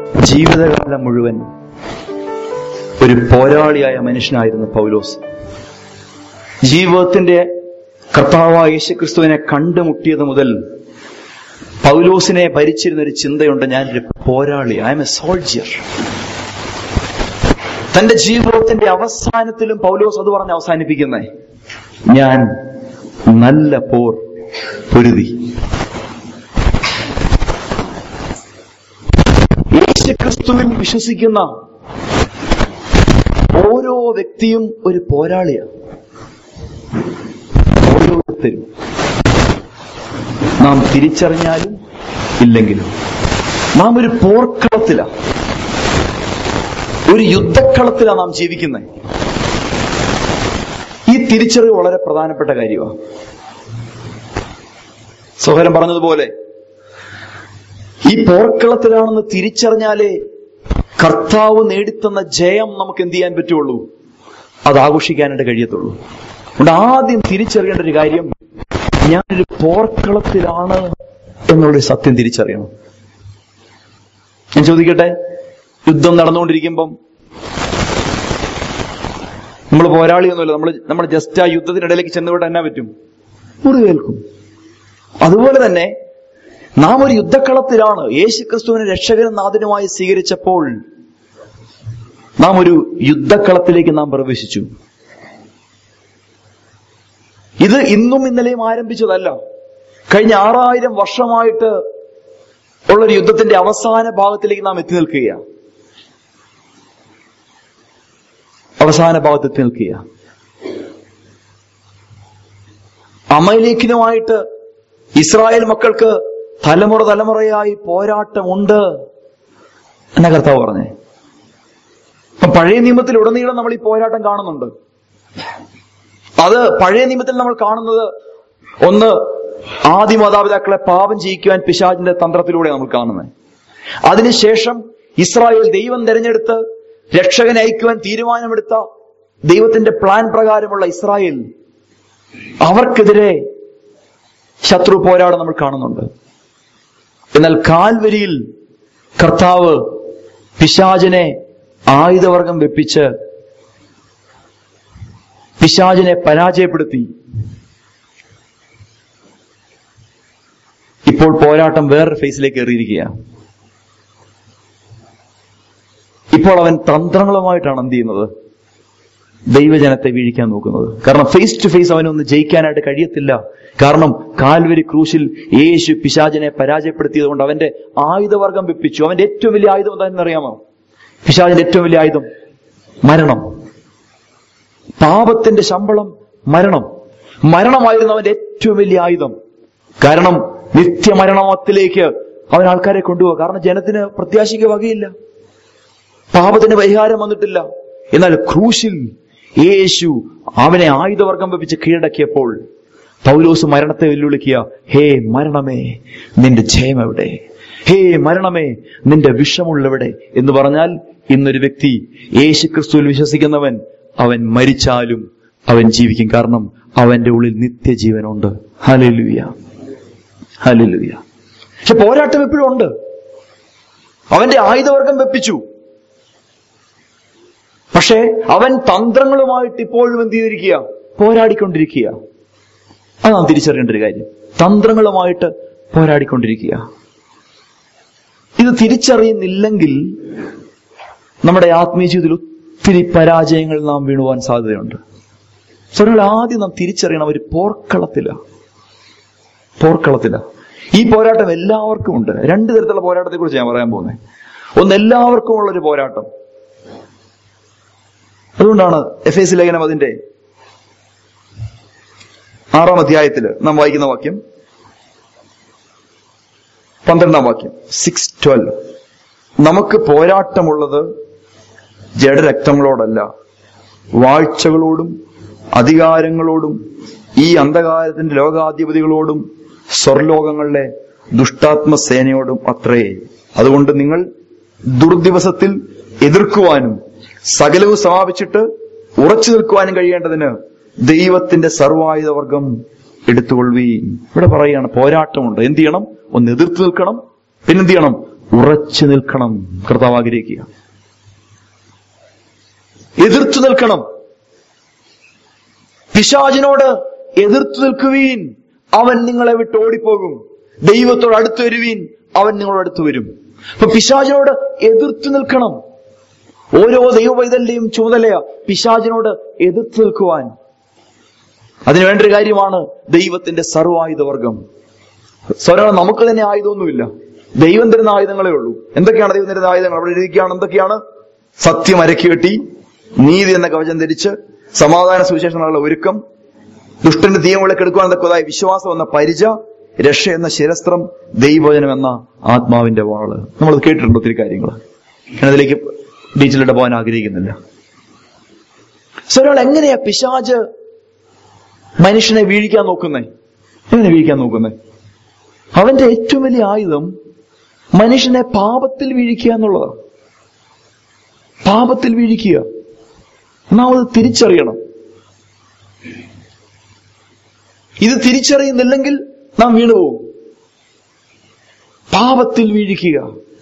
ജീവിതകാലം മുഴുവൻ ഒരു പോരാളിയായ മനുഷ്യനായിരുന്നു പൗലോസ്. ജീവിതത്തിന്റെ കർത്താവായ യേശുക്രിസ്തുവിനെ കണ്ടുമുട്ടിയത് മുതൽ പൗലോസിനെ ഭരിച്ചിരുന്ന ഒരു ചിന്തയുണ്ട്, ഞാനൊരു പോരാളി, ഐ എം എ സോൾജിയർ. തന്റെ ജീവിതത്തിന്റെ അവസാനത്തിലും പൗലോസ് അത് പറഞ്ഞ് അവസാനിപ്പിക്കുന്നേ, ഞാൻ നല്ല പോർ പൊരുതി. യേശുക്രിസ്തുവിൽ വിശ്വസിക്കുന്ന ഓരോ വ്യക്തിയും ഒരു പോരാളിയാണ്. ഓരോരുത്തരും നാം തിരിച്ചറിഞ്ഞാലും ഇല്ലെങ്കിലും നാം ഒരു പോർക്കളത്തിലാണ്, ഒരു യുദ്ധക്കളത്തിലാണ് നാം ജീവിക്കുന്നത്. ഈ തിരിച്ചറിവ് വളരെ പ്രധാനപ്പെട്ട കാര്യമാണ്. സഹോദരൻ പറഞ്ഞതുപോലെ ഈ പോർക്കളത്തിലാണെന്ന് തിരിച്ചറിഞ്ഞാലേ കർത്താവ് നേടിത്തന്ന ജയം നമുക്ക് എന്ത് ചെയ്യാൻ പറ്റുള്ളൂ, അത് ആഘോഷിക്കാനായിട്ട് കഴിയത്തുള്ളൂ. അതുകൊണ്ട് ആദ്യം തിരിച്ചറിയേണ്ട ഒരു കാര്യം, ഞാനൊരു പോർക്കളത്തിലാണ് എന്നുള്ളൊരു സത്യം തിരിച്ചറിയണം. ഞാൻ ചോദിക്കട്ടെ, യുദ്ധം നടന്നുകൊണ്ടിരിക്കുമ്പം നമ്മൾ പോരാളിയൊന്നുമില്ല, നമ്മൾ ജസ്റ്റ് ആ യുദ്ധത്തിനിടയിലേക്ക് ചെന്നുവിട്ട് എന്നാ പറ്റും, മുറിവേൽക്കും. അതുപോലെ തന്നെ നാം ഒരു യുദ്ധക്കളത്തിലാണ്. യേശുക്രിസ്തുവിനെ രക്ഷകനും നാഥനുമായി സ്വീകരിച്ചപ്പോൾ നാം ഒരു യുദ്ധക്കളത്തിലേക്ക് നാം പ്രവേശിച്ചു. ഇത് ഇന്നും ഇന്നലെയും ആരംഭിച്ചതല്ല. കഴിഞ്ഞ 6000 വർഷമായിട്ട് ഉള്ളൊരു യുദ്ധത്തിന്റെ അവസാന ഭാഗത്തിലേക്ക് നാം എത്തി നിൽക്കുകയാണ്. അമലേക്കിനുമായിട്ട് ഇസ്രായേൽ മക്കൾക്ക് തലമുറയായി പോരാട്ടമുണ്ട് എന്ന കർത്താവ് പറഞ്ഞേ. അപ്പം പഴയ നിയമത്തിൽ ഉടനീളം നമ്മൾ ഈ പോരാട്ടം കാണുന്നുണ്ട്. അത് പഴയ നിയമത്തിൽ നമ്മൾ കാണുന്നത്, ഒന്ന്, ആദി മാതാപിതാക്കളെ പാപം ചെയ്യിക്കുവാൻ പിശാചിന്റെ തന്ത്രത്തിലൂടെ നമ്മൾ കാണുന്നത്. അതിനുശേഷം ഇസ്രായേൽ ദൈവം തെരഞ്ഞെടുത്ത് രക്ഷകനെ അയക്കുവാൻ തീരുമാനമെടുത്ത ദൈവത്തിന്റെ പ്ലാൻ പ്രകാരമുള്ള ഇസ്രായേൽ, അവർക്കെതിരെ ശത്രു പോരാടം നമ്മൾ കാണുന്നുണ്ട്. എന്നാൽ കാൽവരിയിൽ കർത്താവ് പിശാചിനെ ആയുധവർഗം വെപ്പിച്ച് പിശാചിനെ പരാജയപ്പെടുത്തി. ഇപ്പോൾ പോരാട്ടം വേറൊരു ഫേസിലേക്ക് കയറിയിരിക്കുകയാണ്. ഇപ്പോൾ അവൻ തന്ത്രങ്ങളുമായിട്ടാണ് എന്ത് ചെയ്യുന്നത്, ദൈവജനത്തെ വീഴിക്കാൻ നോക്കുന്നത്. കാരണം ഫേസ് ടു ഫേസ് അവനൊന്ന് ജയിക്കാനായിട്ട് കഴിയത്തില്ല. കാരണം കാൽവരി ക്രൂശിൽ യേശു പിശാചിനെ പരാജയപ്പെടുത്തിയത് കൊണ്ട് അവന്റെ ആയുധവർഗം വെപ്പിച്ചു. അവന്റെ ഏറ്റവും വലിയ ആയുധം എന്താണെന്ന് അറിയാമോ? പിശാചിന്റെ ഏറ്റവും വലിയ ആയുധം മരണം. പാപത്തിന്റെ ശമ്പളം മരണമായിരുന്നു അവന്റെ ഏറ്റവും വലിയ ആയുധം. കാരണം നിത്യമരണത്തിലേക്ക് അവൻ ആൾക്കാരെ കൊണ്ടുപോകുക. കാരണം ജനത്തിന് പ്രത്യാശയ്ക്ക് വകയില്ല, പാപത്തിന് പരിഹാരം വന്നിട്ടില്ല. എന്നാൽ ക്രൂശിൽ യേശു അവനെ ആയുധവർഗം വെപ്പിച്ച് കീഴടക്കിയപ്പോൾ പൗലോസ് മരണത്തെ വെല്ലുവിളിക്കുക, ഹേ മരണമേ, നിന്റെ ജയം എവിടെ? ഹേ മരണമേ, നിന്റെ വിഷമുള്ളവിടെ? എന്ന് പറഞ്ഞാൽ ഇന്നൊരു വ്യക്തി യേശുക്രിസ്തുവിൽ വിശ്വസിക്കുന്നവൻ, അവൻ മരിച്ചാലും അവൻ ജീവിക്കും. കാരണം അവന്റെ ഉള്ളിൽ നിത്യജീവനുണ്ട്. Hallelujah, hallelujah. പക്ഷെ പോരാട്ടം എപ്പോഴും ഉണ്ട്. അവന്റെ ആയുധവർഗം വെപ്പിച്ചു, പക്ഷെ അവൻ തന്ത്രങ്ങളുമായിട്ട് ഇപ്പോഴും എന്ത് ചെയ്തിരിക്കുക, പോരാടിക്കൊണ്ടിരിക്കുക. അത് നാം തിരിച്ചറിയേണ്ട ഒരു കാര്യം. തന്ത്രങ്ങളുമായിട്ട് പോരാടിക്കൊണ്ടിരിക്കുക. ഇത് തിരിച്ചറിയുന്നില്ലെങ്കിൽ നമ്മുടെ ആത്മീയ ജീവിതത്തിൽ ഒത്തിരി പരാജയങ്ങൾ നാം വീണുപോകാൻ സാധ്യതയുണ്ട്. സ്വരങ്ങൾ ആദ്യം നാം തിരിച്ചറിയണം, ഒരു പോർക്കളത്തില. ഈ പോരാട്ടം എല്ലാവർക്കും ഉണ്ട്. 2 തരത്തിലുള്ള പോരാട്ടത്തെ കുറിച്ച് ഞാൻ പറയാൻ പോകുന്നത്. ഒന്ന്, എല്ലാവർക്കും ഉള്ളൊരു പോരാട്ടം. അതുകൊണ്ടാണ് എഫേസ്യ ലേഖനം അതിന്റെ 6-ാം അധ്യായത്തിൽ നാം വായിക്കുന്ന വാക്യം, 12-ാം വാക്യം, 6:12, നമുക്ക് പോരാട്ടമുള്ളത് ജഡരക്തങ്ങളോടല്ല, വാഴ്ചകളോടും അധികാരങ്ങളോടും ഈ അന്ധകാരത്തിന്റെ ലോകാധിപതികളോടും സ്വർലോകങ്ങളിലെ ദുഷ്ടാത്മസേനയോടും അത്രേ. അതുകൊണ്ട് നിങ്ങൾ ദുർദിവസത്തിൽ എതിർക്കുവാനും സകലവും സമാപിച്ചിട്ട് ഉറച്ചു നിൽക്കുവാനും കഴിയേണ്ടതിന് ദൈവത്തിന്റെ സർവായുധവർഗം എടുത്തുകൊള്ളുവീൻ. ഇവിടെ പറയുകയാണ്, പോരാട്ടമുണ്ട്. എന്ത് ചെയ്യണം? ഒന്ന് എതിർത്ത് നിൽക്കണം, പിന്നെന്ത് ചെയ്യണം? ഉറച്ചു നിൽക്കണം. കർത്താവ് ആഗ്രഹിക്കുക. എതിർത്തു നിൽക്കണം. പിശാചിനോട് എതിർത്തു നിൽക്കുവീൻ, അവൻ നിങ്ങളെ വിട്ട് ഓടിപ്പോകും. ദൈവത്തോട് അടുത്തു വരുവീൻ, അവൻ നിങ്ങളോട് അടുത്തു വരും. അപ്പൊ പിശാചിനോട് എതിർത്തു നിൽക്കണം. ഓരോ ദൈവവൈതലിന്റെയും ചുമതലയാ പിശാചിനോട് എതിർത്തു നിൽക്കുവാൻ. അതിനു വേണ്ടൊരു കാര്യമാണ് ദൈവത്തിന്റെ സർവായുധവർഗം. സ്വരം നമുക്ക് തന്നെ ആയുധമൊന്നുമില്ല, ദൈവം തരുന്ന ആയുധങ്ങളേ ഉള്ളൂ. എന്തൊക്കെയാണ് ദൈവം തരുന്ന ആയുധങ്ങൾ? അവിടെ എഴുതിക്കുകയാണ് എന്തൊക്കെയാണ്? സത്യം അരക്കി കെട്ടി, നീതി എന്ന കവചം ധരിച്ച്, സമാധാന സുവിശേഷങ്ങളുള്ള ഒരുക്കം, ദുഷ്ടന്റെ തീയമുകളെ കെടുക്കുവാൻ തക്കതായ വിശ്വാസം എന്ന പരിച, രക്ഷ എന്ന ശിരസ്ത്രം, ദൈവവചനം എന്ന ആത്മാവിന്റെ വാള്. നമ്മളത് കേട്ടിട്ടുണ്ട് ഒത്തിരി കാര്യങ്ങൾ. ഞാനതിലേക്ക് ഡീറ്റെയിലിട്ട് പോകാൻ ആഗ്രഹിക്കുന്നില്ല. സ്വരം എങ്ങനെയാ പിശാച് മനുഷ്യനെ വീഴിക്കാൻ നോക്കുന്നേ? എങ്ങനെ വീഴിക്കാൻ നോക്കുന്നേ? അവന്റെ ഏറ്റവും വലിയ ആയുധം മനുഷ്യനെ പാപത്തിൽ വീഴിക്കുക എന്നുള്ളതാണ്. പാപത്തിൽ വീഴിക്കുക. നാം അത് തിരിച്ചറിയണം. ഇത് തിരിച്ചറിയുന്നില്ലെങ്കിൽ നാം വീണുപോകും. പാപത്തിൽ വീഴിക്കുക.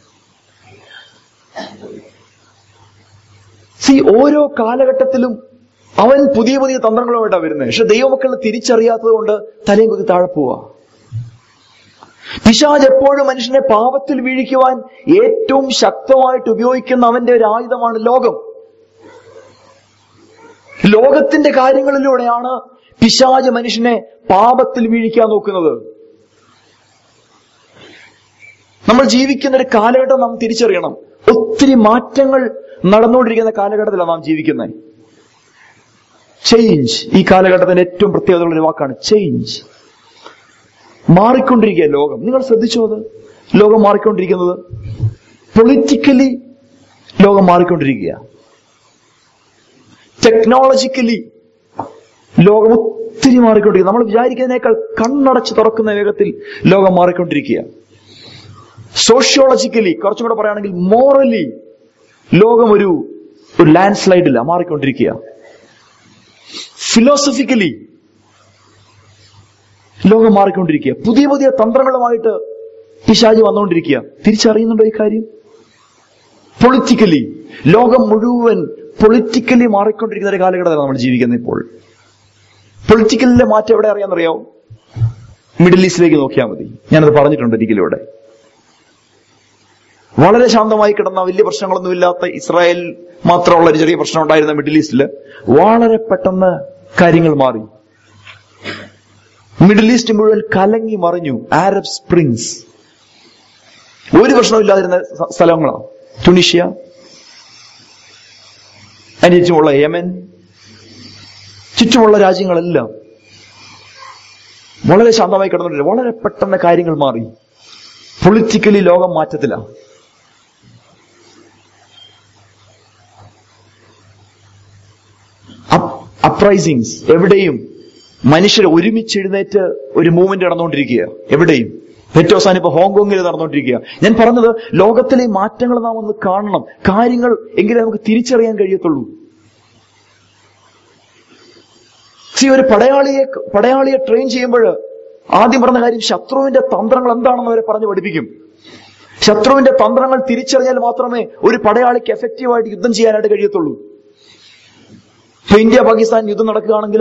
ഓരോ കാലഘട്ടത്തിലും അവൻ പുതിയ പുതിയ തന്ത്രങ്ങളുമായിട്ടാണ് വരുന്നത്. പക്ഷെ ദൈവമക്കളെ തിരിച്ചറിയാത്തത് കൊണ്ട് തലയും കുത്തി താഴെ പോവാ. പിശാച് എപ്പോഴും മനുഷ്യനെ പാപത്തിൽ വീഴിക്കുവാൻ ഏറ്റവും ശക്തമായിട്ട് ഉപയോഗിക്കുന്ന അവന്റെ ഒരു ആയുധമാണ് ലോകം. ലോകത്തിന്റെ കാര്യങ്ങളിലൂടെയാണ് പിശാച് മനുഷ്യനെ പാപത്തിൽ വീഴിക്കാൻ നോക്കുന്നത്. നമ്മൾ ജീവിക്കുന്ന ഒരു കാലഘട്ടം നാം തിരിച്ചറിയണം. ഒത്തിരി മാറ്റങ്ങൾ നടന്നുകൊണ്ടിരിക്കുന്ന കാലഘട്ടത്തിലാണ് നാം ജീവിക്കുന്നത്. ചേഞ്ച് ഈ കാലഘട്ടത്തിന്റെ ഏറ്റവും പ്രത്യേകതയുള്ള ഒരു വാക്കാണ് ചേഞ്ച്. മാറിക്കൊണ്ടിരിക്കുക ലോകം. നിങ്ങൾ ശ്രദ്ധിച്ചോ? അത് ലോകം മാറിക്കൊണ്ടിരിക്കുന്നത്. പൊളിറ്റിക്കലി ലോകം മാറിക്കൊണ്ടിരിക്കുക. ടെക്നോളജിക്കലി ലോകം ഒത്തിരി മാറിക്കൊണ്ടിരിക്കുക. നമ്മൾ വിചാരിക്കുന്നതിനേക്കാൾ കണ്ണടച്ച് തുറക്കുന്ന വേഗത്തിൽ ലോകം മാറിക്കൊണ്ടിരിക്കുക. സോഷ്യോളജിക്കലി, കുറച്ചും കൂടെ പറയുകയാണെങ്കിൽ മോറലി ലോകം ഒരു ലാൻഡ് സ്ലൈഡില്ല, മാറിക്കൊണ്ടിരിക്കുക. ഫിലോസഫിക്കലി ലോകം മാറിക്കൊണ്ടിരിക്കുക. പുതിയ പുതിയ തന്ത്രങ്ങളുമായിട്ട് പിശാച് വന്നുകൊണ്ടിരിക്കുക. തിരിച്ചറിയുന്നുണ്ടോ ഈ കാര്യം? പൊളിറ്റിക്കലി ലോകം മുഴുവൻ പൊളിറ്റിക്കലി മാറിക്കൊണ്ടിരിക്കുന്ന ഒരു കാലഘട്ടത്തിലാണ് നമ്മൾ ജീവിക്കുന്നത് ഇപ്പോൾ. പൊളിറ്റിക്കലിലെ മാറ്റം എവിടെ അറിയാമെന്നറിയാമോ? മിഡിൽ ഈസ്റ്റിലേക്ക് നോക്കിയാൽ മതി. ഞാനത് പറഞ്ഞിട്ടുണ്ട് ഒരിക്കലും. ഇവിടെ വളരെ ശാന്തമായി കിടന്ന വലിയ പ്രശ്നങ്ങളൊന്നുമില്ലാത്ത ഇസ്രായേൽ മാത്രമുള്ള ഒരു ചെറിയ പ്രശ്നം ഉണ്ടായിരുന്ന മിഡിൽ ഈസ്റ്റില് വളരെ പെട്ടെന്ന് കാര്യങ്ങൾ മാറി. മിഡിൽ ഈസ്റ്റ് മുഴുവൻ കലങ്ങി മറിഞ്ഞു. Arab springs. ഒരു പ്രശ്നമില്ലാതിരുന്ന സ്ഥലങ്ങളാണ് ട്യൂണീഷ്യ, അതിന് ചുറ്റുമുള്ള യമൻ, ചുറ്റുമുള്ള രാജ്യങ്ങളെല്ലാം വളരെ ശാന്തമായി കിടന്നിട്ടില്ല. വളരെ പെട്ടെന്ന് കാര്യങ്ങൾ മാറി. പൊളിറ്റിക്കലി ലോകം മാറ്റത്തിലാണ്. അപ്രൈസിങ്സ് എവിടെയും മനുഷ്യർ ഒരുമിച്ച് എഴുന്നേറ്റ് ഒരു മൂവ്മെന്റ് നടന്നുകൊണ്ടിരിക്കുക. എവിടെയും. ഏറ്റവും അവസാനം ഇപ്പൊ ഹോങ്കോങ്ങിൽ നടന്നുകൊണ്ടിരിക്കുക. ഞാൻ പറഞ്ഞത് ലോകത്തിലെ മാറ്റങ്ങൾ നാം ഒന്ന് കാണണം. കാര്യങ്ങൾ എങ്കിലേ നമുക്ക് തിരിച്ചറിയാൻ കഴിയത്തുള്ളൂ. ഒരു പടയാളിയെ ട്രെയിൻ ചെയ്യുമ്പോൾ ആദ്യം പറഞ്ഞ കാര്യം ശത്രുവിന്റെ തന്ത്രങ്ങൾ എന്താണെന്ന് അവരെ പറഞ്ഞു പഠിപ്പിക്കും. ശത്രുവിന്റെ തന്ത്രങ്ങൾ തിരിച്ചറിഞ്ഞാൽ മാത്രമേ ഒരു പടയാളിക്ക് എഫക്റ്റീവായിട്ട് യുദ്ധം ചെയ്യാനായിട്ട് കഴിയത്തുള്ളൂ. ഇപ്പൊ ഇന്ത്യ പാകിസ്ഥാൻ യുദ്ധം നടക്കുകയാണെങ്കിൽ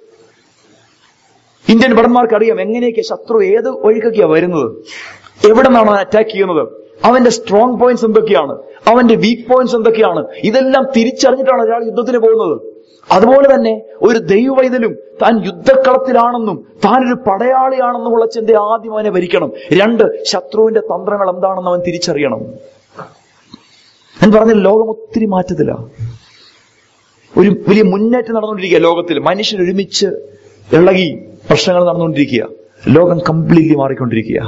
ഇന്ത്യൻ ഭടന്മാർക്ക് അറിയാം എങ്ങനെയൊക്കെ ശത്രു ഏത് വഴിക്കൊക്കെയാ വരുന്നത്, എവിടെ നിന്നാണ് അവൻ അറ്റാക്ക് ചെയ്യുന്നത്, അവന്റെ സ്ട്രോങ് പോയിന്റ്സ് എന്തൊക്കെയാണ്, അവന്റെ വീക്ക് പോയിന്റ്സ് എന്തൊക്കെയാണ്. ഇതെല്ലാം തിരിച്ചറിഞ്ഞിട്ടാണ് ഒരാൾ യുദ്ധത്തിന് പോകുന്നത്. അതുപോലെ തന്നെ ഒരു ദൈവവൈതലും താൻ യുദ്ധക്കളത്തിലാണെന്നും താനൊരു പടയാളിയാണെന്നുമുള്ള ചിന്ത ആദ്യം അവനെ ഭരിക്കണം. 2, ശത്രുവിന്റെ തന്ത്രങ്ങൾ എന്താണെന്ന് അവൻ തിരിച്ചറിയണം. ഞാൻ പറഞ്ഞ ലോകം ഒത്തിരി മാറ്റത്തില്ല. ഒരു വലിയ മുന്നേറ്റം നടന്നുകൊണ്ടിരിക്കുക ലോകത്തിൽ. മനുഷ്യർ ഒരുമിച്ച് ഇളകി പ്രശ്നങ്ങൾ നടന്നുകൊണ്ടിരിക്കുക. ലോകം കംപ്ലീറ്റ്ലി മാറിക്കൊണ്ടിരിക്കുക.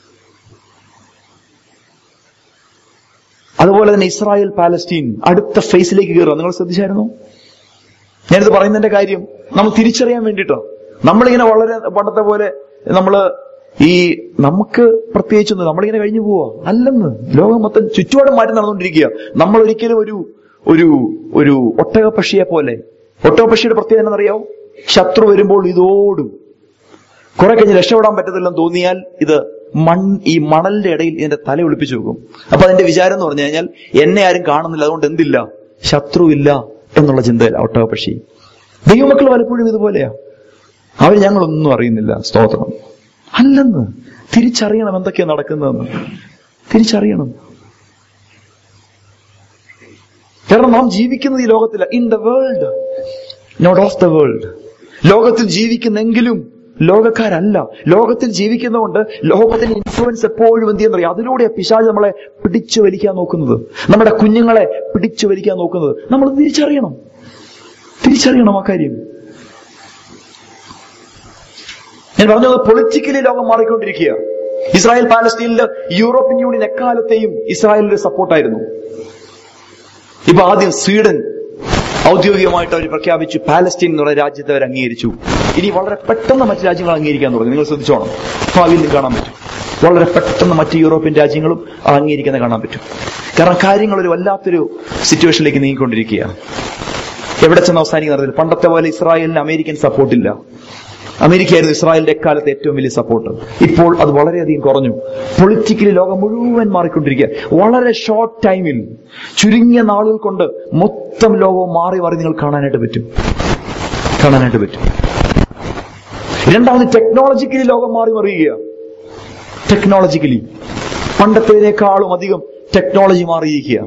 അതുപോലെ തന്നെ ഇസ്രായേൽ പാലസ്തീൻ അടുത്ത ഫേസിലേക്ക് കയറുക. നിങ്ങൾ ശ്രദ്ധിച്ചായിരുന്നോ? ഞാനിത് പറയുന്നതിന്റെ കാര്യം നമ്മൾ തിരിച്ചറിയാൻ വേണ്ടിയിട്ടോ. നമ്മളിങ്ങനെ വളരെ പണ്ടത്തെ പോലെ നമുക്ക് പ്രത്യേകിച്ചൊന്നും നമ്മളിങ്ങനെ കഴിഞ്ഞു പോവാ അല്ലെന്ന്. ലോകം മൊത്തം ചുറ്റുപാടും മാറ്റി നടന്നുകൊണ്ടിരിക്കുക. നമ്മൾ ഒരിക്കലും ഒരു ഒട്ടകപ്പക്ഷിയെ പോലെ. ഒട്ടകപ്പക്ഷിയുടെ പ്രത്യേകത എന്നറിയാമോ? ശത്രു വരുമ്പോൾ ഇതോടും. കുറെ കഴിഞ്ഞ് രക്ഷപ്പെടാൻ പറ്റത്തില്ലെന്ന് തോന്നിയാൽ ഇത് ഈ മണലിന്റെ ഇടയിൽ ഇതിന്റെ തല ഒളിപ്പിച്ചു വെക്കും. അപ്പൊ അതിന്റെ വിചാരം എന്ന് പറഞ്ഞു കഴിഞ്ഞാൽ എന്നെ ആരും കാണുന്നില്ല, അതുകൊണ്ട് എന്തില്ല, ശത്രുവില്ല എന്നുള്ള ചിന്തയില്ല ഒട്ടകപ്പക്ഷി. ദൈവമക്കൾ പലപ്പോഴും ഇതുപോലെയാ. അവർ ഞങ്ങളൊന്നും അറിയുന്നില്ല, സ്തോത്രം. അല്ലെന്ന് തിരിച്ചറിയണം എന്തൊക്കെയാ നടക്കുന്നതെന്ന് തിരിച്ചറിയണം. കാരണം നാം ജീവിക്കുന്നത് ഈ ലോകത്തില, in the world not of the world. ലോകത്തിൽ ജീവിക്കുന്നെങ്കിലും ലോകക്കാരല്ല. ലോകത്തിൽ ജീവിക്കുന്നതുകൊണ്ട് ലോകത്തിന്റെ ഇൻഫ്ലുവൻസ് എപ്പോഴും എന്ത് ചെയ്യുന്നറിയാം, അതിലൂടെ പിശാച് നമ്മളെ പിടിച്ചു വലിക്കാൻ നോക്കുന്നത്, നമ്മുടെ കുഞ്ഞുങ്ങളെ പിടിച്ചു വലിക്കാൻ നോക്കുന്നത്. നമ്മൾ തിരിച്ചറിയണം ആ കാര്യം. ഞാൻ പറഞ്ഞത് പൊളിറ്റിക്കലി ലോകം മാറിക്കൊണ്ടിരിക്കുക. ഇസ്രായേൽ പാലസ്തീനില് യൂറോപ്യൻ യൂണിയൻ എക്കാലത്തെയും ഇസ്രായേലിന്റെ സപ്പോർട്ടായിരുന്നു. ഇപ്പൊ ആദ്യം സ്വീഡൻ ഔദ്യോഗികമായിട്ട് അവർ പ്രഖ്യാപിച്ചു പാലസ്തീൻ എന്നുള്ള രാജ്യത്തെ അവർ അംഗീകരിച്ചു. ഇനി വളരെ പെട്ടെന്ന് മറ്റു രാജ്യങ്ങൾ അംഗീകരിക്കാൻ തുടങ്ങി. നിങ്ങൾ ശ്രദ്ധിച്ചോണം, ഭാവിയിൽ നിന്ന് കാണാൻ പറ്റും. വളരെ പെട്ടെന്ന് മറ്റ് യൂറോപ്യൻ രാജ്യങ്ങളും അംഗീകരിക്കുന്നത് കാണാൻ പറ്റും. കാരണം കാര്യങ്ങൾ ഒരു വല്ലാത്തൊരു സിറ്റുവേഷനിലേക്ക് നീങ്ങിക്കൊണ്ടിരിക്കുകയാണ്. എവിടെ ചെന്ന് അവസാനിക്കുന്നത്? പണ്ടത്തെ പോലെ ഇസ്രായേലിന് അമേരിക്കൻ സപ്പോർട്ടില്ല. അമേരിക്കയായിരുന്നു ഇസ്രായേലിന്റെ എക്കാലത്തെ ഏറ്റവും വലിയ സപ്പോർട്ട്. ഇപ്പോൾ അത് വളരെയധികം കുറഞ്ഞു. പൊളിറ്റിക്കലി ലോകം മുഴുവൻ മാറിക്കൊണ്ടിരിക്കുക. വളരെ ഷോർട്ട് ടൈമിൽ, ചുരുങ്ങിയ നാളുകൾ കൊണ്ട് മൊത്തം ലോകവും മാറി നിങ്ങൾ കാണാനായിട്ട് പറ്റും. രണ്ടാമത് ടെക്നോളജിക്കലി ലോകം മാറി മറിയുക. ടെക്നോളജിക്കലി പണ്ടത്തേക്കാളും അധികം ടെക്നോളജി മാറിയിരിക്കുക.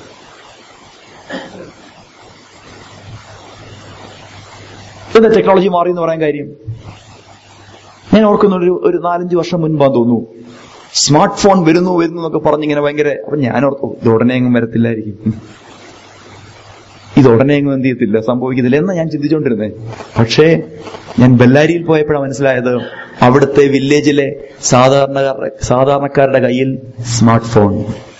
എന്താ ടെക്നോളജി മാറി എന്ന് പറയാൻ കാര്യം? ഞാൻ ഓർക്കുന്ന ഒരു 4-5 വർഷം മുൻപാന്ന് തോന്നുന്നു, സ്മാർട്ട് ഫോൺ വരുന്നു എന്നൊക്കെ പറഞ്ഞിങ്ങനെ ഭയങ്കര. അപ്പൊ ഞാൻ ഓർത്തു ഇത് ഉടനെ എങ്ങും വരത്തില്ലായിരിക്കും, ഇത് ഉടനെ എങ്ങും എന്ത് ചെയ്യത്തില്ല, സംഭവിക്കത്തില്ല എന്ന് ഞാൻ ചിന്തിച്ചുകൊണ്ടിരുന്നേ. പക്ഷേ ഞാൻ ബെല്ലാരിയിൽ പോയപ്പോഴാണ് മനസ്സിലായത്, അവിടുത്തെ വില്ലേജിലെ സാധാരണക്കാരുടെ കയ്യിൽ സ്മാർട്ട് ഫോൺ.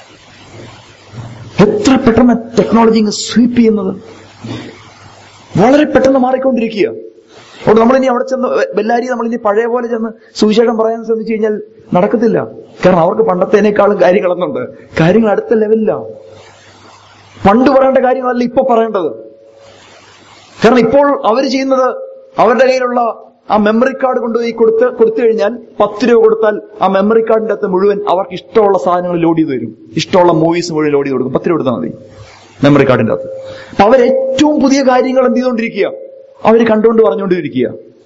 എത്ര പെട്ടെന്ന് ടെക്നോളജി സ്വീപ്പ് ചെയ്യുന്നത്, വളരെ പെട്ടെന്ന് മാറിക്കൊണ്ടിരിക്കുക. അതുകൊണ്ട് നമ്മളിനി അവിടെ ചെന്ന് ബെല്ലാരി നമ്മളിനി പഴയ പോലെ ചെന്ന് സുവിശേഷം പറയാൻ ശ്രമിച്ചു കഴിഞ്ഞാൽ നടക്കത്തില്ല. കാരണം അവർക്ക് പണ്ടത്തേനേക്കാളും കാര്യങ്ങളെന്നുണ്ട്. കാര്യങ്ങൾ അടുത്ത ലെവലിലാണ്. പണ്ട് പറയേണ്ട കാര്യങ്ങളല്ല ഇപ്പൊ പറയേണ്ടത്. കാരണം ഇപ്പോൾ അവർ ചെയ്യുന്നത്, അവരുടെ കയ്യിലുള്ള ആ മെമ്മറി കാർഡ് കൊണ്ടുപോയി കൊടുത്തു കഴിഞ്ഞാൽ 10 രൂപ കൊടുത്താൽ ആ മെമ്മറി കാർഡിന്റെ അകത്ത് മുഴുവൻ അവർക്ക് ഇഷ്ടമുള്ള സാധനങ്ങൾ ലോഡ് ചെയ്ത് തരും. ഇഷ്ടമുള്ള മൂവീസ് മുഴുവൻ ലോഡ് ചെയ്ത് കൊടുക്കും. 10 രൂപ കൊടുത്താൽ മതി മെമ്മറി കാർഡിന്റെ അകത്ത്. അപ്പൊ അവരേറ്റവും പുതിയ കാര്യങ്ങൾ എന്ത് ചെയ്തുകൊണ്ടിരിക്കുക, അവർ കണ്ടുകൊണ്ട് പറഞ്ഞുകൊണ്ടിരിക്കുക.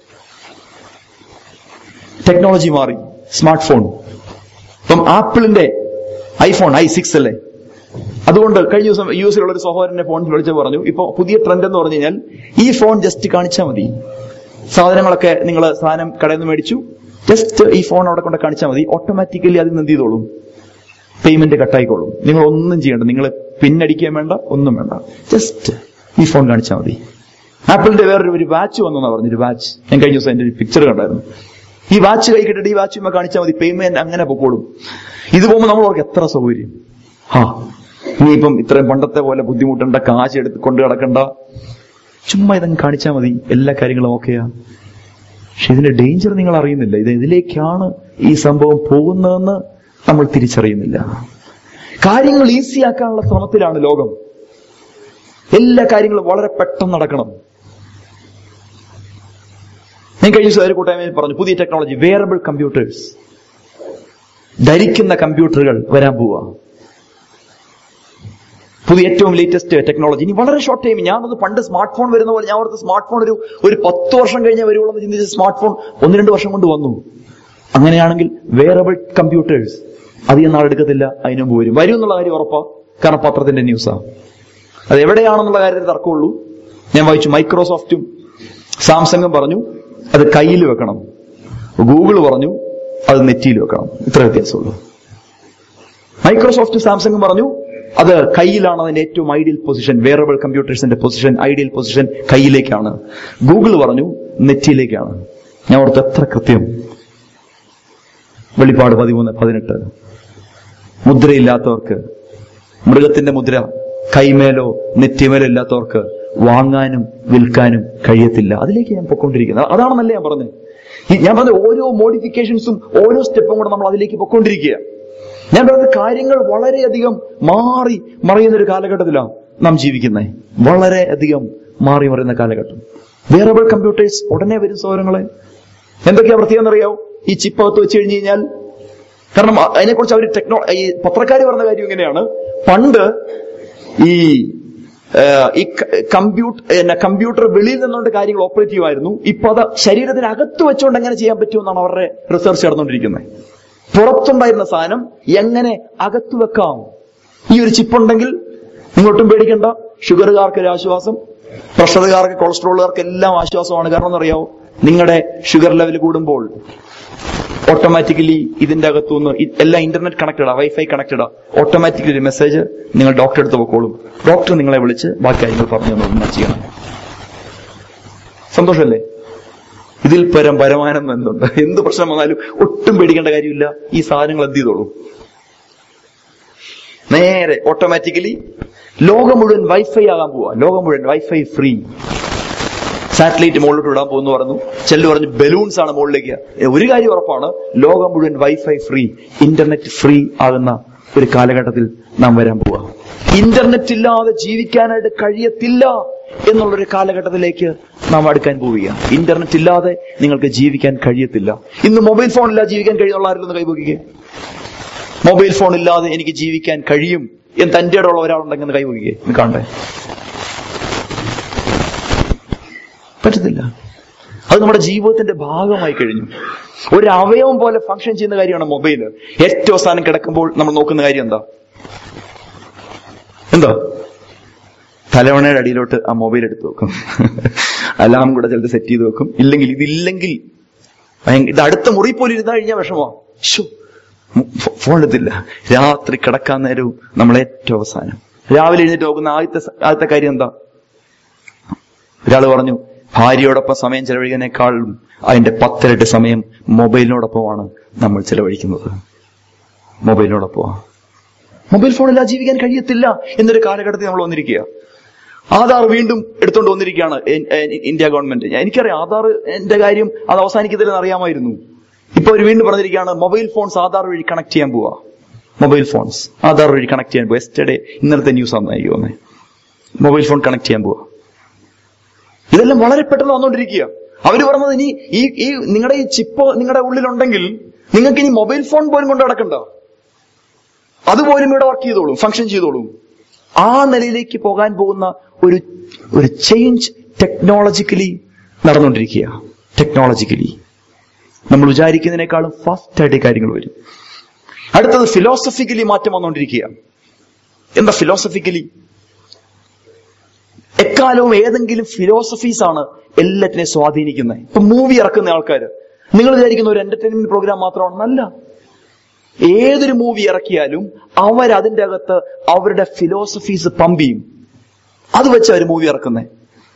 ടെക്നോളജി മാറി, സ്മാർട്ട് ഫോൺ. ഇപ്പം ആപ്പിളിന്റെ ഐഫോൺ i6 അല്ലേ, അതുകൊണ്ട് കഴിഞ്ഞ ദിവസം US-ലുള്ള ഒരു സഹോദരന്റെ ഫോൺ വിളിച്ച് പറഞ്ഞു, ഇപ്പൊ പുതിയ ട്രെൻഡ് എന്ന് പറഞ്ഞു കഴിഞ്ഞാൽ ഈ ഫോൺ ജസ്റ്റ് കാണിച്ചാൽ മതി. സാധനങ്ങളൊക്കെ നിങ്ങൾ സാധനം കടയിൽ നിന്ന് മേടിച്ചു, ജസ്റ്റ് ഈ ഫോൺ അവിടെ കൊണ്ട് കാണിച്ചാൽ മതി, ഓട്ടോമാറ്റിക്കലി അതിൽ നിന്ന് എന്ത് ചെയ്തോളും, പേയ്മെന്റ് കട്ടായിക്കോളും. നിങ്ങൾ ഒന്നും ചെയ്യേണ്ട, നിങ്ങൾ പിന്നടിക്കാൻ വേണ്ട, ഒന്നും വേണ്ട, ജസ്റ്റ് ഈ ഫോൺ കാണിച്ചാൽ മതി. ആപ്പിളിന്റെ വേറൊരു വാച്ച് വന്നെന്നാ പറഞ്ഞൊരു വാച്ച്, ഞാൻ കഴിഞ്ഞ ദിവസം എന്റെ ഒരു പിക്ചർ കണ്ടായിരുന്നു. ഈ വാച്ച് കൈ കിട്ടിട്ട് ഈ വാച്ച് കാണിച്ചാൽ മതി, പേയ്മെന്റ് അങ്ങനെ പൊക്കോളും. ഇത് പോകുമ്പോൾ നമ്മൾ അവർക്ക് എത്ര സൗകര്യം. ഇനിയിപ്പം ഇത്രയും പണ്ടത്തെ പോലെ ബുദ്ധിമുട്ടണ്ട, കാശ് എടുത്ത് കൊണ്ട് കിടക്കണ്ട, ചുമ്മാ ഇതങ്ങ് കാണിച്ചാൽ മതി, എല്ലാ കാര്യങ്ങളും ഓക്കെയാ. പക്ഷെ ഇതിന്റെ ഡേഞ്ചർ നിങ്ങൾ അറിയുന്നില്ല. ഇതിലേക്കാണ് ഈ സംഭവം പോകുന്നതെന്ന് നമ്മൾ തിരിച്ചറിയുന്നില്ല. കാര്യങ്ങൾ ഈസിയാക്കാനുള്ള ശ്രമത്തിലാണ് ലോകം. എല്ലാ കാര്യങ്ങളും വളരെ പെട്ടെന്ന് നടക്കണം. ഞാൻ കഴിഞ്ഞ ദിവസം ഒരു കൂട്ടായ്മയിൽ പറഞ്ഞു, പുതിയ ടെക്നോളജി, വെയറബിൾ കമ്പ്യൂട്ടേഴ്സ്, ധരിക്കുന്ന കമ്പ്യൂട്ടറുകൾ വരാൻ പോവാ. പുതിയ ഏറ്റവും ലേറ്റസ്റ്റ് ടെക്നോളജി. ഇനി വളരെ ഷോർട്ട് ടൈം. ഞാനത് പണ്ട് സ്മാർട്ട് ഫോൺ വരുന്ന പോലെ ഞാൻ ഓർത്ത് സ്മാർട്ട് ഫോൺ ഒരു 10 വർഷം കഴിഞ്ഞാൽ വരുവുള്ളൂ എന്ന് ചിന്തിച്ച് സ്മാർട്ട് ഫോൺ 1-2 വർഷം കൊണ്ട് വന്നു. അങ്ങനെയാണെങ്കിൽ വെയറബിൾ കമ്പ്യൂട്ടേഴ്സ് അധികം നാളെടുക്കത്തില്ല, അതിനു മുമ്പ് വരും എന്നുള്ള കാര്യം ഉറപ്പാ. കാരണം പത്രത്തിന്റെ ന്യൂസാ. അത് എവിടെയാണെന്നുള്ള കാര്യത്തിൽ തർക്കമുള്ളൂ. ഞാൻ വായിച്ചു, മൈക്രോസോഫ്റ്റും സാംസങ്ങും പറഞ്ഞു അത് കയ്യിൽ വെക്കണം, ഗൂഗിൾ പറഞ്ഞു അത് നെറ്റിയിൽ വെക്കണം. ഇത്ര വ്യത്യാസമുള്ളൂ. മൈക്രോസോഫ്റ്റും സാംസങ്ങും പറഞ്ഞു അത് കയ്യിലാണ് അതിന്റെ ഏറ്റവും ഐഡിയൽ പൊസിഷൻ, വെയറബിൾ കമ്പ്യൂട്ടേഴ്സിന്റെ പൊസിഷൻ, ഐഡിയൽ പൊസിഷൻ കയ്യിലേക്കാണ്. ഗൂഗിൾ പറഞ്ഞു നെറ്റിയിലേക്കാണ്. ഞാൻ ഓർത്ത് എത്ര കൃത്യം. വെളിപ്പാട് 13:18 മുദ്രയില്ലാത്തവർക്ക്, മൃഗത്തിന്റെ മുദ്ര കൈമേലോ നെറ്റിമേലോ ഇല്ലാത്തവർക്ക് വാങ്ങാനും വിൽക്കാനും കഴിയത്തില്ല. അതിലേക്ക് ഞാൻ പൊക്കോണ്ടിരിക്കുന്നത്. അതാണെന്നല്ലേ ഞാൻ പറഞ്ഞത്. ഞാൻ പറഞ്ഞ ഓരോ മോഡിഫിക്കേഷൻസും ഓരോ സ്റ്റെപ്പും കൂടെ നമ്മൾ അതിലേക്ക് പൊക്കോണ്ടിരിക്കുക. ഞാൻ പറഞ്ഞത് കാര്യങ്ങൾ വളരെയധികം മാറി മറിയുന്ന ഒരു കാലഘട്ടത്തിലാണ് നാം ജീവിക്കുന്നത്. വളരെയധികം മാറി മറിയുന്ന കാലഘട്ടം. വെയറബിൾ കമ്പ്യൂട്ടേഴ്സ് ഉടനെ വരും സൗകര്യങ്ങളെ. എന്തൊക്കെയാ പ്രത്യേകം അറിയാവോ? ഈ ചിപ്പ് അകത്ത് വെച്ച് കഴിഞ്ഞ് കഴിഞ്ഞാൽ കാരണം അതിനെക്കുറിച്ച് അവർ ഈ പത്രക്കാർ പറഞ്ഞ കാര്യം ഇങ്ങനെയാണ്, പണ്ട് ഈ കമ്പ്യൂട്ടർ വെളിയിൽ നിന്നുകൊണ്ട് കാര്യങ്ങൾ ഓപ്പറേറ്റ് ചെയ്യുമായിരുന്നു. ഇപ്പൊ അത് ശരീരത്തിനകത്ത് വെച്ചുകൊണ്ട് എങ്ങനെ ചെയ്യാൻ പറ്റുമെന്നാണ് അവരുടെ റിസർച്ച് നടന്നുകൊണ്ടിരിക്കുന്നത്. പുറത്തുണ്ടായിരുന്ന സാധനം എങ്ങനെ അകത്ത് വെക്കാം. ഈ ഒരു ചിപ്പുണ്ടെങ്കിൽ നിങ്ങൊട്ടും പേടിക്കണ്ട. ഷുഗറുകാർക്ക് ഒരു ആശ്വാസം, പ്രഷറുകാർക്ക്, കൊളസ്ട്രോളുകാർക്ക് എല്ലാം ആശ്വാസമാണ്. കാരണം എന്നറിയാവോ, നിങ്ങളുടെ ഷുഗർ ലെവൽ കൂടുമ്പോൾ ഓട്ടോമാറ്റിക്കലി ഇതിന്റെ അകത്തുനിന്ന് എല്ലാം ഇന്റർനെറ്റ് കണക്റ്റഡാ, വൈഫൈ കണക്റ്റഡാ, ഓട്ടോമാറ്റിക്കലി ഒരു മെസ്സേജ് നിങ്ങൾ ഡോക്ടറെ അടുത്ത് പോയിക്കോളും. ഡോക്ടർ നിങ്ങളെ വിളിച്ച് ബാക്കി കാര്യങ്ങൾ പറഞ്ഞു തന്നു ചെയ്യണം. സന്തോഷമല്ലേ? ഇതിൽ പരമാനന്ദം എന്തുണ്ട്? എന്ത് പ്രശ്നം വന്നാലും ഒട്ടും പേടിക്കേണ്ട കാര്യമില്ല. ഈ സാധനങ്ങൾ എന്ത് ചെയ്തോളൂ, നേരെ ഓട്ടോമാറ്റിക്കലി ലോകം മുഴുവൻ വൈഫൈ ആകാൻ പോവാ. ലോകം മുഴുവൻ വൈഫൈ ഫ്രീ. സാറ്റലൈറ്റ് മുകളിലോട്ട് വിടാൻ പോകുന്നു പറഞ്ഞു. ചിലർ പറഞ്ഞു ബലൂൺസ് ആണ് മുകളിലേക്ക്. ഒരു കാര്യം ഉറപ്പാണ്, ലോകം മുഴുവൻ വൈഫൈ ഫ്രീ, ഇന്റർനെറ്റ് ഫ്രീ ആകുന്ന ഒരു കാലഘട്ടത്തിൽ നാം വരാൻ പോവാ. ഇന്റർനെറ്റ് ഇല്ലാതെ ജീവിക്കാനായിട്ട് കഴിയത്തില്ല എന്നുള്ളൊരു കാലഘട്ടത്തിലേക്ക് നാം അടുക്കാൻ പോവുകയാണ്. ഇന്റർനെറ്റ് ഇല്ലാതെ നിങ്ങൾക്ക് ജീവിക്കാൻ കഴിയത്തില്ല. ഇന്ന് മൊബൈൽ ഫോൺ ഇല്ലാതെ ജീവിക്കാൻ കഴിയുന്നുള്ള ആരെങ്കിലും കൈപോക്കിക്കേ. മൊബൈൽ ഫോൺ ഇല്ലാതെ എനിക്ക് ജീവിക്കാൻ കഴിയും എന്ന് തന്റെ ഇടമുള്ള ഒരാളുണ്ടെങ്കിൽ കൈപോക്കിക്കേ. കാണണ്ടേ? പറ്റത്തില്ല. അത് നമ്മുടെ ജീവിതത്തിന്റെ ഭാഗമായി കഴിഞ്ഞു. ഒരു അവയവം പോലെ ഫംഗ്ഷൻ ചെയ്യുന്ന കാര്യമാണ് മൊബൈല്. ഏറ്റവും അവസാനം കിടക്കുമ്പോൾ നമ്മൾ നോക്കുന്ന കാര്യം എന്താ? തലവണയുടെ അടിയിലോട്ട് ആ മൊബൈൽ എടുത്ത് വെക്കും. അലാം കൂടെ ചിലത് സെറ്റ് ചെയ്ത് വെക്കും. ഇതില്ലെങ്കിൽ ഇത് അടുത്ത മുറി പോലും ഇരുന്നാ കഴിഞ്ഞാൽ വിഷമോ, ഫോൺ എടുത്തില്ല. രാത്രി കിടക്കാൻ നേരവും നമ്മൾ ഏറ്റവും അവസാനം രാവിലെ എഴുന്നേറ്റ് നോക്കുന്ന ആദ്യത്തെ കാര്യം എന്താ? ഒരാൾ പറഞ്ഞു, ഭാര്യയോടൊപ്പം സമയം ചെലവഴിക്കുന്നതിനേക്കാളും അതിന്റെ 10 ഇരട്ടി സമയം മൊബൈലിനോടൊപ്പമാണ് നമ്മൾ ചെലവഴിക്കുന്നത്. മൊബൈലിനോടൊപ്പമാണ്. മൊബൈൽ ഫോണില്ലാതെ ജീവിക്കാൻ കഴിയത്തില്ല എന്നൊരു കാലഘട്ടത്തിൽ നമ്മൾ വന്നിരിക്കുക. ആധാർ വീണ്ടും എടുത്തുകൊണ്ട് വന്നിരിക്കുകയാണ് ഇന്ത്യ ഗവൺമെന്റ്. എനിക്കറിയാം ആധാർ എന്റെ കാര്യം അത് അവസാനിക്കത്തില്ലെന്ന് അറിയാമായിരുന്നു. ഇപ്പൊ അവർ വീണ്ടും പറഞ്ഞിരിക്കുകയാണ് മൊബൈൽ ഫോൺസ് ആധാർ വഴി കണക്ട് ചെയ്യാൻ പോവാ. മൊബൈൽ ഫോൺസ് ആധാർ വഴി കണക്ട് ചെയ്യാൻ പോവാ. എസ്റ്റർഡേ ഇന്നലത്തെ ന്യൂസ് ആണെന്നായിരിക്കും വന്നേ. മൊബൈൽ ഫോൺ കണക്ട് ചെയ്യാൻ പോവാ. ഇതെല്ലാം വളരെ പെട്ടെന്ന് വന്നുകൊണ്ടിരിക്കുക. അവര് പറഞ്ഞത് ഇനി ഈ നിങ്ങളുടെ ഈ ചിപ്പ് നിങ്ങളുടെ ഉള്ളിലുണ്ടെങ്കിൽ നിങ്ങൾക്ക് ഇനി മൊബൈൽ ഫോൺ പോലും കൊണ്ട് നടക്കണ്ട, അതുപോലും ഇവിടെ വർക്ക് ചെയ്തോളും, ഫംഗ്ഷൻ ചെയ്തോളും. ആ നിലയിലേക്ക് പോകാൻ പോകുന്ന ഒരു ചേഞ്ച് ടെക്നോളജിക്കലി നടന്നുകൊണ്ടിരിക്കുക. ടെക്നോളജിക്കലി നമ്മൾ വിചാരിക്കുന്നതിനേക്കാളും ഫാസ്റ്റ് ആയിട്ട് കാര്യങ്ങൾ വരും. അടുത്തത് ഫിലോസഫിക്കലി മാറ്റം വന്നുകൊണ്ടിരിക്കുക. എന്താ ഫിലോസഫിക്കലി? എക്കാലവും ഏതെങ്കിലും ഫിലോസഫീസ് ആണ് എല്ലാറ്റിനെയും സ്വാധീനിക്കുന്നത്. ഇപ്പൊ മൂവി ഇറക്കുന്ന ആൾക്കാര് നിങ്ങൾ വിചാരിക്കുന്ന ഒരു എന്റർടൈൻമെന്റ് പ്രോഗ്രാം മാത്രമാണെന്നല്ല. ഏതൊരു മൂവി ഇറക്കിയാലും അവരതിന്റെ അകത്ത് അവരുടെ ഫിലോസഫീസ് പമ്പ് ചെയ്യും. അത് വെച്ച് അവർ മൂവി ഇറക്കുന്നത്.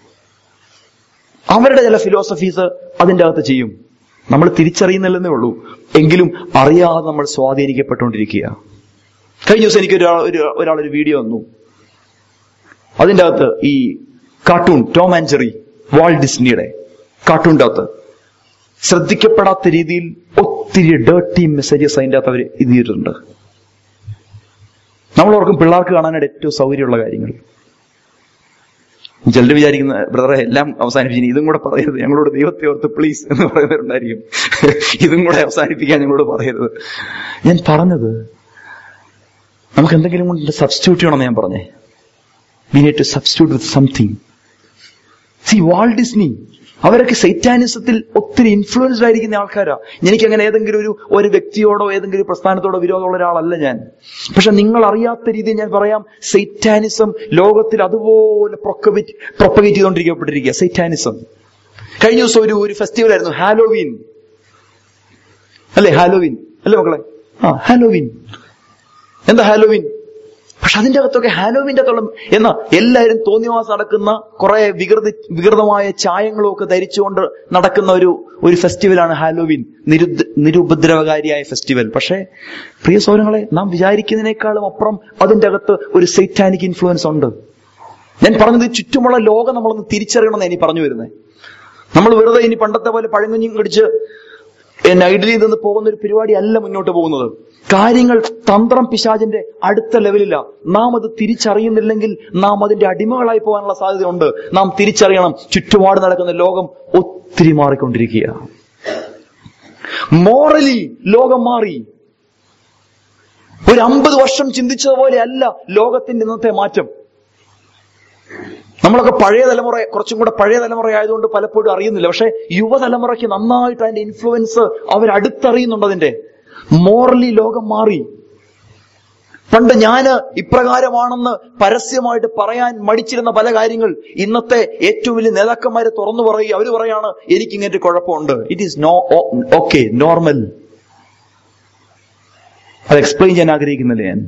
അവരുടെ ചില ഫിലോസഫീസ് അതിന്റെ അകത്ത് ചെയ്യും. നമ്മൾ തിരിച്ചറിയുന്നില്ലെന്നേ ഉള്ളൂ. എങ്കിലും അറിയാതെ നമ്മൾ സ്വാധീനിക്കപ്പെട്ടുകൊണ്ടിരിക്കുക. കഴിഞ്ഞ ദിവസം എനിക്ക് ഒരാളൊരു വീഡിയോ വന്നു. അതിൻ്റെ അകത്ത് ഈ cartoon Tom and Jerry, Walt ഡിസ്നിയുടെ കാർട്ടൂണിന്റെ അകത്ത് ശ്രദ്ധിക്കപ്പെടാത്ത രീതിയിൽ ഒത്തിരി ഡേർട്ടി മെസ്സേജസ് അതിൻ്റെ അകത്ത് അവർ ഇത് ചെയ്തിട്ടുണ്ട്. നമ്മളോർക്കും പിള്ളേർക്ക് കാണാനായിട്ട് ഏറ്റവും സൗകര്യമുള്ള കാര്യങ്ങൾ. ചിലർ വിചാരിക്കുന്ന ബ്രദറെ എല്ലാം അവസാനിപ്പിച്ചു, ഇതും കൂടെ പറയരുത്, ഞങ്ങളോട് ദൈവത്തെ ഓർത്ത് പ്ലീസ് എന്ന് പറയുന്നവരുണ്ടായിരിക്കും. ഇതും കൂടെ അവസാനിപ്പിക്കാൻ ഞങ്ങളോട് പറയരുത്. ഞാൻ പറഞ്ഞത് നമുക്ക് എന്തെങ്കിലും കൊണ്ട് സബ്സ്റ്റിറ്റ്യൂട്ട് ചെയ്യണമെന്ന് ഞാൻ പറഞ്ഞേ. We need to substitute with something. See, Walt Disney അവരൊക്കെ സൈറ്റാനിസത്തിൽ ഒത്തിരി ഇൻഫ്ലുവൻസ്ഡ് ആയിരിക്കുന്ന ആൾക്കാരാ. എനിക്കങ്ങനെ ഏതെങ്കിലും ഒരു വ്യക്തിയോടോ ഏതെങ്കിലും പ്രസ്ഥാനത്തോടോ വിരോധമുള്ള ഒരാളല്ല ഞാൻ. പക്ഷെ നിങ്ങൾ അറിയാത്ത രീതിയിൽ ഞാൻ പറയാം, സൈറ്റാനിസം ലോകത്തിൽ അതുപോലെ പ്രൊപ്പഗേറ്റ് ചെയ്തുകൊണ്ടിരിക്കപ്പെട്ടിരിക്കുക. സൈറ്റാനിസം കഴിഞ്ഞ ദിവസം ഒരു ഫെസ്റ്റിവൽ ആയിരുന്നു, ഹാലോവീൻ അല്ലേ? ഹാലോവീൻ അല്ലേ മക്കളെ? ഹാലോവീൻ. എന്താ ഹാലോവീൻ? പക്ഷെ അതിന്റെ അകത്തൊക്കെ ഹാലോവീന്റെ അകത്തോളം എന്നാ എല്ലാവരും തോന്നിവാസം നടക്കുന്ന കുറെ വികൃതമായ ചായങ്ങളും ഒക്കെ ധരിച്ചുകൊണ്ട് നടക്കുന്ന ഒരു ഫെസ്റ്റിവലാണ് ഹാലോവീൻ. നിരുപദ്രവകാരിയായ ഫെസ്റ്റിവൽ. പക്ഷേ പ്രിയ സഹോദരങ്ങളെ, നാം വിചാരിക്കുന്നതിനേക്കാളും അപ്പുറം അതിന്റെ അകത്ത് ഒരു സൈറ്റാനിക് ഇൻഫ്ലുവൻസ് ഉണ്ട്. ഞാൻ പറഞ്ഞത് ചുറ്റുമുള്ള ലോകം നമ്മളൊന്ന് തിരിച്ചറിയണമെന്ന് ഇനി പറഞ്ഞു വരുന്നത്. നമ്മൾ വെറുതെ ഇനി പണ്ടത്തെ പോലെ പഴങ്ങഞ്ഞും കടിച്ച് ഐഡിയയിൽ നിന്ന് പോകുന്ന ഒരു പരിപാടി അല്ല മുന്നോട്ട് പോകുന്നത്. കാര്യങ്ങൾ തന്ത്രം പിശാചിന്റെ അടുത്ത ലെവലില്ല. നാം അത് തിരിച്ചറിയുന്നില്ലെങ്കിൽ നാം അതിന്റെ അടിമകളായി പോകാനുള്ള സാധ്യതയുണ്ട്. നാം തിരിച്ചറിയണം, ചുറ്റുപാട് നടക്കുന്ന ലോകം ഒത്തിരി മാറിക്കൊണ്ടിരിക്കുക. മോറലി ലോകം മാറി. ഒരു 50 വർഷം ചിന്തിച്ചതുപോലെ അല്ല ലോകത്തിന്റെ ഇന്നത്തെ മാറ്റം. നമ്മളൊക്കെ പഴയ തലമുറ, കുറച്ചും കൂടെ പഴയ തലമുറ ആയതുകൊണ്ട് പലപ്പോഴും അറിയുന്നില്ല. പക്ഷെ യുവതലമുറയ്ക്ക് നന്നായിട്ട് അതിന്റെ ഇൻഫ്ലുവൻസ് അവരടുത്തറിയുന്നുണ്ട്. അതിന്റെ മോറലി ലോകം മാറി. പണ്ട് ഞാന് ഇപ്രകാരമാണെന്ന് പരസ്യമായിട്ട് പറയാൻ മടിച്ചിരുന്ന പല കാര്യങ്ങൾ ഇന്നത്തെ ഏറ്റവും വലിയ നേതാക്കന്മാരെ തുറന്നു പറയുക. അവര് പറയാണ് എനിക്ക് ഇങ്ങനത്തെ കുഴപ്പമുണ്ട്. It is okay, normal. അത് എക്സ്പ്ലെയിൻ ചെയ്യാൻ ആഗ്രഹിക്കുന്നില്ല ഞാൻ.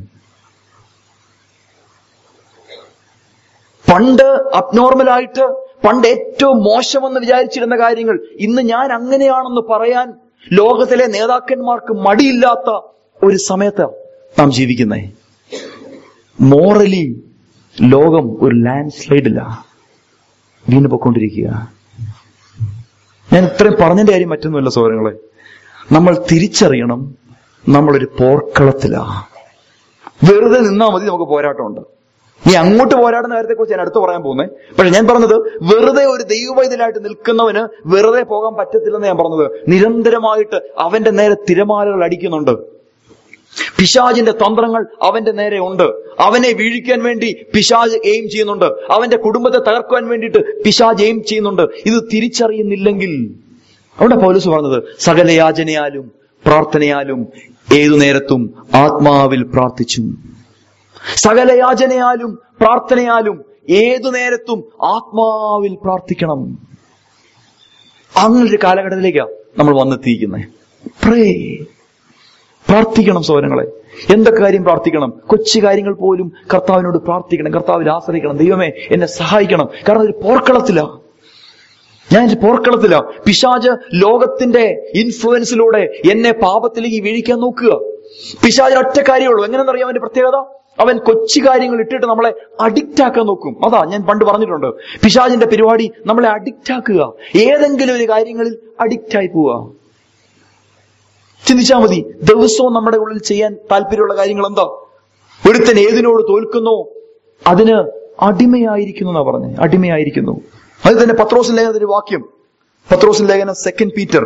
പണ്ട് അബ്നോർമലായിട്ട്, പണ്ട് ഏറ്റവും മോശമെന്ന് വിചാരിച്ചിരുന്ന കാര്യങ്ങൾ ഇന്ന് ഞാൻ അങ്ങനെയാണെന്ന് പറയാൻ ലോകത്തിലെ നേതാക്കന്മാർക്ക് മടിയില്ലാത്ത ഒരു സമയത്ത് നാം ജീവിക്കുന്നേ. മോറലി ലോകം ഒരു ലാൻഡ് സ്ലൈഡില്ല, വീണ് പോയിക്കൊണ്ടിരിക്കുക. ഞാൻ ഇത്രയും പറഞ്ഞതിന്റെ കാര്യം മറ്റൊന്നുമല്ല സഹോദരങ്ങളെ. നമ്മൾ തിരിച്ചറിയണം, നമ്മളൊരു പോർക്കളത്തിലാ. വെറുതെ നിന്നാ മതി, നമുക്ക് പോരാട്ടമുണ്ട്. നീ അങ്ങോട്ട് പോരാടുന്ന കാര്യത്തെക്കുറിച്ച് ഞാൻ അടുത്ത് പറയാൻ പോകുന്നേ. പക്ഷെ ഞാൻ പറഞ്ഞത് വെറുതെ ഒരു ദൈവവൈതലായിട്ട് നിൽക്കുന്നവന് വെറുതെ പോകാൻ പറ്റത്തില്ലെന്ന് ഞാൻ പറഞ്ഞത്. നിരന്തരമായിട്ട് അവന്റെ നേരെ തിരമാലകൾ അടിക്കുന്നുണ്ട്. പിശാചിന്റെ തന്ത്രങ്ങൾ അവന്റെ നേരെ ഉണ്ട്. അവനെ വീഴിക്കാൻ വേണ്ടി പിശാച് എയിം ചെയ്യുന്നുണ്ട്. അവന്റെ കുടുംബത്തെ തകർക്കുവാൻ വേണ്ടിയിട്ട് പിശാച് എയിം ചെയ്യുന്നുണ്ട്. ഇത് തിരിച്ചറിയുന്നില്ലെങ്കിൽ, അവിടെ പൗലോസ് പറഞ്ഞത് സകല യാചനയാലും പ്രാർത്ഥനയാലും ഏതു നേരത്തും ആത്മാവിൽ പ്രാർത്ഥിച്ചു. സകല യാചനയാലും പ്രാർത്ഥനയാലും ഏതു നേരത്തും ആത്മാവിൽ പ്രാർത്ഥിക്കണം. അങ്ങനൊരു കാലഘട്ടത്തിലേക്കാണ് നമ്മൾ വന്നെത്തിയിരിക്കുന്നത്. പ്രേ, പ്രാർത്ഥിക്കണം സഹോദരങ്ങളെ. എന്തൊക്കെ കാര്യം പ്രാർത്ഥിക്കണം? കൊച്ചു കാര്യങ്ങൾ പോലും കർത്താവിനോട് പ്രാർത്ഥിക്കണം, കർത്താവിൽ ആശ്രയിക്കണം. ദൈവമേ എന്നെ സഹായിക്കണം. കാരണം ഒരു പോർക്കളത്തില, ഞാൻ പോർക്കളത്തില. പിശാച് ലോകത്തിന്റെ ഇൻഫ്ലുവൻസിലൂടെ എന്നെ പാപത്തിലേക്ക് വീഴിക്കാൻ നോക്കുക. പിശാചിന് ഒറ്റ കാര്യമുള്ളൂ. എങ്ങനെയെന്നറിയാം അവന്റെ പ്രത്യേകത? അവൻ കൊച്ചു കാര്യങ്ങൾ ഇട്ടിട്ട് നമ്മളെ അഡിക്റ്റ് ആക്കാൻ നോക്കും. അതാ ഞാൻ പണ്ട് പറഞ്ഞിട്ടുണ്ട്, പിശാചിന്റെ പരിപാടി നമ്മളെ അഡിക്റ്റ് ആക്കുക. ഏതെങ്കിലും ഒരു കാര്യങ്ങളിൽ അഡിക്റ്റ് ആയി പോവുക. ചിന്തിച്ചാൽ മതി, ദിവസവും നമ്മുടെ ഉള്ളിൽ ചെയ്യാൻ താല്പര്യമുള്ള കാര്യങ്ങൾ എന്താ? ഒരുത്തൻ ഏതിനോട് തോൽക്കുന്നോ അതിന് അടിമയായിരിക്കുന്നു എന്നാ പറഞ്ഞേ. അടിമയായിരിക്കുന്നു. അത് തന്നെ പത്രോസിന്റെ ലേഖനത്തിന്റെ വാക്യം. പത്രോസിന്റെ ലേഖനം 2 പീറ്റർ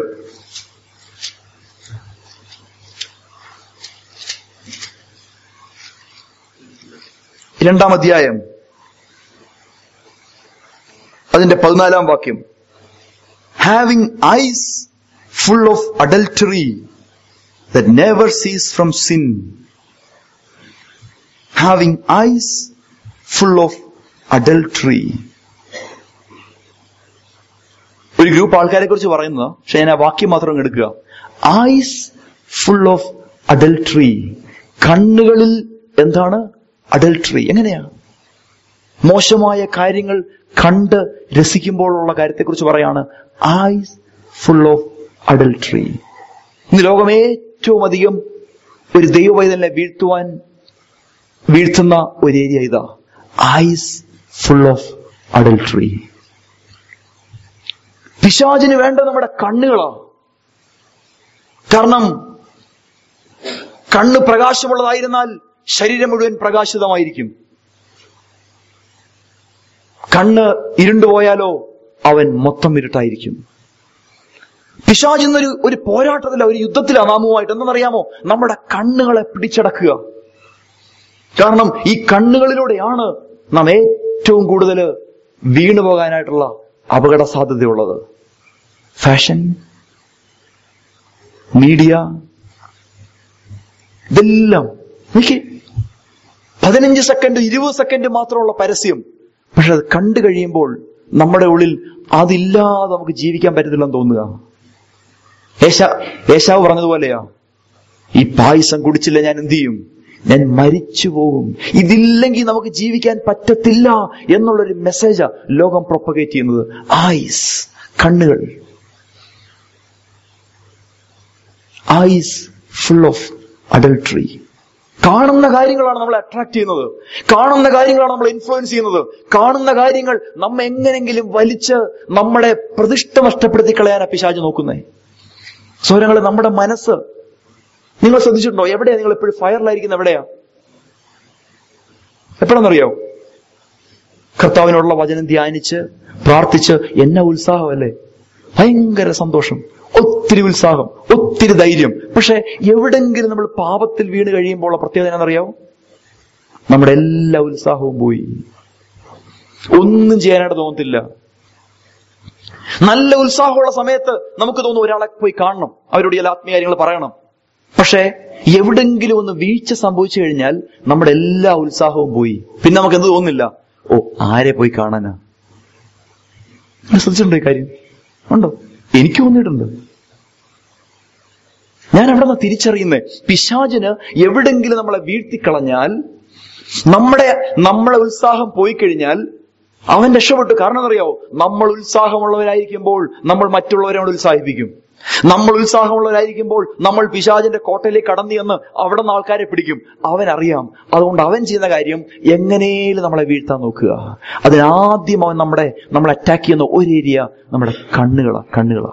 2-ാം അധ്യായം അതിന്റെ 14-ാം വാക്യം. Having eyes full of adultery that never cease from sin. Having eyes full of adultery. ഒരു ഗ്രൂപ്പ് ആൾക്കാരെ കുറിച്ച് പറയുന്നത്, പക്ഷെ ഞാൻ ആ വാക്യം മാത്രം എടുക്കുക. Eyes full of adultery. കണ്ണുകളിൽ എന്താണ്? അഡൽട്ടറി. എങ്ങനെയാ? മോശമായ കാര്യങ്ങൾ കണ്ട് രസിക്കുമ്പോഴുള്ള കാര്യത്തെക്കുറിച്ച് പറയാണ്. Eyes full of adultery. ഇന്ന് ലോകം ഏറ്റവും അധികം ഒരു ദൈവവൈതലിനെ വീഴ്ത്തുന്ന ഒരു ഏരിയ ഇതാ. Eyes full of adultery. പിശാചിന് വേണ്ട നമ്മുടെ കണ്ണുകളാ. കാരണം കണ്ണ് പ്രകാശമുള്ളതായിരുന്നാൽ ശരീരം മുഴുവൻ പ്രകാശിതമായിരിക്കും. കണ്ണ് ഇരുണ്ടുപോയാലോ അവൻ മൊത്തം ഇരുട്ടായിരിക്കും. പിശാചിന്നൊരു ഒരു പോരാട്ടത്തില, ഒരു യുദ്ധത്തിലാണ് നാമുമായിട്ട്. എന്തെന്നറിയാമോ? നമ്മുടെ കണ്ണുകളെ പിടിച്ചടക്കുക. കാരണം ഈ കണ്ണുകളിലൂടെയാണ് നാം ഏറ്റവും കൂടുതൽ വീണുപോകാനായിട്ടുള്ള അപകട സാധ്യതയുള്ളത്. ഫാഷൻ, മീഡിയ, ഇതെല്ലാം 15 സെക്കൻഡ് 20 സെക്കൻഡ് മാത്രമുള്ള പരസ്യം. പക്ഷെ അത് കണ്ടു കഴിയുമ്പോൾ നമ്മുടെ ഉള്ളിൽ അതില്ലാതെ നമുക്ക് ജീവിക്കാൻ പറ്റത്തില്ലെന്ന് തോന്നുക. ഏശാവ് പറഞ്ഞതുപോലെയാ, ഈ പായസം കുടിച്ചില്ല ഞാൻ എന്ത് ചെയ്യും? ഞാൻ മരിച്ചു പോകും. ഇതില്ലെങ്കിൽ നമുക്ക് ജീവിക്കാൻ പറ്റത്തില്ല എന്നുള്ളൊരു മെസ്സേജാ ലോകം പ്രൊപ്പഗേറ്റ് ചെയ്യുന്നത്. ഐസ്, കണ്ണുകൾ. Eyes full of adultery. കാണുന്ന കാര്യങ്ങളാണ് നമ്മളെ അട്രാക്ട് ചെയ്യുന്നത്. കാണുന്ന കാര്യങ്ങളാണ് നമ്മളെ ഇൻഫ്ലുവൻസ് ചെയ്യുന്നത്. കാണുന്ന കാര്യങ്ങൾ നമ്മെ എങ്ങനെങ്കിലും വലിച്ച് നമ്മുടെ പ്രതിഷ്ഠ നഷ്ടപ്പെടുത്തി കളയാനാ പിശാച് നോക്കുന്നേ. സഹോദരങ്ങളെ, നമ്മുടെ മനസ്സ് നിങ്ങൾ ശ്രദ്ധിച്ചിട്ടുണ്ടോ? എവിടെയാ നിങ്ങൾ എപ്പോഴും ഫയറിലായിരിക്കുന്നത്? എവിടെയാ? എപ്പോഴാണെന്നറിയോ? കർത്താവിനോടുള്ള വചനം ധ്യാനിച്ച് പ്രാർത്ഥിച്ച് എന്നാ ഉത്സാഹമല്ലേ, ഭയങ്കര സന്തോഷം. ഒത്തിരി ഉത്സാഹം, ഒത്തിരി ധൈര്യം. പക്ഷെ എവിടെങ്കിലും നമ്മൾ പാപത്തിൽ വീണ് കഴിയുമ്പോൾ പ്രത്യേകത എന്നറിയാമോ? നമ്മുടെ എല്ലാ ഉത്സാഹവും പോയി. ഒന്നും ചെയ്യാനായിട്ട് തോന്നത്തില്ല. നല്ല ഉത്സാഹമുള്ള സമയത്ത് നമുക്ക് തോന്നും ഒരാളെ പോയി കാണണം, അവരോട് ചില ആത്മീയ കാര്യങ്ങൾ പറയണം. പക്ഷെ എവിടെങ്കിലും ഒന്ന് വീഴ്ച സംഭവിച്ചു കഴിഞ്ഞാൽ നമ്മുടെ എല്ലാ ഉത്സാഹവും പോയി. പിന്നെ നമുക്ക് എന്ത് തോന്നുന്നില്ല? ഓ, ആരെ പോയി കാണാനാ? ശ്രദ്ധിച്ചിട്ടുണ്ടോ ഈ കാര്യം? ഉണ്ടോ? എനിക്ക് തോന്നിയിട്ടുണ്ട്. ഞാൻ അവിടെ നിന്ന് തിരിച്ചറിയുന്നേ, പിശാചിന് എവിടെങ്കിലും നമ്മളെ വീഴ്ത്തിക്കളഞ്ഞാൽ, നമ്മളെ ഉത്സാഹം പോയി കഴിഞ്ഞാൽ അവൻ രക്ഷപ്പെട്ടു. കാരണം എന്നറിയാവോ? നമ്മൾ ഉത്സാഹമുള്ളവരായിരിക്കുമ്പോൾ നമ്മൾ മറ്റുള്ളവരോട് ഉത്സാഹിപ്പിക്കും. നമ്മൾ ഉത്സാഹമുള്ളവരായിരിക്കുമ്പോൾ നമ്മൾ പിശാചിന്റെ കോട്ടയിലേക്ക് കടന്നു ചെന്ന് അവിടെ നിന്ന് ആൾക്കാരെ പിടിക്കും. അവനറിയാം. അതുകൊണ്ട് അവൻ ചെയ്യുന്ന കാര്യം എങ്ങനെയും നമ്മളെ വീഴ്ത്താൻ നോക്കുക. അതിനാദ്യം അവൻ നമ്മളെ അറ്റാക്ക് ചെയ്യുന്ന ഒരു ഏരിയ നമ്മുടെ കണ്ണുകളാ.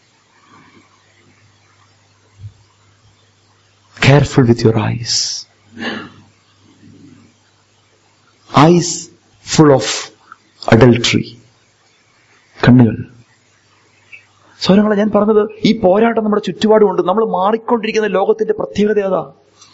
Careful with your eyes. Eyes full of adultery. കണ്ണുകൾ. സൗരങ്ങളെ, ഞാൻ പറഞ്ഞത് ഈ പോരാട്ടം നമ്മുടെ ചുറ്റുപാടുമുണ്ട്. നമ്മൾ മാറിക്കൊണ്ടിരിക്കുന്ന ലോകത്തിന്റെ പ്രത്യേകത അതാ.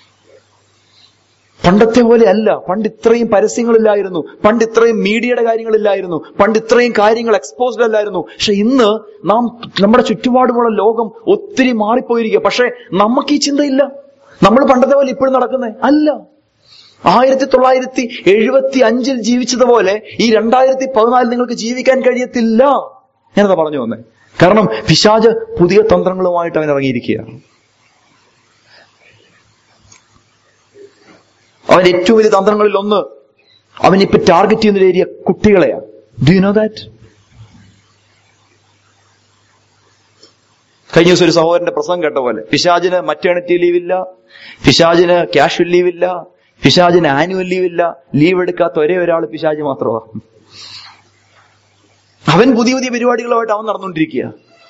പണ്ടത്തെ പോലെ അല്ല. പണ്ട് ഇത്രയും പരസ്യങ്ങളില്ലായിരുന്നു, പണ്ട് ഇത്രയും മീഡിയയുടെ കാര്യങ്ങളില്ലായിരുന്നു, പണ്ട് ഇത്രയും കാര്യങ്ങൾ എക്സ്പോസ്ഡ് അല്ലായിരുന്നു. പക്ഷെ ഇന്ന് നമ്മുടെ ചുറ്റുപാടുമുള്ള ലോകം ഒത്തിരി മാറിപ്പോയിരിക്കുക. പക്ഷെ നമുക്ക് ഈ ചിന്തയില്ല. നമ്മൾ പണ്ടത്തെ പോലെ ഇപ്പോഴും നടക്കുന്നേ അല്ല. 1975 ജീവിച്ചതുപോലെ ഈ 2014 നിങ്ങൾക്ക് ജീവിക്കാൻ കഴിയത്തില്ല. ഞാനതാ പറഞ്ഞു വന്നേ. കാരണം പിശാച് പുതിയ തന്ത്രങ്ങളുമായിട്ട് അവൻ ഇറങ്ങിയിരിക്കുകയാണ്. അവന്റെ ഏറ്റവും വലിയ തന്ത്രങ്ങളിൽ ഒന്ന്, അവനിപ്പോ ടാർഗറ്റ് ചെയ്യുന്ന ഏരിയ കുട്ടികളെയാണ്. Do you know that? കഴിഞ്ഞ ദിവസം ഒരു സഹോദരന്റെ പ്രസംഗം കേട്ട പോലെ, പിശാചിന് മറ്റേണിറ്റി ലീവില്ല, പിശാചിന് ക്യാഷ്വൽ ലീവില്ല, പിശാചിന് ആനുവൽ ലീവില്ല. ലീവ് എടുക്കാത്ത ഒരേ ഒരാൾ പിശാച് മാത്രമാണ്. അവൻ പുതിയ പുതിയ പരിപാടികളുമായിട്ട് അവൻ നടന്നുകൊണ്ടിരിക്കുക.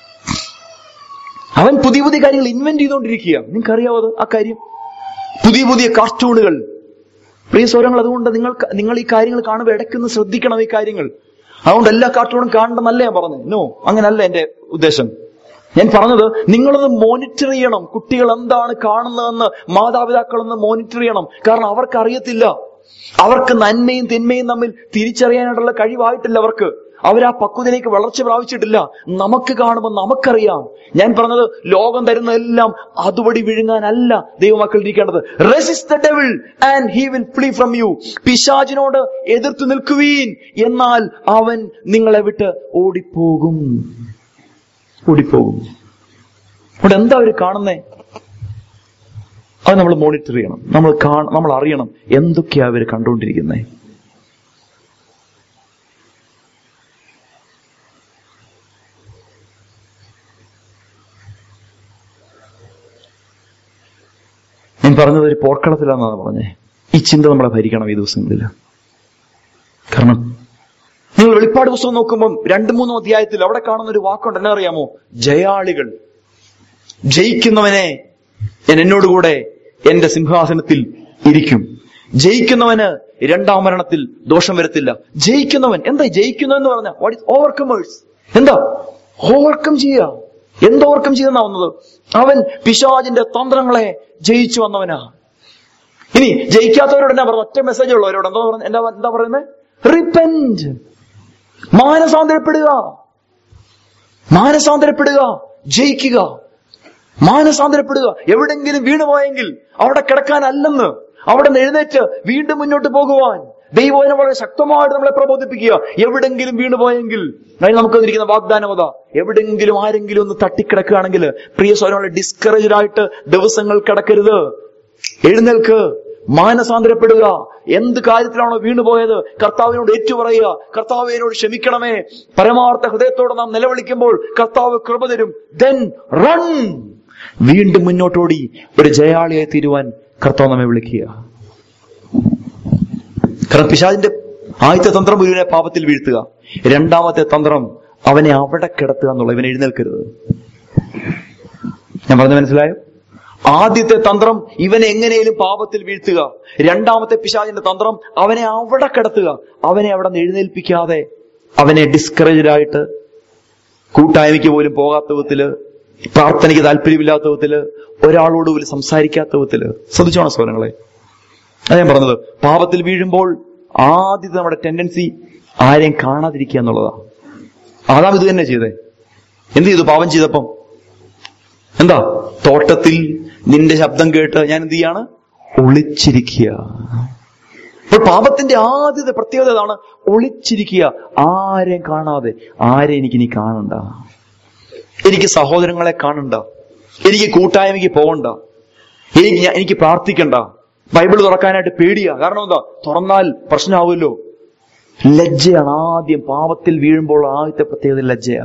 അവൻ പുതിയ പുതിയ കാര്യങ്ങൾ ഇൻവെന്റ് ചെയ്തുകൊണ്ടിരിക്കുക. നിങ്ങൾക്കറിയാവോ ആ കാര്യം? പുതിയ പുതിയ കാർട്ടൂണുകൾ. പ്രിയ സൗരങ്ങൾ, അതുകൊണ്ട് നിങ്ങൾ ഈ കാര്യങ്ങൾ കാണുമ്പോൾ ഇടയ്ക്കൊന്ന് ശ്രദ്ധിക്കണം ഈ കാര്യങ്ങൾ. അതുകൊണ്ട് എല്ലാ കാർട്ടൂണും കാണണമെന്നല്ല ഞാൻ പറഞ്ഞത്. നോ, അങ്ങനല്ല എന്റെ ഉദ്ദേശം. ഞാൻ പറഞ്ഞത്, നിങ്ങളൊന്ന് മോണിറ്റർ ചെയ്യണം. കുട്ടികൾ എന്താണ് കാണുന്നതെന്ന് മാതാപിതാക്കളൊന്ന് മോണിറ്റർ ചെയ്യണം. കാരണം അവർക്കറിയത്തില്ല. അവർക്ക് നന്മയും തിന്മയും തമ്മിൽ തിരിച്ചറിയാനായിട്ടുള്ള കഴിവായിട്ടില്ല അവർക്ക്. അവർ ആ പക്വതയിലേക്ക് വളർച്ച പ്രാപിച്ചിട്ടില്ല. നമുക്ക് കാണുമ്പോൾ നമുക്കറിയാം. ഞാൻ പറഞ്ഞത്, ലോകം തരുന്നതെല്ലാം അതുവഴി വിഴുങ്ങാനല്ല ദൈവമക്കൾ ഇരിക്കേണ്ടത്. Resist the devil and he will flee from you. പിശാചിനോട് എതിർത്ത് നിൽക്കുവീൻ, എന്നാൽ അവൻ നിങ്ങളെ വിട്ട് ഓടിപ്പോകും. അവിടെ എന്താ അവർ കാണുന്നേ? അത് നമ്മൾ മോണിറ്റർ ചെയ്യണം. നമ്മൾ അറിയണം എന്തൊക്കെയാ അവർ കണ്ടുകൊണ്ടിരിക്കുന്നേ. ഞാൻ പറഞ്ഞത് ഒരു പോർക്കളത്തിലാണെന്നാണ് പറഞ്ഞേ. ഈ ചിന്ത നമ്മളെ ഭരിക്കണം ഈ ദിവസങ്ങളിൽ. കാരണം നിങ്ങൾ വെളിപ്പാട് പുസ്തകം നോക്കുമ്പോൾ 2-3 അധ്യായത്തിൽ അവിടെ കാണുന്ന ഒരു വാക്കുണ്ട്. എന്നാ അറിയാമോ? ജയാളികൾ. ജയിക്കുന്നവനെ ഞാൻ എന്നോടുകൂടെ എന്റെ സിംഹാസനത്തിൽ ഇരിക്കും. ജയിക്കുന്നവന് 2ാം മരണത്തിൽ ദോഷം വരത്തില്ല. ജയിക്കുന്നവൻ എന്താ? ജയിക്കുന്നവെന്ന് പറഞ്ഞാൽ വാട്ട് ഈസ് ഓവർകമേഴ്സ്? എന്താ ഓവർകം ചെയ്യുക? എന്ത് ഓവർകം ചെയ്തെന്നാ വന്നത്? അവൻ പിശാചിന്റെ തന്ത്രങ്ങളെ ജയിച്ചു വന്നവനാ. ഇനി ജയിക്കാത്തവരോട് എന്നാ പറഞ്ഞു? ഒറ്റ മെസ്സേജ് ഉള്ളവരോട് എന്താ പറയുന്നത്? റിപ്പന്റ്. മാനസാന്തരപ്പെടുക, ജയിക്കുക, മാനസാന്തരപ്പെടുക. എവിടെങ്കിലും വീണുപോയെങ്കിൽ അവിടെ കിടക്കാനല്ലെന്ന്, അവിടെ നിന്ന് എഴുന്നേറ്റ് വീണ്ടും മുന്നോട്ട് പോകുവാൻ ദൈവം വളരെ ശക്തമായിട്ട് നമ്മളെ പ്രബോധിപ്പിക്കുക. എവിടെങ്കിലും വീണുപോയെങ്കിൽ അതിന് നമുക്ക് വന്നിരിക്കുന്ന വാഗ്ദാനം അതാ. എവിടെങ്കിലും ആരെങ്കിലും ഒന്ന് തട്ടിക്കിടക്കുകയാണെങ്കിൽ, പ്രിയ സഹോദരങ്ങളെ, ഡിസ്കറേജ്ഡ് ആയിട്ട് ദിവസങ്ങൾ കിടക്കരുത്. എഴുന്നേൽക്ക്, മാനസാന്തരപ്പെടുക. എന്ത് കാര്യത്തിലാണോ വീണുപോയത് കർത്താവിനോട് ഏറ്റുപറയുക. കർത്താവിനോട് ക്ഷമിക്കണമേ. പരമാർത്ഥ ഹൃദയത്തോടെ നാം നിലവിളിക്കുമ്പോൾ കർത്താവ് കൃപ തരും. Then run. വീണ്ടും മുന്നോട്ടോടി ഒരു ജയാളിയായി തീരുവാൻ കർത്താവ് നമ്മെ വിളിക്കുക. കാരണം പിശാചിന്റെ ആദ്യത്തെ തന്ത്രം ഗുരുവിനെ പാപത്തിൽ വീഴ്ത്തുക. 2ാമത്തെ തന്ത്രം അവനെ അവിടെ കിടത്തുക എന്നുള്ള. ഇവനെ എഴുന്നേൽക്കരുത്. ഞാൻ പറഞ്ഞത് മനസ്സിലായോ? ആദ്യത്തെ തന്ത്രം ഇവനെ എങ്ങനെയും പാപത്തിൽ വീഴ്ത്തുക. 2ാമത്തെ പിശാചിന്റെ തന്ത്രം അവനെ അവിടെ കിടത്തുക. അവനെ അവിടെ നിന്ന് എഴുന്നേൽപ്പിക്കാതെ അവനെ ഡിസ്കറേജ്ഡ് ആയിട്ട് കൂട്ടായ്മയ്ക്ക് പോലും പോകാത്ത വിധത്തില് പ്രാർത്ഥനയ്ക്ക് താല്പര്യമില്ലാത്ത വിധത്തില്, ഒരാളോട് പോലും സംസാരിക്കാത്ത വിധത്തില്. ശ്രദ്ധിച്ചോണം സഹോദരങ്ങളെ. അത് ഞാൻ പറഞ്ഞത്, പാപത്തിൽ വീഴുമ്പോൾ ആദ്യത്തെ നമ്മുടെ ടെൻഡൻസി ആരെയും കാണാതിരിക്കുക എന്നുള്ളതാ. ആദാം ഇത് തന്നെ ചെയ്തേ. എന്ത് ചെയ്തു പാപം ചെയ്തപ്പം? എന്താ? തോട്ടത്തിൽ നിന്റെ ശബ്ദം കേട്ട് ഞാൻ എന്ത് ചെയ്യാണ്? ഒളിച്ചിരിക്കുക. അപ്പോൾ പാപത്തിന്റെ ആദ്യത്തെ പ്രത്യേകത ഇതാണ്, ഒളിച്ചിരിക്കുക. ആരെയും കാണാതെ. ആരെ എനിക്കിനി കാണണ്ട, എനിക്ക് സഹോദരങ്ങളെ കാണണ്ട, എനിക്ക് കൂട്ടായ്മയ്ക്ക് പോകണ്ട, എനിക്ക് പ്രാർത്ഥിക്കണ്ട, ബൈബിൾ തുറക്കാനായിട്ട് പേടിയാ. കാരണം എന്താ? തുറന്നാൽ പ്രശ്നമാവുമല്ലോ. ലജ്ജയാണ് ആദ്യം. പാപത്തിൽ വീഴുമ്പോൾ ആദ്യത്തെ പ്രത്യേകത ലജ്ജയാ.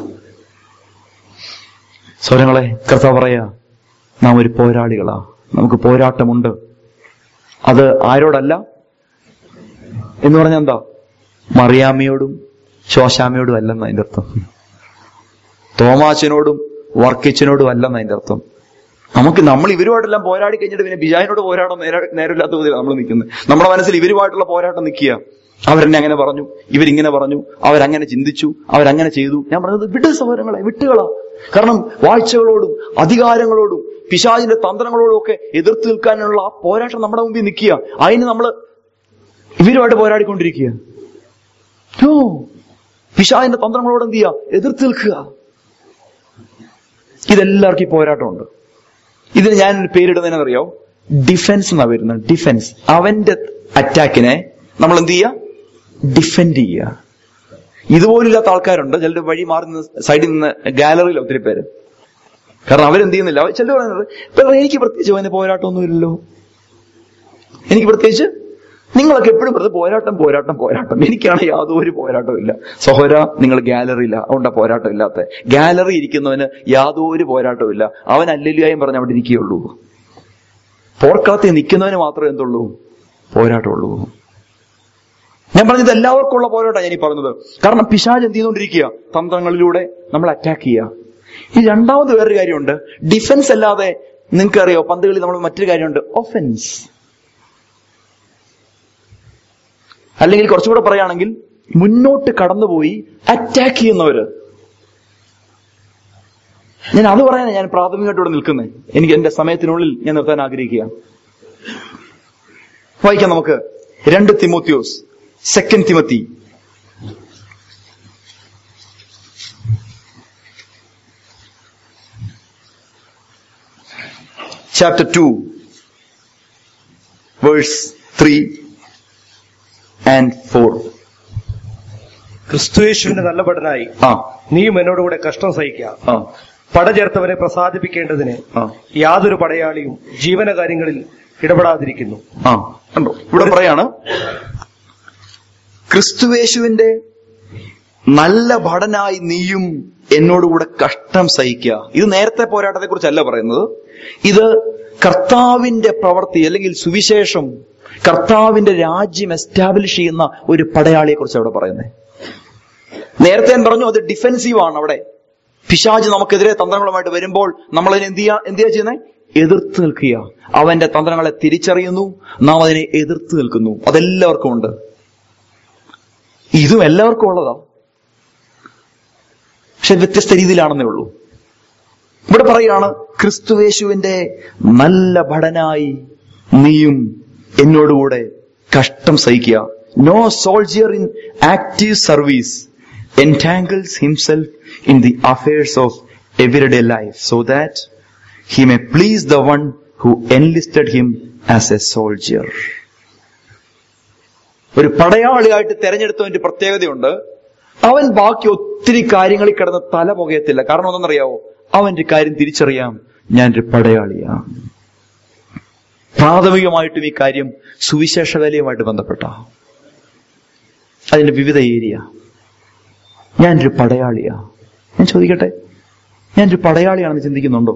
സഹോദരങ്ങളെ, കർത്താവ് പറയാ, നാം ഒരു പോരാളികളാ. നമുക്ക് പോരാട്ടമുണ്ട്. അത് ആരോടല്ല എന്ന് പറഞ്ഞാൽ എന്താ? മറിയാമ്മയോടും ശോശാമ്മയോടും അല്ലെന്ന് അതിന്റെ അർത്ഥം. തോമാച്ചനോടും വർക്കിച്ചനോടും അല്ലെന്ന് അതിന്റെ അർത്ഥം. നമ്മൾ ഇവരുമായിട്ടെല്ലാം പോരാടി കഴിഞ്ഞിട്ട് പിന്നെ ബിജായിനോട് പോരാടം നേരമില്ലാത്ത വിധത്തിലാണ് നമ്മൾ നിൽക്കുന്നത്. നമ്മുടെ മനസ്സിൽ ഇവരുമായിട്ടുള്ള പോരാട്ടം നിൽക്കുക. അവരെന്നെ അങ്ങനെ പറഞ്ഞു, ഇവരിങ്ങനെ പറഞ്ഞു, അവരങ്ങനെ ചിന്തിച്ചു, അവരങ്ങനെ ചെയ്തു. ഞാൻ പറഞ്ഞത് വിട്ട് സഹോദരങ്ങളെ, വിട്ടുകളാ. കാരണം വാഴ്ചകളോടും അധികാരങ്ങളോടും പിശാചിന്റെ തന്ത്രങ്ങളോടും ഒക്കെ എതിർത്ത് നിൽക്കാനുള്ള ആ പോരാട്ടം നമ്മുടെ മുമ്പിൽ നിൽക്കുക. അതിന് നമ്മൾ ഇവരുമായിട്ട് പോരാടിക്കൊണ്ടിരിക്കുക. പിശാചിന്റെ തന്ത്രങ്ങളോട് എന്ത് ചെയ്യുക? എതിർത്ത് നിൽക്കുക. ഇതെല്ലാവർക്കും ഈ പോരാട്ടമുണ്ട്. ഇതിന് ഞാനൊരു പേരിടുന്നതിനറിയോ? ഡിഫൻസ് എന്നാ വരുന്നത്. ഡിഫൻസ്. അവന്റെ അറ്റാക്കിനെ നമ്മൾ എന്ത് ചെയ്യുക? ഡിഫെൻഡ് ചെയ്യുക. ഇതുപോലില്ലാത്ത ആൾക്കാരുണ്ട്. ചിലർ വഴി മാറി നിന്ന് സൈഡിൽ നിന്ന് ഗാലറിയിൽ ഒത്തിരി പേര്. കാരണം അവരെന്ത് ചെയ്യുന്നില്ല. ചിലർ പറയുന്നത് എനിക്ക് പ്രത്യേകിച്ച് അതിന് പോരാട്ടമൊന്നുമില്ലല്ലോ, എനിക്ക് പ്രത്യേകിച്ച്. നിങ്ങളൊക്കെ എപ്പോഴും പറഞ്ഞത് പോരാട്ടം പോരാട്ടം പോരാട്ടം. എനിക്കാണ് യാതൊരു പോരാട്ടവും ഇല്ല. സഹോദര, നിങ്ങൾ ഗാലറിയില്ല, അതുകൊണ്ടാ പോരാട്ടം ഇല്ലാത്ത. ഗാലറി ഇരിക്കുന്നവന് യാതൊരു പോരാട്ടവും ഇല്ല. അവൻ അല്ലെല്ലായും പറഞ്ഞ് അവിടെ ഇരിക്കുകയുള്ളൂ. പോർക്കളത്തിൽ നിൽക്കുന്നവന് മാത്രമേ എന്തുള്ളൂ? പോരാട്ടമുള്ളൂ. ഞാൻ പറഞ്ഞത് എല്ലാവർക്കും ഉള്ള പോരാട്ടം ഞാൻ ഈ പറഞ്ഞത്. കാരണം പിശാച് എന്ത് ചെയ്തുകൊണ്ടിരിക്കുക? തന്ത്രങ്ങളിലൂടെ നമ്മൾ അറ്റാക്ക് ചെയ്യുക. ഈ രണ്ടാമത് വേറൊരു കാര്യമുണ്ട്. ഡിഫൻസ് അല്ലാതെ നിങ്ങൾക്കറിയോ, പന്തുകളിൽ നമ്മൾ മറ്റൊരു കാര്യമുണ്ട്, ഒഫൻസ്. അല്ലെങ്കിൽ കുറച്ചുകൂടെ പറയുകയാണെങ്കിൽ മുന്നോട്ട് കടന്നുപോയി അറ്റാക്ക് ചെയ്യുന്നവര്. ഞാൻ അത് പറയാനാണ് ഞാൻ പ്രാഥമികമായിട്ട് ഇവിടെ നിൽക്കുന്നത്. എനിക്ക് എന്റെ സമയത്തിനുള്ളിൽ ഞാൻ നിർത്താൻ ആഗ്രഹിക്കുക. വായിക്കാം നമുക്ക് 2 തിമോത്തിയോസ്, 2 തിമോത്തി chapter 2 verse 3 and 4. ക്രിസ്തുയേശുവിന്റെ നല്ല ഭടനായി നീയും എന്നോടുകൂടെ കഷ്ടം സഹിക്കുക. പടചേർത്തവരെ പ്രസാദിപ്പിക്കേണ്ടതിന് യാതൊരു പടയാളിയും ജീവനകാര്യങ്ങളിൽ ഇടപെടാതിരിക്കുന്നു. ഇവിടെ പറയാണ്, ക്രിസ്തുയേശുവിന്റെ നല്ല ഭടനായി നീയും എന്നോടുകൂടെ കഷ്ടം സഹിക്കുക. ഇത് നേരത്തെ പോരാട്ടത്തെ കുറിച്ചല്ല പറയുന്നത്. ഇത് കർത്താവിന്റെ പ്രവൃത്തി അല്ലെങ്കിൽ സുവിശേഷം, കർത്താവിന്റെ രാജ്യം എസ്റ്റാബ്ലിഷ് ചെയ്യുന്ന ഒരു പടയാളിയെ കുറിച്ച് അവിടെ പറയുന്നത്. നേരത്തെ ഞാൻ പറഞ്ഞു, അത് ഡിഫെൻസീവ് ആണ്. അവിടെ പിശാച് നമുക്കെതിരെ തന്ത്രങ്ങളുമായിട്ട് വരുമ്പോൾ നമ്മളതിനെ എന്തിയാ ചെയ്യുന്നത്? എതിർത്ത് നിൽക്കുക. അവന്റെ തന്ത്രങ്ങളെ തിരിച്ചറിയുന്നു, നാം അതിനെ എതിർത്ത് നിൽക്കുന്നു. അതെല്ലാവർക്കും ഉണ്ട്. ഇതും എല്ലാവർക്കും ഉള്ളതാ, പക്ഷെ വ്യത്യസ്ത രീതിയിലാണെന്നേ ഉള്ളൂ. ഇവിടെ പറയുകയാണ്, ക്രിസ്തുയേശുവിന്റെ നല്ല ഭടനായി നീയും എന്നോടുകൂടെ കഷ്ടം സഹിക്കുക. No soldier in active service entangles himself in the affairs of everyday life so that he may please the one who enlisted him as a soldier. ഒരു പടയാളിയായിട്ട് തെരഞ്ഞെടുത്തവന്റെ പ്രത്യേകതയുണ്ട്. അവൻ ബാക്കി ഒത്തിരി കാര്യങ്ങളിൽ കിടന്ന് തല പുകയത്തില്ല. കാരണം എന്തെന്നറിയാവോ? അവന്റെ കാര്യം തിരിച്ചറിയാം, ഞാനൊരു പടയാളിയാ. പ്രാഥമികമായിട്ടും ഈ കാര്യം സുവിശേഷ വേലയുമായിട്ട് ബന്ധപ്പെട്ട അതിന്റെ വിവിധ ഏരിയ. ഞാനൊരു പടയാളിയാ. ഞാൻ ചോദിക്കട്ടെ, ഞാനൊരു പടയാളിയാണെന്ന് ചിന്തിക്കുന്നുണ്ടോ?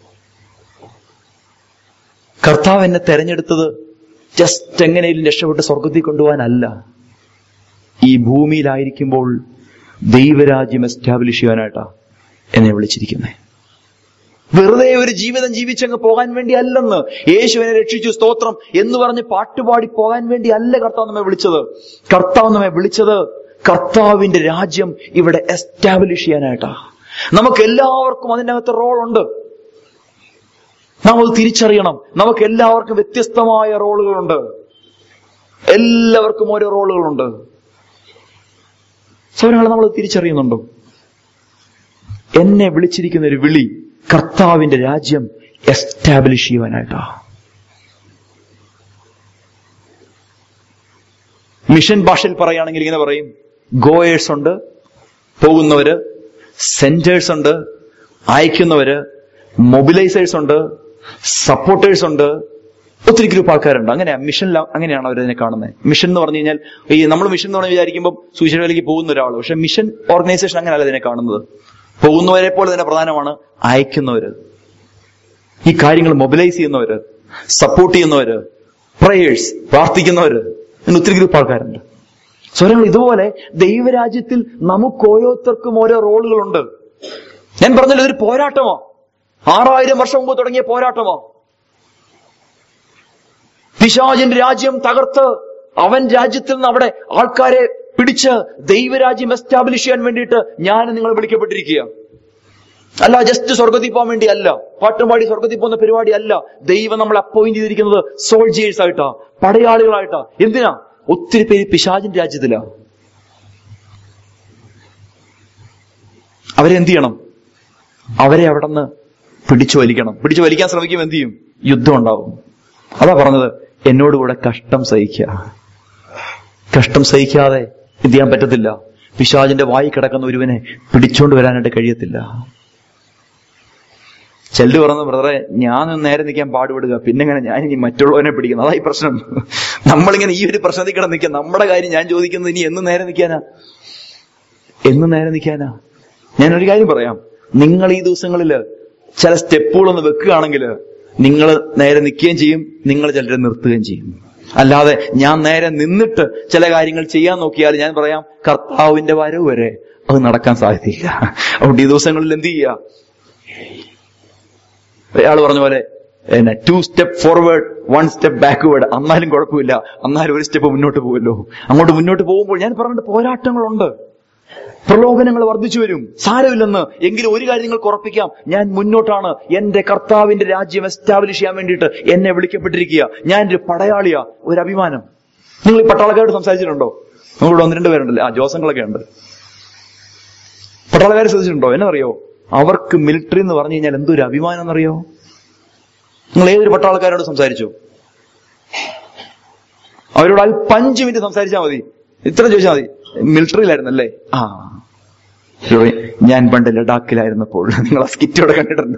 കർത്താവ് എന്നെ തെരഞ്ഞെടുത്തത് ജസ്റ്റ് എങ്ങനെയും രക്ഷപ്പെട്ട് സ്വർഗത്തിൽ കൊണ്ടുപോകാനല്ല. ഈ ഭൂമിയിലായിരിക്കുമ്പോൾ ദൈവരാജ്യം എസ്റ്റാബ്ലിഷ് ചെയ്യാനായിട്ടാ എന്നെ വിളിച്ചിരിക്കുന്നത്. വെറുതെ ഒരു ജീവിതം ജീവിച്ചങ്ങ് പോകാൻ വേണ്ടി അല്ലെന്ന്. യേശുവിനെ രക്ഷിച്ചു സ്തോത്രം എന്ന് പറഞ്ഞ് പാട്ടുപാടി പോകാൻ വേണ്ടി അല്ല കർത്താവ് നമ്മെ വിളിച്ചത്. കർത്താവ് നമ്മെ വിളിച്ചത് കർത്താവിന്റെ രാജ്യം ഇവിടെ എസ്റ്റാബ്ലിഷ് ചെയ്യാനായിട്ടാ. നമുക്ക് എല്ലാവർക്കും അതിനകത്ത് റോളുണ്ട്. നാം അത് തിരിച്ചറിയണം. നമുക്ക് എല്ലാവർക്കും വ്യത്യസ്തമായ റോളുകളുണ്ട്. എല്ലാവർക്കും ഓരോ റോളുകളുണ്ട്. സൗരങ്ങൾ നമ്മൾ തിരിച്ചറിയുന്നുണ്ടോ? എന്നെ വിളിച്ചിരിക്കുന്ന ഒരു വിളി കർത്താവിന്റെ രാജ്യം എസ്റ്റാബ്ലിഷ് ചെയ്യുവാനായിട്ടാ. മിഷൻ ഭാഷയിൽ പറയുകയാണെങ്കിൽ ഇങ്ങനെ പറയും: ഗോയേഴ്സ് ഉണ്ട്, പോകുന്നവര്; സെന്റേഴ്സ് ഉണ്ട്, അയക്കുന്നവര്; മൊബിലൈസേഴ്സ് ഉണ്ട്, സപ്പോർട്ടേഴ്സ് ഉണ്ട്. ഒത്തിരി ഗ്രൂപ്പ് ആൾക്കാരുണ്ട്. അങ്ങനെ മിഷനിൽ അങ്ങനെയാണ് അവരതിനെ കാണുന്നത്. മിഷൻ എന്ന് പറഞ്ഞു കഴിഞ്ഞാൽ നമ്മൾ മിഷൻ എന്ന് പറഞ്ഞ് വിചാരിക്കുമ്പോൾ സുവിശേഷ വേലയ്ക്ക് പോകുന്ന ഒരാൾ. പക്ഷെ മിഷൻ ഓർഗനൈസേഷൻ അങ്ങനെയല്ല ഇതിനെ കാണുന്നത്. പോകുന്നവരെ പോലെ തന്നെ പ്രധാനമാണ് അയക്കുന്നവര്, ഈ കാര്യങ്ങൾ മൊബിലൈസ് ചെയ്യുന്നവര്, സപ്പോർട്ട് ചെയ്യുന്നവര്, പ്രേയേഴ്സ്, പ്രാർത്ഥിക്കുന്നവര്. ഇന്ന് ഒത്തിരി ഗ്രൂപ്പ് ആൾക്കാരുണ്ട്. സ്വരങ്ങൾ ഇതുപോലെ ദൈവരാജ്യത്തിൽ നമുക്ക് ഓരോരുത്തർക്കും ഓരോ റോളുകളുണ്ട്. ഞാൻ പറഞ്ഞല്ലോ, ഇതൊരു പോരാട്ടമോ. 6000 വർഷം മുമ്പ് തുടങ്ങിയ പോരാട്ടമോ. പിശാചിന്റെ രാജ്യം തകർത്ത് അവൻ രാജ്യത്തിൽ നിന്ന് അവിടെ ആൾക്കാരെ പിടിച്ച് ദൈവരാജ്യം എസ്റ്റാബ്ലിഷ് ചെയ്യാൻ വേണ്ടിയിട്ട് ഞാൻ നിങ്ങൾ വിളിക്കപ്പെട്ടിരിക്കുക. അല്ല ജസ്റ്റ് സ്വർഗത്തിൽ പോകാൻ വേണ്ടി അല്ല, പാട്ടും പാടി സ്വർഗത്തിൽ പോകുന്ന പരിപാടി അല്ല. ദൈവം നമ്മളെ അപ്പോയിന്റ് ചെയ്തിരിക്കുന്നത് സോൾജിയേഴ്സ് ആയിട്ടാ, പടയാളികളായിട്ടാ. എന്തിനാ? ഒത്തിരി പേര് പിശാചിന്റെ രാജ്യത്തിലാ. അവരെന്ത് ചെയ്യണം? അവരെ അവിടെ നിന്ന് പിടിച്ചു വലിക്കണം. പിടിച്ചു വലിക്കാൻ ശ്രമിക്കുമ്പോൾ എന്ത് ചെയ്യും? യുദ്ധം ഉണ്ടാവും. അതാ പറഞ്ഞത്, എന്നോടുകൂടെ കഷ്ടം സഹിക്കുക. കഷ്ടം സഹിക്കാതെ എന്ത് ചെയ്യാൻ പറ്റത്തില്ല. പിശാചിന്റെ വായി കിടക്കുന്ന ഒരുവനെ പിടിച്ചോണ്ട് വരാനായിട്ട് കഴിയത്തില്ല. ചെല്ലു പറഞ്ഞു, ബ്രദറെ ഞാൻ നേരെ നിൽക്കാൻ പാടുപെടുക, പിന്നെങ്ങനെ ഞാൻ ഇനി മറ്റുള്ളവനെ പിടിക്കുന്നു. അതാ ഈ പ്രശ്നം. നമ്മളിങ്ങനെ ഈ ഒരു പ്രശ്നത്തിൽ കിടന്ന് നിൽക്കാം. നമ്മുടെ കാര്യം ഞാൻ ചോദിക്കുന്നത് ഇനി എന്ന് നേരെ നിൽക്കാനാ? എന്ന് നേരെ നിൽക്കാനാ? ഞാനൊരു കാര്യം പറയാം. നിങ്ങൾ ഈ ദിവസങ്ങളിൽ ചില സ്റ്റെപ്പുകളൊന്ന് വെക്കുകയാണെങ്കിൽ നിങ്ങൾ നേരെ നിൽക്കുകയും ചെയ്യും, നിങ്ങൾ ചിലരെ നിർത്തുകയും ചെയ്യും. അല്ലാതെ ഞാൻ നേരെ നിന്നിട്ട് ചില കാര്യങ്ങൾ ചെയ്യാൻ നോക്കിയാൽ ഞാൻ പറയാം, കർത്താവിന്റെ വരവ് വരെ അത് നടക്കാൻ സാധ്യതയില്ല. അതുകൊണ്ട് ഈ ദിവസങ്ങളിൽ എന്ത് ചെയ്യുക? അയാൾ പറഞ്ഞ പോലെ 2 സ്റ്റെപ്പ് ഫോർവേഡ് 1 സ്റ്റെപ്പ് ബാക്ക്വേർഡ്. എന്നാലും കുഴപ്പമില്ല, എന്നാലും 1 സ്റ്റെപ്പ് മുന്നോട്ട് പോകുമല്ലോ. അങ്ങോട്ട് മുന്നോട്ട് പോകുമ്പോൾ ഞാൻ പറഞ്ഞിട്ട് പോരാട്ടങ്ങളുണ്ട്, പ്രലോഭനങ്ങൾ വർദ്ധിച്ചു വരും. സാരമില്ലെന്ന് എങ്കിലും ഒരു കാര്യം നിങ്ങൾക്ക് ഉറപ്പിക്കാം, ഞാൻ മുന്നോട്ടാണ്. എന്റെ കർത്താവിന്റെ രാജ്യം എസ്റ്റാബ്ലിഷ് ചെയ്യാൻ വേണ്ടിയിട്ട് എന്നെ വിളിക്കപ്പെട്ടിരിക്കുക. ഞാൻ ഒരു പടയാളിയാ. ഒരു അഭിമാനം. നിങ്ങൾ ഈ പട്ടാളക്കാരോട് സംസാരിച്ചിട്ടുണ്ടോ? നിങ്ങളിവിടെ 1-2 പേരുണ്ടല്ലോ, ജോസങ്ങളൊക്കെ ഉണ്ട്. പട്ടാളക്കാരെ ശ്രദ്ധിച്ചിട്ടുണ്ടോ? എന്നറിയോ? അവർക്ക് മിലിറ്ററി എന്ന് പറഞ്ഞു കഴിഞ്ഞാൽ എന്തൊരു അഭിമാനം എന്നറിയോ? നിങ്ങൾ ഏതൊരു പട്ടാളക്കാരോട് സംസാരിച്ചു? അവരോട് അല്പം 5 മിനിറ്റ് സംസാരിച്ചാൽ മതി, ഇത്ര ചോദിച്ചാൽ മതി, മിലിറ്ററിയിലായിരുന്നല്ലേ? ആ, ഞാൻ പണ്ട് ലഡാക്കിലായിരുന്നപ്പോൾ. നിങ്ങൾ ആ സ്കിറ്റോടെ കണ്ടിട്ടുണ്ട്.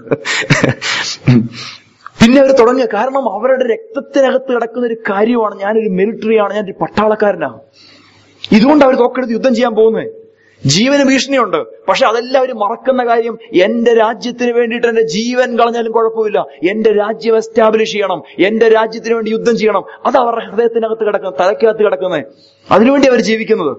പിന്നെ അവർ തുടങ്ങിയ കാരണം അവരുടെ രക്തത്തിനകത്ത് കിടക്കുന്ന ഒരു കാര്യമാണ്, ഞാനൊരു മിലിറ്ററിയാണ്, ഞാനൊരു പട്ടാളക്കാരനാണ്. ഇതുകൊണ്ട് അവർ തോക്കെടുത്ത് യുദ്ധം ചെയ്യാൻ പോകുന്നത്. ജീവന് ഭീഷണിയുണ്ട്, പക്ഷെ അതെല്ലാം അവർ മറക്കുന്ന കാര്യം, എന്റെ രാജ്യത്തിന് വേണ്ടിയിട്ട് എന്റെ ജീവൻ കളഞ്ഞാലും കുഴപ്പമില്ല, എന്റെ രാജ്യം എസ്റ്റാബ്ലിഷ് ചെയ്യണം, എന്റെ രാജ്യത്തിന് വേണ്ടി യുദ്ധം ചെയ്യണം. അത് അവരുടെ ഹൃദയത്തിനകത്ത് കിടക്കുന്നത്, തലയ്ക്കകത്ത് കിടക്കുന്നത്. അതിനുവേണ്ടി അവർ ജീവിക്കുന്നത്.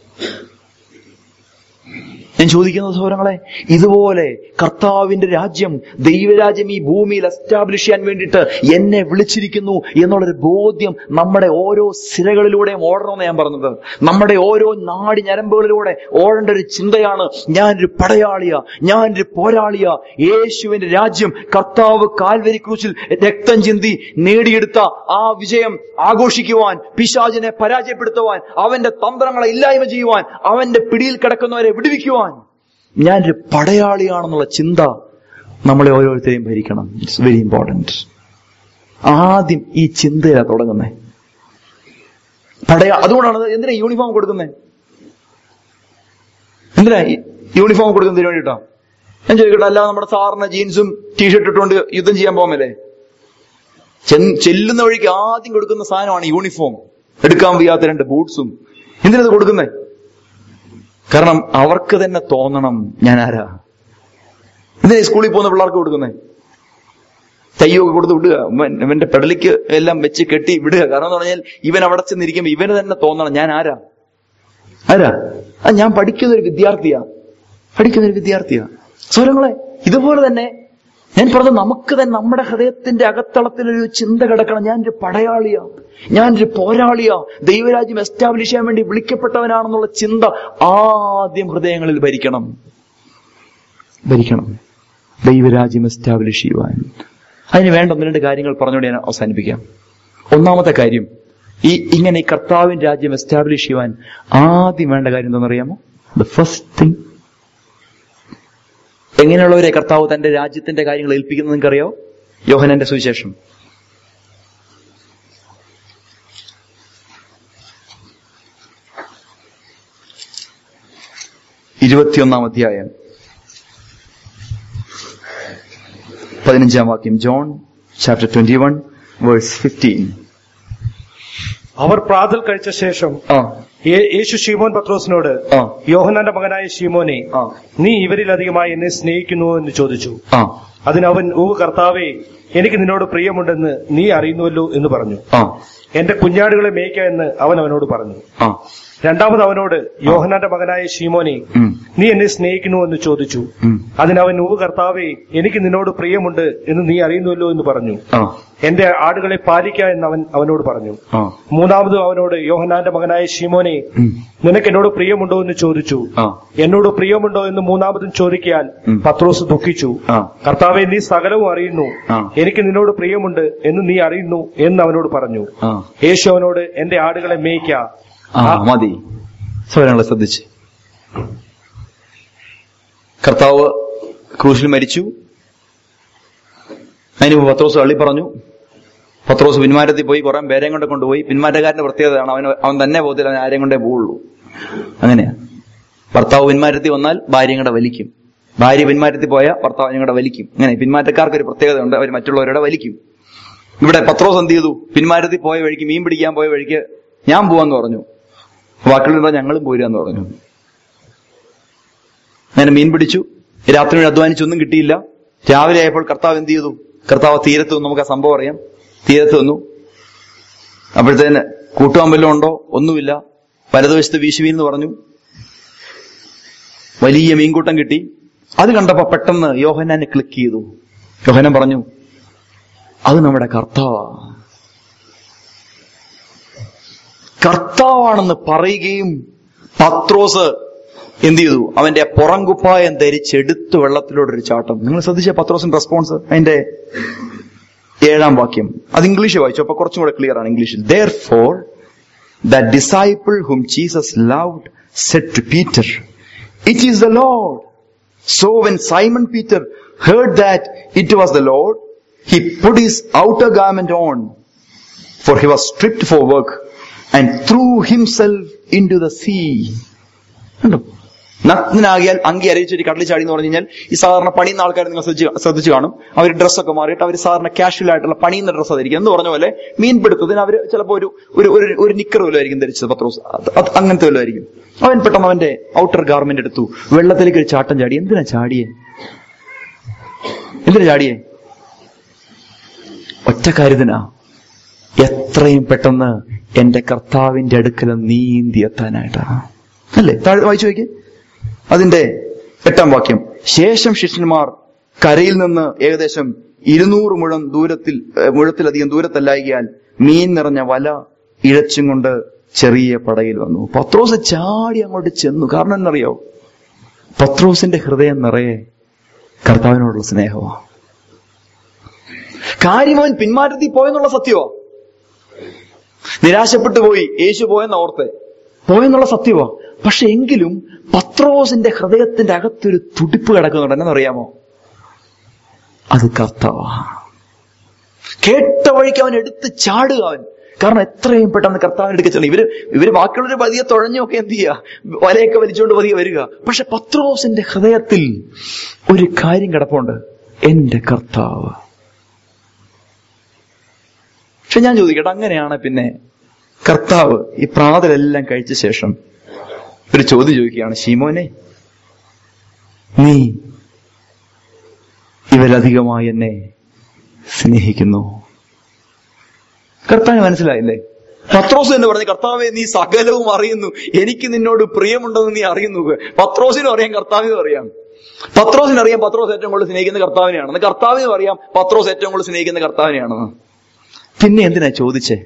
ഞാൻ ചോദിക്കുന്നത് സഹോദരങ്ങളെ, ഇതുപോലെ കർത്താവിന്റെ രാജ്യം, ദൈവരാജ്യം ഈ ഭൂമിയിൽ എസ്റ്റാബ്ലിഷ് ചെയ്യാൻ വേണ്ടിയിട്ട് എന്നെ വിളിച്ചിരിക്കുന്നു എന്നുള്ളൊരു ബോധ്യം നമ്മുടെ ഓരോ സിരകളിലൂടെയും ഓടണമെന്ന് ഞാൻ പറഞ്ഞത്. നമ്മുടെ ഓരോ നാടി ഞരമ്പുകളിലൂടെ ഓടേണ്ട ഒരു ചിന്തയാണ്, ഞാനൊരു പടയാളിയാ, ഞാനൊരു പോരാളിയാ. യേശുവിന്റെ രാജ്യം, കർത്താവ് കാൽവരി ക്രൂശിൽ രക്തം ചിന്തി നേടിയെടുത്ത ആ വിജയം ആഘോഷിക്കുവാൻ, പിശാചിനെ പരാജയപ്പെടുത്തുവാൻ, അവന്റെ തന്ത്രങ്ങളെ ഇല്ലായ്മ ചെയ്യുവാൻ, അവന്റെ പിടിയിൽ കിടക്കുന്നവരെ വിടുവിക്കുവാൻ ഞാനൊരു പടയാളിയാണെന്നുള്ള ചിന്ത നമ്മളെ ഓരോരുത്തരെയും ഭരിക്കണം. It's very important. ആദ്യം ഈ ചിന്തയിലാണ് തുടങ്ങുന്നത്. അതുകൊണ്ടാണ് എന്തിനാ യൂണിഫോം കൊടുക്കുന്നത്? എന്തിനാ യൂണിഫോം കൊടുക്കുന്നതിന് വേണ്ടിയിട്ടാ? ഞാൻ ചോദിക്കട്ടെ, അല്ലാതെ നമ്മുടെ സാറിന് ജീൻസും ടീഷർട്ട് ഇട്ടുകൊണ്ട് യുദ്ധം ചെയ്യാൻ പോകുമല്ലേ? ചെല്ലുന്ന വഴിക്ക് ആദ്യം കൊടുക്കുന്ന സാധനമാണ് യൂണിഫോം. എടുക്കാൻ വയ്യാത്ത 2 ബൂട്ട്സും. എന്തിനത് കൊടുക്കുന്നേ? കാരണം അവർക്ക് തന്നെ തോന്നണം, ഞാൻ ആരാ. എന്തിനാ സ്കൂളിൽ പോകുന്ന പിള്ളേർക്ക് കൊടുക്കുന്നേ? തയ്യൊക്കെ കൊടുത്ത് വിടുക, ഇവന്റെ പെടലിക്ക് എല്ലാം വെച്ച് കെട്ടി വിടുക. കാരണം എന്ന് പറഞ്ഞാൽ ഇവൻ അവിടെ ചെന്നിരിക്കുമ്പോ ഇവന് തന്നെ തോന്നണം, ഞാൻ ആരാ. ഞാൻ പഠിക്കുന്നൊരു വിദ്യാർത്ഥിയാ. സ്വരങ്ങളെ ഇതുപോലെ തന്നെ ഞാൻ പറഞ്ഞത്, നമുക്ക് തന്നെ നമ്മുടെ ഹൃദയത്തിന്റെ അകത്തളത്തിലൊരു ചിന്ത കിടക്കണം, ഞാനൊരു പടയാളിയാ, ഞാനൊരു പോരാളിയാ, ദൈവരാജ്യം എസ്റ്റാബ്ലിഷ് ചെയ്യാൻ വേണ്ടി വിളിക്കപ്പെട്ടവനാണെന്നുള്ള ചിന്ത ആദ്യം ഹൃദയങ്ങളിൽ ഭരിക്കണം. ഭരിക്കണം, ദൈവരാജ്യം എസ്റ്റാബ്ലിഷ് ചെയ്യുവാൻ. അതിന് വേണ്ട 1-2 കാര്യങ്ങൾ പറഞ്ഞുകൊണ്ട് ഞാൻ അവസാനിപ്പിക്കാം. ഒന്നാമത്തെ കാര്യം, ഇങ്ങനെ ഈ കർത്താവിന്റെ രാജ്യം എസ്റ്റാബ്ലിഷ് ചെയ്യുവാൻ ആദ്യം വേണ്ട കാര്യം എന്താണെന്നറിയാമോ? ദ ഫസ്റ്റ് തിങ്, എങ്ങനെയുള്ളവരെ കർത്താവ് തന്റെ രാജ്യത്തിന്റെ കാര്യങ്ങൾ ഏൽപ്പിക്കുന്നത് നിങ്ങൾക്കറിയോ? യോഹന്നാന്റെ സുവിശേഷം 21 അധ്യായം 15 വാക്യം. John chapter 21 verse 15. അവർ പ്രാതൽ കഴിച്ച ശേഷം യേശു ശീമോൻ പത്രോസിനോട്, യോഹന്നാന്റെ മകനായ ശീമോനെ, നീ ഇവരിൽ അധികമായി എന്നെ സ്നേഹിക്കുന്നുവോ എന്ന് ചോദിച്ചു. അതിനവൻ, ഓ കർത്താവേ, എനിക്ക് നിന്നോട് പ്രിയമുണ്ടെന്ന് നീ അറിയുന്നുവല്ലോ എന്ന് പറഞ്ഞു. എന്റെ കുഞ്ഞാടുകളെ മേയ്ക്ക എന്ന് അവൻ അവനോട് പറഞ്ഞു. രണ്ടാമത് അവനോട്, യോഹന്നാന്റെ മകനായ ശീമോനെ, നീ എന്നെ സ്നേഹിക്കുന്നുവോ എന്ന് ചോദിച്ചു. അതിനവൻ, ഓ കർത്താവേ, എനിക്ക് നിന്നോട് പ്രിയമുണ്ട് എന്ന് നീ അറിയുന്നുവല്ലോ എന്ന് പറഞ്ഞു. എന്റെ ആടുകളെ പാലിക്ക എന്ന് അവൻ അവനോട് പറഞ്ഞു. മൂന്നാമതും അവനോട്, യോഹന്നാന്റെ മകനായ ശീമോനെ, നിനക്ക് എന്നോട് പ്രിയമുണ്ടോ എന്ന് ചോദിച്ചു. എന്നോട് പ്രിയമുണ്ടോ എന്ന് മൂന്നാമതും ചോദിക്കാൻ പത്രോസ് ദുഃഖിച്ചു. കർത്താവേ, നീ സകലവും അറിയുന്നു, എനിക്ക് നിന്നോട് പ്രിയമുണ്ട് എന്ന് നീ അറിയുന്നു എന്ന് അവനോട് പറഞ്ഞു. യേശു അവനോട്, എന്റെ ആടുകളെ മേയ്ക്ക. മതി, സ്വരങ്ങളെ ശ്രദ്ധിച്ച്. കർത്താവ് ക്രൂശിൽ മരിച്ചു. അതിന് പത്രോസ് തള്ളി പറഞ്ഞു. പത്രോസ് പിന്മാറ്റത്തിൽ പോയി കുറെ പേരെയും കൊണ്ട് കൊണ്ടുപോയി. പിന്മാറ്റക്കാരന്റെ പ്രത്യേകതയാണ്, അവൻ തന്നെ പോകത്തില്ല, അവൻ ആരെയും കൊണ്ടേ പോവുള്ളൂ. അങ്ങനെയാ. ഭർത്താവ് പിന്മാറ്റത്തിൽ വന്നാൽ ഭാര്യയും കൂടെ വലിക്കും, ഭാര്യ പിന്മാറ്റത്തിൽ പോയാൽ ഭർത്താവിനും കൂടെ വലിക്കും. അങ്ങനെ പിന്മാറ്റക്കാർക്ക് ഒരു പ്രത്യേകതയുണ്ട്, അവർ മറ്റുള്ളവരുടെ വലിക്കും. ഇവിടെ പത്രോസ് എന്ത് ചെയ്തു? പിന്മാറ്റത്തിൽ പോയ വഴിക്ക്, മീൻ പിടിക്കാൻ പോയ വഴിക്ക് ഞാൻ പോവാന്ന് പറഞ്ഞു. ബാക്കിയുള്ള ഞങ്ങളും പോരാന്ന് പറഞ്ഞു. ഞാൻ മീൻ പിടിച്ചു, രാത്രി അധ്വാനിച്ചൊന്നും കിട്ടിയില്ല. രാവിലെ ആയപ്പോൾ കർത്താവ് എന്ത് ചെയ്തു? കർത്താവ് തീരത്ത് വന്നു. നമുക്ക് ആ സംഭവം അറിയാം. തീരത്ത് വന്നു. അപ്പോഴത്തേന് കൂട്ടുവാൻ വല്ലതും ഉണ്ടോ? ഒന്നുമില്ല. വലതുവശത്ത് വീശുവീന്ന് പറഞ്ഞു. വലിയ മീൻകൂട്ടം കിട്ടി. അത് കണ്ടപ്പോ പെട്ടെന്ന് യോഹന്നാനെ ക്ലിക്ക് ചെയ്തു. യോഹന്നാൻ പറഞ്ഞു, അത് നമ്മുടെ കർത്താവാ. കർത്താവാണെന്ന് പറയുകയും പത്രോസ് എന്ത് ചെയ്തു? അവന്റെ പുറംകുപ്പായം ധരിച്ചെടുത്ത് വെള്ളത്തിലോടൊരു ചാട്ടം. നിങ്ങൾ ശ്രദ്ധിച്ച പത്രോസിന്റെ റെസ്പോൺസ്? അതിന്റെ 7-ാം വാക്യം. അത് ഇംഗ്ലീഷ് വായിച്ചു, അപ്പൊ കുറച്ചും കൂടെ ക്ലിയർ ആണ് ഇംഗ്ലീഷിൽ. Therefore the disciple whom Jesus loved said to Peter, it is the Lord. So when Simon Peter heard that it was the Lord, he put his outer garment on, for he was stripped for work, and threw himself into the sea. കണ്ടോ? നഗ്നനാകിയാൽ അങ്കി അരയിച്ചൊരു കടലിൽ ചാടി എന്ന് പറഞ്ഞു കഴിഞ്ഞാൽ, ഈ സാധാരണ പണിയുന്ന ആൾക്കാർ നിങ്ങൾ ശ്രദ്ധിച്ചു കാണും. അവർ ഡ്രസ്സൊക്കെ മാറിയിട്ട് അവർ സാധാരണ കാഷ്വൽ ആയിട്ടുള്ള പണിയുന്ന ഡ്രസ്സ് ആയിരിക്കും. എന്ന് പറഞ്ഞ പോലെ മീൻപിടുത്തത്തിന് അവർ ചിലപ്പോൾ ഒരു നിക്കർ വല്ലതും ആയിരിക്കും ധരിച്ചത്. പത്രോസ് അങ്ങനത്തെ വല്ലതും ആയിരിക്കും. അവൻ പെട്ടെന്ന് അവന്റെ ഔട്ടർ ഗാർമെന്റ് എടുത്തു, വെള്ളത്തിലേക്ക് ഒരു ചാട്ടം ചാടി. എന്തിനാ ചാടിയേ? ഒറ്റ കാര്യത്തിനാ, എത്രയും പെട്ടെന്ന് എന്റെ കർത്താവിന്റെ അടുക്കൽ നീന്തി എത്താനായിട്ടാ. അല്ലേ? താഴെ വായിച്ചു നോക്കി. അതിന്റെ 8-ാം വാക്യം. ശേഷം ശിഷ്യന്മാർ കരയിൽ നിന്ന് ഏകദേശം 200 മുഴത്തിലധികം ദൂരത്തല്ലായികയാൽ മീൻ നിറഞ്ഞ വല ഇഴച്ചും കൊണ്ട് ചെറിയ പടയിൽ വന്നു. പത്രോസ് ചാടി അങ്ങോട്ട് ചെന്നു. കാരണം എന്നറിയോ? പത്രോസിന്റെ ഹൃദയം നിറയെ കർത്താവിനോടുള്ള സ്നേഹമാണ്. കാര്യം അവൻ പിന്മാറ്റത്തിൽ പോയെന്നുള്ള സത്യമാ. നിരാശപ്പെട്ടു പോയി, യേശു പോയെന്നുള്ള സത്യമാ. പക്ഷെ എങ്കിലും പത്രോസിന്റെ ഹൃദയത്തിന്റെ അകത്തൊരു തുടിപ്പ് കിടക്കുന്നുണ്ട്. എന്നറിയാമോ? അത് കർത്താവാ. കേട്ട വഴിക്ക് അവൻ എടുത്ത് ചാടുക. അവൻ കാരണം എത്രയും പെട്ടെന്ന് കർത്താവിനെ എടുക്ക ചെല്ലണം. ഇവര് ബാക്കിയുള്ളൊരു പതിയെ തുഴഞ്ഞൊക്കെ എന്ത് ചെയ്യുക, വലയൊക്കെ വലിച്ചുകൊണ്ട് പതിയെ വരിക. പക്ഷെ പത്രോസിന്റെ ഹൃദയത്തിൽ ഒരു കാര്യം കിടപ്പുണ്ട്, എന്റെ കർത്താവ്. പക്ഷെ ഞാൻ ചോദിക്കട്ടെ, അങ്ങനെയാണ് പിന്നെ കർത്താവ് ഈ പ്രാതലെല്ലാം കഴിച്ച ശേഷം ഒരു ചോദ്യം ചോദിക്കുകയാണ്, ശീമോനെ, നീ ഇവരധികമായി എന്നെ സ്നേഹിക്കുന്നു? കർത്താവിന് മനസ്സിലായില്ലേ? പത്രോസ് എന്ന് പറഞ്ഞ, കർത്താവെ നീ സകലവും അറിയുന്നു, എനിക്ക് നിന്നോട് പ്രിയമുണ്ടെന്ന് നീ അറിയുന്നു. പത്രോസിനും അറിയാം, കർത്താവിനും അറിയാം. പത്രോസിനറിയാം പത്രോസ് ഏറ്റവും കൂടുതൽ സ്നേഹിക്കുന്ന കർത്താവിനെയാണെന്ന്. കർത്താവിനും അറിയാം പത്രോസ് ഏറ്റവും കൂടുതൽ സ്നേഹിക്കുന്ന കർത്താവിനെയാണെന്ന്. പിന്നെ എന്തിനാ ചോദിച്ചേ?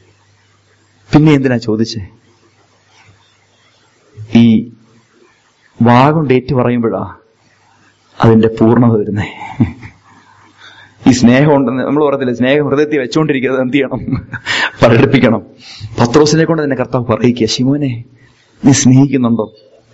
ഈ വാഗം ഡേറ്റ് പറയുമ്പോഴാ അതിന്റെ പൂർണ്ണത വരുന്നേ. ഈ സ്നേഹം ഉണ്ടെന്ന് നമ്മൾ പറയത്തില്ല, സ്നേഹം ഹൃദയത്തിൽ വെച്ചുകൊണ്ടിരിക്കുന്നത് എന്ത് ചെയ്യണം? പ്രകടിപ്പിക്കണം. പത്രോസിനെ കൊണ്ട് തന്നെ കർത്താവ് പറയിക്കുക, ശിമോനെ നീ സ്നേഹിക്കുന്നുണ്ടോ?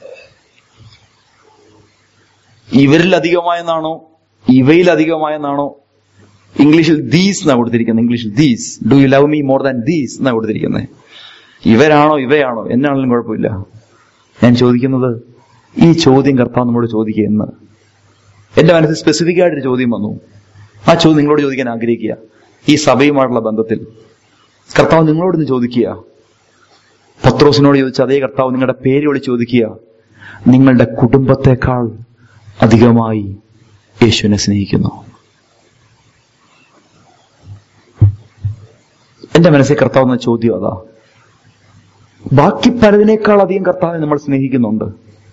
ഇവരിൽ അധികമായെന്നാണോ ഇവയിൽ അധികമായെന്നാണോ? ഇംഗ്ലീഷിൽ ദീസ് എന്നാ കൊടുത്തിരിക്കുന്നത്. ഇംഗ്ലീഷിൽ these, do you love me more than these എന്നാ കൊടുത്തിരിക്കുന്നത്. ഇവരാണോ ഇവയാണോ എന്നാണെങ്കിലും കുഴപ്പമില്ല. ഞാൻ ചോദിക്കുന്നത്, ഈ ചോദ്യം കർത്താവ് നമ്മോട് ചോദിക്കുക എന്ന് എന്റെ മനസ്സിൽ സ്പെസിഫിക് ആയിട്ടൊരു ചോദ്യം വന്നു. ആ ചോദ്യം നിങ്ങളോട് ചോദിക്കാൻ ആഗ്രഹിക്കുക. ഈ സഭയുമായിട്ടുള്ള ബന്ധത്തിൽ കർത്താവ് നിങ്ങളോടൊന്ന് ചോദിക്കുക. പത്രോസിനോട് ചോദിച്ച അതേ കർത്താവ് നിങ്ങളുടെ പേര് വിളിച്ച് ചോദിക്കുക, നിങ്ങളുടെ കുടുംബത്തെക്കാൾ അധികമായി യേശുവിനെ സ്നേഹിക്കുന്നു? എന്റെ മനസ്സിൽ കർത്താവ് എന്ന ചോദ്യം അതാ. ബാക്കി പലതിനേക്കാൾ അധികം കർത്താവിനെ നമ്മൾ സ്നേഹിക്കുന്നുണ്ട്.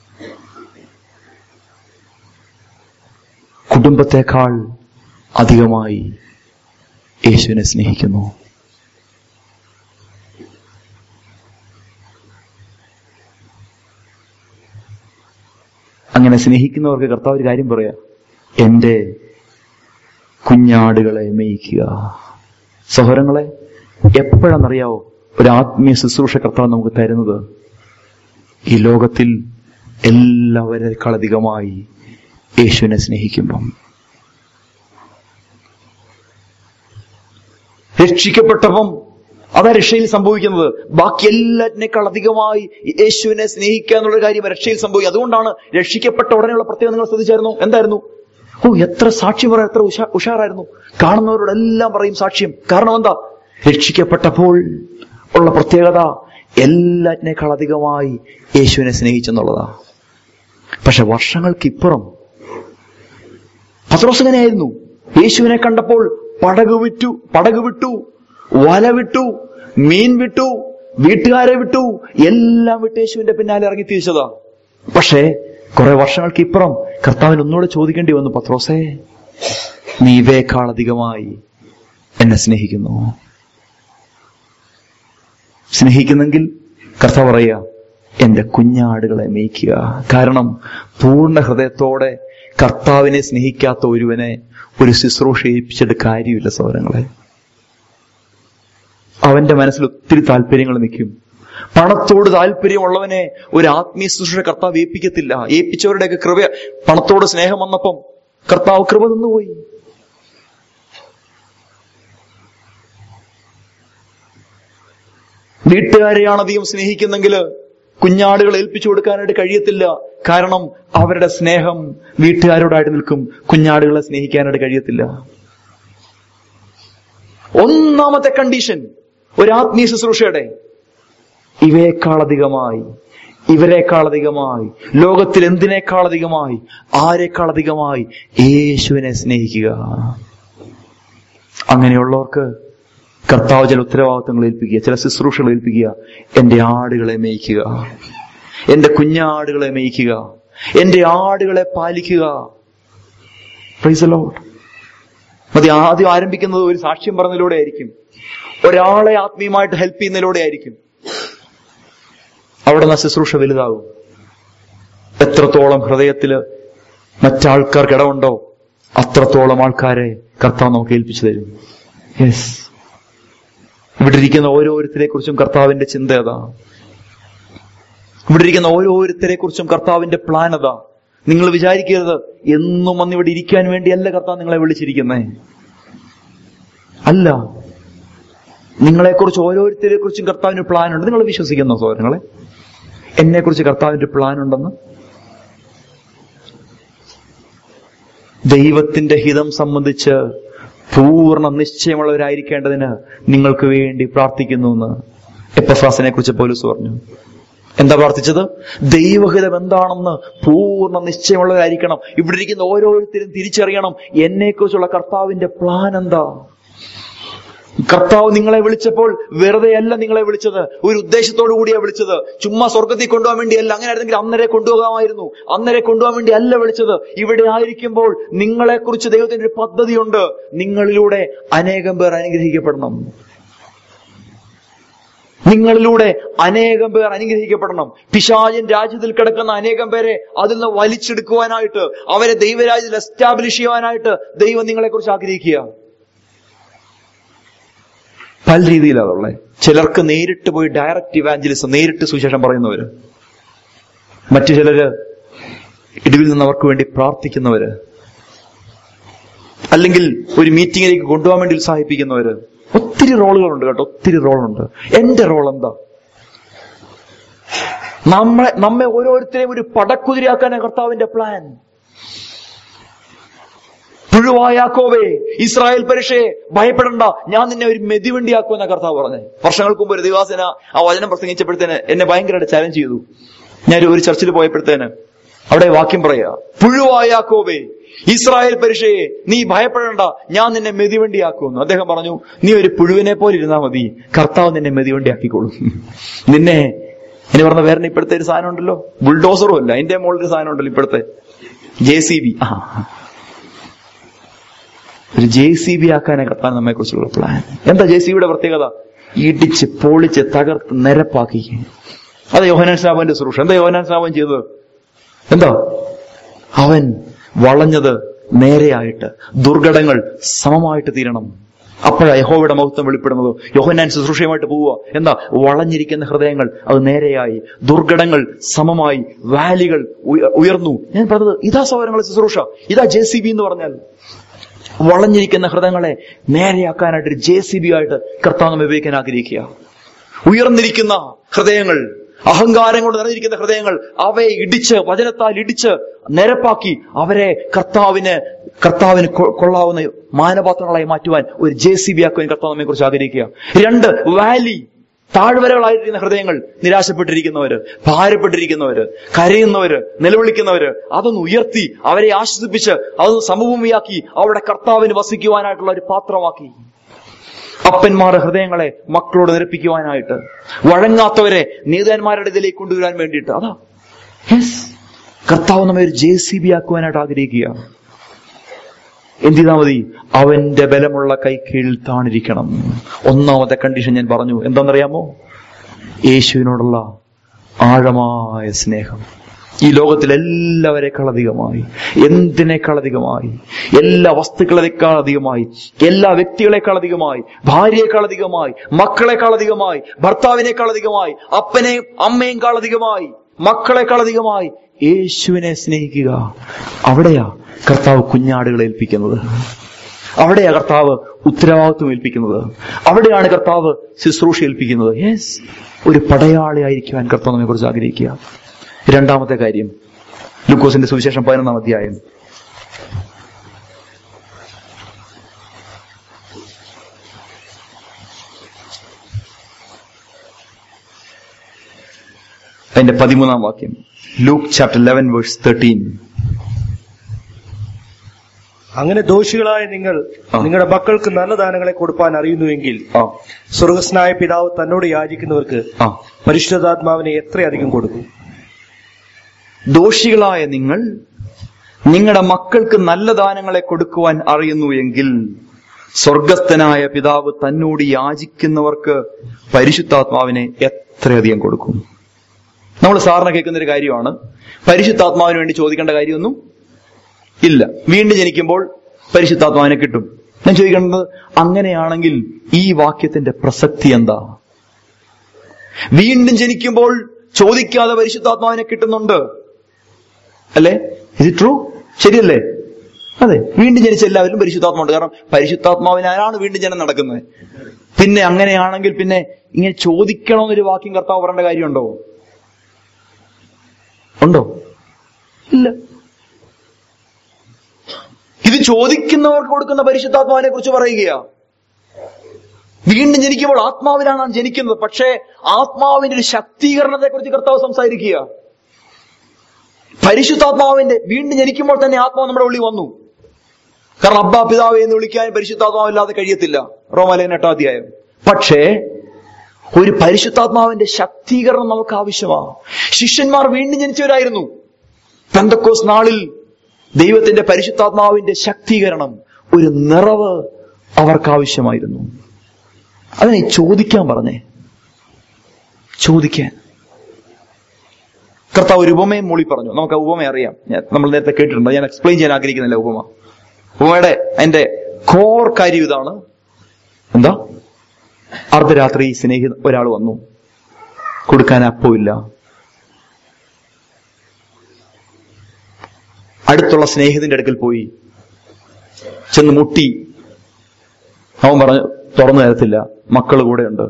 കുടുംബത്തെക്കാൾ അധികമായി യേശുവിനെ സ്നേഹിക്കുന്നു. അങ്ങനെ സ്നേഹിക്കുന്നവർക്ക് കർത്താവ് ഒരു കാര്യം പറയാ, എന്റെ കുഞ്ഞാടുകളെ മേയ്ക്കുക. സഹോദരങ്ങളെ, എപ്പോഴാണെന്നറിയാവോ ഒരു ആത്മീയ ശുശ്രൂഷ കർത്താവ് നമുക്ക് തരുന്നത്? ഈ ലോകത്തിൽ എല്ലാവരെക്കാൾ അധികമായി യേശുവിനെ സ്നേഹിക്കുമ്പം. രക്ഷിക്കപ്പെട്ടപ്പം അതാ രക്ഷയിൽ സംഭവിക്കുന്നത്. ബാക്കി എല്ലാറ്റിനേക്കാൾ അധികമായി യേശുവിനെ സ്നേഹിക്കുക എന്നുള്ള കാര്യം രക്ഷയിൽ സംഭവിക്കും. അതുകൊണ്ടാണ് രക്ഷിക്കപ്പെട്ട ഉടനെയുള്ള പ്രത്യേകത നിങ്ങൾ ശ്രദ്ധിച്ചായിരുന്നു? എന്തായിരുന്നു? എത്ര സാക്ഷ്യം പറയാൻ എത്ര ഉഷാറായിരുന്നു. കാണുന്നവരോടെല്ലാം പറയും സാക്ഷ്യം. കാരണം എന്താ? രക്ഷിക്കപ്പെട്ടപ്പോൾ ഉള്ള പ്രത്യേകത എല്ലാറ്റിനേക്കാൾ അധികമായി യേശുവിനെ സ്നേഹിച്ചെന്നുള്ളതാ. പക്ഷെ വർഷങ്ങൾക്കിപ്പുറം പത്രോസ് എങ്ങനെയായിരുന്നു? യേശുവിനെ കണ്ടപ്പോൾ പടക് വിട്ടു, വല വിട്ടു, മീൻ വിട്ടു, വീട്ടുകാരെ വിട്ടു, എല്ലാം വിട്ട് യേശുവിന്റെ പിന്നാലെ ഇറങ്ങി തിരിച്ചതാ. പക്ഷേ കുറെ വർഷങ്ങൾക്ക് ഇപ്പുറം കർത്താവിന് ഒന്നുകൂടെ ചോദിക്കേണ്ടി വന്നു, പത്രോസേ നീ ഇവയേക്കാൾ അധികമായി എന്നെ സ്നേഹിക്കുന്നു? സ്നേഹിക്കുന്നെങ്കിൽ കർത്താവ് പറയുക, എന്റെ കുഞ്ഞാടുകളെ മേയ്ക്കുക. കാരണം പൂർണ്ണ ഹൃദയത്തോടെ കർത്താവിനെ സ്നേഹിക്കാത്ത ഒരുവനെ ഒരു ശുശ്രൂഷ ഏൽപ്പിച്ചിട്ട് കാര്യമില്ല സഹോദരങ്ങളെ. അവന്റെ മനസ്സിൽ ഒത്തിരി താല്പര്യങ്ങൾ നിൽക്കും. പണത്തോട് താല്പര്യമുള്ളവനെ ഒരു ആത്മീയ ശുശ്രൂഷ കർത്താവ് ഏൽപ്പിക്കത്തില്ല. ഏൽപ്പിച്ചവരുടെയൊക്കെ കൃപ, പണത്തോട് സ്നേഹം വന്നപ്പം കർത്താവ് കൃപ നിന്നുപോയി. വീട്ടുകാരെയാണ് അധികം സ്നേഹിക്കുന്നെങ്കിൽ കുഞ്ഞാടുകൾ ഏൽപ്പിച്ചു കൊടുക്കാനായിട്ട് കഴിയത്തില്ല. കാരണം അവരുടെ സ്നേഹം വീട്ടുകാരോടായിട്ട് നിൽക്കും, കുഞ്ഞാടുകളെ സ്നേഹിക്കാനായിട്ട് കഴിയത്തില്ല. ഒന്നാമത്തെ കണ്ടീഷൻ ഒരു ആത്മീയ ശുശ്രൂഷയുടെ, ഇവയെക്കാളധികമായി, ഇവരെക്കാളധികമായി, ലോകത്തിൽ എന്തിനേക്കാളധികമായി, ആരെക്കാളധികമായി യേശുവിനെ സ്നേഹിക്കുക. അങ്ങനെയുള്ളവർക്ക് കർത്താവ് ചില ഉത്തരവാദിത്തങ്ങൾ ഏൽപ്പിക്കുക, ചില ശുശ്രൂഷകൾ ഏൽപ്പിക്കുക. എന്റെ ആടുകളെ മേയ്ക്കുക, എന്റെ കുഞ്ഞാടുകളെ മേയ്ക്കുക, എന്റെ ആടുകളെ പാലിക്കുക. Praise the Lord. അത് ആദ്യം ആരംഭിക്കുന്നത് ഒരു സാക്ഷ്യം പറഞ്ഞതിലൂടെ ആയിരിക്കും, ഒരാളെ ആത്മീയമായിട്ട് ഹെൽപ്പ് ചെയ്യുന്നതിലൂടെ ആയിരിക്കും. അവിടെ നിന്ന് ശുശ്രൂഷ വലുതാകും. എത്രത്തോളം ഹൃദയത്തില് മറ്റാൾക്കാർക്ക് ഇടമുണ്ടോ അത്രത്തോളം ആൾക്കാരെ കർത്താവ് നമുക്ക് ഏൽപ്പിച്ചു തരും. യെസ്, ഇവിടെ ഇരിക്കുന്ന ഓരോരുത്തരെ കുറിച്ചും കർത്താവിന്റെ ചിന്ത അതാ. ഇവിടെ ഇരിക്കുന്ന ഓരോരുത്തരെ കുറിച്ചും കർത്താവിന്റെ പ്ലാൻ അതാ. നിങ്ങൾ വിചാരിക്കരുത് എന്നും വന്ന് ഇവിടെ ഇരിക്കാൻ വേണ്ടിയല്ല കർത്താവ് നിങ്ങളെ വിളിച്ചിരിക്കുന്നേ. അല്ല, നിങ്ങളെക്കുറിച്ച് ഓരോരുത്തരെ കുറിച്ചും കർത്താവിന് പ്ലാൻ ഉണ്ട്. നിങ്ങൾ വിശ്വസിക്കുന്നോ സഹോദരങ്ങളെ? എന്നെ കുറിച്ച് കർത്താവിന്റെ പ്ലാൻ ഉണ്ടെന്ന്? ദൈവത്തിന്റെ ഹിതം സംബന്ധിച്ച് പൂർണ്ണ നിശ്ചയമുള്ളവരായിരിക്കേണ്ടതിന് നിങ്ങൾക്ക് വേണ്ടി പ്രാർത്ഥിക്കുന്നു എന്ന് എപ്പഫ്രാസിനെ കുറിച്ച് പൗലോസ് പറഞ്ഞു. എന്താ പ്രാർത്ഥിച്ചത്? ദൈവഹിതം എന്താണെന്ന് പൂർണ്ണ നിശ്ചയമുള്ളവരായിരിക്കണം. ഇവിടെ ഇരിക്കുന്ന ഓരോരുത്തരും തിരിച്ചറിയണം എന്നെക്കുറിച്ചുള്ള കർത്താവിന്റെ പ്ലാൻ എന്താ. കർത്താവ് നിങ്ങളെ വിളിച്ചപ്പോൾ വെറുതെ അല്ല നിങ്ങളെ വിളിച്ചത്, ഒരു ഉദ്ദേശത്തോടു കൂടിയാണ് വിളിച്ചത്. ചുമ്മാ സ്വർഗത്തിൽ കൊണ്ടുപോകാൻ വേണ്ടിയല്ല. അങ്ങനെ ആയിരുന്നെങ്കിൽ അന്നേരെ കൊണ്ടുപോകാമായിരുന്നു. അന്നേരെ കൊണ്ടുപോകാൻ വേണ്ടി അല്ല വിളിച്ചത്. ഇവിടെ ആയിരിക്കുമ്പോൾ നിങ്ങളെക്കുറിച്ച് ദൈവത്തിന്റെ ഒരു പദ്ധതിയുണ്ട്. നിങ്ങളിലൂടെ അനേകം പേർ അനുഗ്രഹിക്കപ്പെടണം. നിങ്ങളിലൂടെ അനേകം പേർ അനുഗ്രഹിക്കപ്പെടണം. പിശാചിൻ രാജ്യത്തിൽ കിടക്കുന്ന അനേകം പേരെ അതിൽ നിന്ന് വലിച്ചെടുക്കുവാനായിട്ട്, അവരെ ദൈവരാജ്യത്തിൽ എസ്റ്റാബ്ലിഷ് ചെയ്യുവാനായിട്ട് ദൈവം നിങ്ങളെക്കുറിച്ച് ആഗ്രഹിക്കുക. പല രീതിയിലാണുള്ളത്. ചിലർക്ക് നേരിട്ട് പോയി ഡയറക്റ്റ് ഇവാഞ്ചലിസം, നേരിട്ട് സുവിശേഷം പറയുന്നവര്. മറ്റു ചിലര് ഇടിവിൽ നിന്ന് അവർക്ക് വേണ്ടി പ്രാർത്ഥിക്കുന്നവര്, അല്ലെങ്കിൽ ഒരു മീറ്റിങ്ങിലേക്ക് കൊണ്ടുപോകാൻ വേണ്ടി ഉത്സാഹിപ്പിക്കുന്നവര്. ഒത്തിരി റോളുകളുണ്ട് കേട്ടോ, ഒത്തിരി റോളുണ്ട്. എന്റെ റോൾ എന്താ? നമ്മെ ഓരോരുത്തരെയും ഒരു പടക്കുതിരയാക്കാനാണ് കർത്താവിന്റെ പ്ലാൻ. പുഴുവായ യാക്കോബേ, ഇസ്രായേൽ പരീക്ഷയെ ഭയപ്പെടണ്ട, ഞാൻ നിന്നെ ഒരു മെതിവണ്ടിയാക്കുമെന്ന കർത്താവ് പറഞ്ഞേ. വർഷങ്ങൾക്ക് മുമ്പ് ഒരു ദിവസേന ആ വചനം പ്രസംഗിച്ചപ്പോഴത്തേന് എന്നെ ഭയങ്കരമായിട്ട് ചാലഞ്ച് ചെയ്തു. ഞാൻ ഒരു ചർച്ചിൽ പോയപ്പോഴത്തേന് അവിടെ വാക്യം പറയാ, പുഴുവായ യാക്കോബേ, ഇസ്രായേൽ പരീക്ഷയെ നീ ഭയപ്പെടേണ്ട, ഞാൻ നിന്നെ മെതിവണ്ടിയാക്കുമെന്ന്. അദ്ദേഹം പറഞ്ഞു, നീ ഒരു പുഴുവിനെ പോലെ ഇരുന്നാൽ മതി, കർത്താവ് നിന്നെ മെതിവണ്ടിയാക്കിക്കോളും. നിന്നെ ഇനി പറഞ്ഞ വേറെ ഇപ്പോഴത്തെ ഒരു സാധനം ഉണ്ടല്ലോ, ബുൾഡോസറും അല്ല, അതിന്റെ മുകളിൽ ഒരു സാധനം ഉണ്ടല്ലോ ഇപ്പോഴത്തെ JCB. ഒരു JCB ആക്കാനെ കർത്താൻ നമ്മെ കുറിച്ചുള്ള പ്ലാൻ. എന്താ JCBയുടെ പ്രത്യേകത? ഇടിച്ച് പൊളിച്ച് തകർത്ത് നിരപ്പാക്കി. അത് യോഹന്നാൻ സ്നാപകന്റെ ശുശ്രൂഷ. എന്താ യോഹന്നാൻ സ്നാപകൻ ചെയ്തത്? എന്താ? അവൻ വളഞ്ഞത് നേരെയായിട്ട്, ദുർഘടങ്ങൾ സമമായിട്ട് തീരണം. അപ്പോഴാണ് യഹോവയുടെ മഹത്വം വെളിപ്പെടുന്നത്. യോഹന്നാൻ ശുശ്രൂഷയുമായിട്ട് പോവുക. എന്താ? വളഞ്ഞിരിക്കുന്ന ഹൃദയങ്ങൾ അത് നേരെയായി, ദുർഘടങ്ങൾ സമമായി, വാലികൾ ഉയർന്നു. ഞാൻ പറഞ്ഞത് ഇതാ സഹോദരങ്ങളെ ശുശ്രൂഷ, ഇതാ JCB എന്ന് പറഞ്ഞാൽ. വളഞ്ഞിരിക്കുന്ന ഹൃദയങ്ങളെ നേരെയാക്കാനായിട്ട് ഒരു JCB ആയിട്ട് കർത്താവ് നമ്മെ ഉപയോഗിക്കാൻ ആഗ്രഹിക്കുക. ഉയർന്നിരിക്കുന്ന ഹൃദയങ്ങൾ, അഹങ്കാരം കൊണ്ട് നിറഞ്ഞിരിക്കുന്ന ഹൃദയങ്ങൾ, അവയെ ഇടിച്ച്, വചനത്താൽ ഇടിച്ച് നിരപ്പാക്കി അവരെ കർത്താവിന് കൊള്ളാവുന്ന മാനപാത്രങ്ങളായി മാറ്റുവാൻ ഒരു JCB ആക്കുവാൻ കർത്താവ് നമ്മെ കുറിച്ച് ആഗ്രഹിക്കുക. 2, വാലി, താഴ്വരകളായിരിക്കുന്ന ഹൃദയങ്ങൾ, നിരാശപ്പെട്ടിരിക്കുന്നവര്, ഭാരപ്പെട്ടിരിക്കുന്നവര്, കരയുന്നവര്, നിലവിളിക്കുന്നവര്, അതൊന്ന് ഉയർത്തി അവരെ ആശ്വസിപ്പിച്ച് അതൊന്ന് സമഭൂമിയാക്കി അവിടെ കർത്താവിന് വസിക്കുവാനായിട്ടുള്ള ഒരു പാത്രമാക്കി. അപ്പന്മാരുടെ ഹൃദയങ്ങളെ മക്കളോട് നിരപ്പിക്കുവാനായിട്ട്, വഴങ്ങാത്തവരെ നീതന്മാരുടെ ഇതിലേക്ക് കൊണ്ടുവരാൻ വേണ്ടിയിട്ട്. അതാ കർത്താവ് നമ്മെ ഒരു JCB ആക്കുവാനായിട്ട് ആഗ്രഹിക്കുക. എന്ത് ചെയ്താൽ മതി? അവന്റെ ബലമുള്ള കൈ കീഴിൽ താണിരിക്കണം. ഒന്നാമത്തെ കണ്ടീഷൻ ഞാൻ പറഞ്ഞു, എന്താണെന്നറിയാമോ? യേശുവിനോടുള്ള ആഴമായ സ്നേഹം. ഈ ലോകത്തിലെല്ലാവരെക്കാളധികമായി, എന്തിനേക്കാളധികമായി, എല്ലാ വസ്തുക്കളെക്കാളധികമായി, എല്ലാ വ്യക്തികളെക്കാളധികമായി, ഭാര്യയെക്കാളധികമായി, മക്കളെക്കാളധികമായി, ഭർത്താവിനേക്കാളധികമായി, അപ്പനെയും അമ്മയെക്കാളധികമായി, മക്കളെക്കാളധികമായി യേശുവിനെ സ്നേഹിക്കുക. അവിടെയാ കർത്താവ് കുഞ്ഞാടുകളെ ഏൽപ്പിക്കുന്നത്. അവിടെയാ കർത്താവ് ഉത്തരവാദിത്വം ഏൽപ്പിക്കുന്നത്. അവിടെയാണ് കർത്താവ് ശുശ്രൂഷ ഏൽപ്പിക്കുന്നത്. യെസ്, ഒരു പടയാളിയായിരിക്കാൻ കർത്താവ് നമ്മെ കുറിച്ച് ആഗ്രഹിക്കുക. രണ്ടാമത്തെ കാര്യം, ലൂക്കോസിന്റെ സുവിശേഷം 11-ാം അധ്യായം. അതിന്റെ 13-ാം വാക്യം. Luke chapter 11 verse 13. അങ്ങനെ ദോഷികളായ നിങ്ങൾ നിങ്ങളുടെ മക്കൾക്ക് നല്ല ദാനങ്ങളെ കൊടുപ്പാൻ അറിയുന്നുവെങ്കിൽ സ്വർഗസ്നായ പിതാവ് തന്നോട് യാചിക്കുന്നവർക്ക് പരിശുദ്ധാത്മാവിനെ എത്രയധികം കൊടുക്കും. ദോഷികളായ നിങ്ങൾ നിങ്ങളുടെ മക്കൾക്ക് നല്ല ദാനങ്ങളെ കൊടുക്കുവാൻ അറിയുന്നു എങ്കിൽ സ്വർഗസ്ഥനായ പിതാവ് തന്നോട് യാചിക്കുന്നവർക്ക് പരിശുദ്ധാത്മാവിനെ എത്രയധികം കൊടുക്കും. നമ്മൾ സാറിന് കേൾക്കുന്നൊരു കാര്യമാണ്, പരിശുദ്ധാത്മാവിന് വേണ്ടി ചോദിക്കേണ്ട കാര്യമൊന്നും ഇല്ല. വീണ്ടും ജനിക്കുമ്പോൾ പരിശുദ്ധാത്മാവിനെ കിട്ടും. ഞാൻ ചോദിക്കേണ്ടത്, അങ്ങനെയാണെങ്കിൽ ഈ വാക്യത്തിന്റെ പ്രസക്തി എന്താ? വീണ്ടും ജനിക്കുമ്പോൾ ചോദിക്കാതെ പരിശുദ്ധാത്മാവിനെ കിട്ടുന്നുണ്ട് അല്ലേ? ഇത് ട്രൂ? ശരിയല്ലേ? അതെ, വീണ്ടും ജനിച്ച എല്ലാവരും പരിശുദ്ധാത്മാവുണ്ട്. കാരണം പരിശുദ്ധാത്മാവിനാലാണ് വീണ്ടും ജനം നടക്കുന്നത്. പിന്നെ അങ്ങനെയാണെങ്കിൽ പിന്നെ ഇങ്ങനെ ചോദിക്കണമെന്നൊരു വാക്യം കർത്താവ് പറയേണ്ട കാര്യമുണ്ടോ? ഉണ്ടോ? ഇല്ല. ഇത് ചോദിക്കുന്നവർക്ക് കൊടുക്കുന്ന പരിശുദ്ധാത്മാവിനെ കുറിച്ച് പറയുകയാ. വീണ്ടും ജനിക്കുമ്പോൾ ആത്മാവിലാണ് ജനിക്കുന്നത്. പക്ഷേ ആത്മാവിന്റെ ഒരു ശക്തീകരണത്തെ കുറിച്ച് കർത്താവ് സംസാരിക്കുക. പരിശുദ്ധാത്മാവിന്റെ വീണ്ടും ജനിക്കുമ്പോൾ തന്നെ ആത്മാവ് നമ്മുടെ ഉള്ളിൽ വന്നു. കാരണം അബ്ബാ പിതാവേ എന്ന് വിളിക്കാൻ പരിശുദ്ധാത്മാവില്ലാതെ കഴിയത്തില്ല, റോമാലേഖനം 8-ാം അധ്യായം. പക്ഷേ ഒരു പരിശുദ്ധാത്മാവിന്റെ ശക്തീകരണം നമുക്ക് ആവശ്യമാണ്. ശിഷ്യന്മാർ വീണ്ടും ജനിച്ചവരായിരുന്നു. പെന്തക്കോസ് നാളിൽ ദൈവത്തിന്റെ പരിശുദ്ധാത്മാവിന്റെ ശക്തീകരണം, ഒരു നിറവ് അവർക്ക് ആവശ്യമായിരുന്നു. അതിനെ ചോദിക്കാൻ പറഞ്ഞേ. ചോദിക്കാൻ. കർത്താവ് ഒരു ഉപമയും മൂളി പറഞ്ഞു. നമുക്ക് ആ ഉപമ അറിയാം, നമ്മൾ നേരത്തെ കേട്ടിട്ടുണ്ട്. ഞാൻ എക്സ്പ്ലെയിൻ ചെയ്യാൻ ആഗ്രഹിക്കുന്നില്ല ഉപമയുടെ അതിന്റെ കോർ കാര്യം ഇതാണ്. എന്താ? അർദ്ധരാത്രി ഒരാൾ വന്നു, കൊടുക്കാൻ അപ്പമില്ല. അടുത്തുള്ള സ്നേഹിതന്റെ അടുക്കൽ പോയി ചെന്ന് മുട്ടി. അവൻ പറഞ്ഞു തുറന്നു തരത്തില്ല, മക്കൾ കൂടെയുണ്ട്.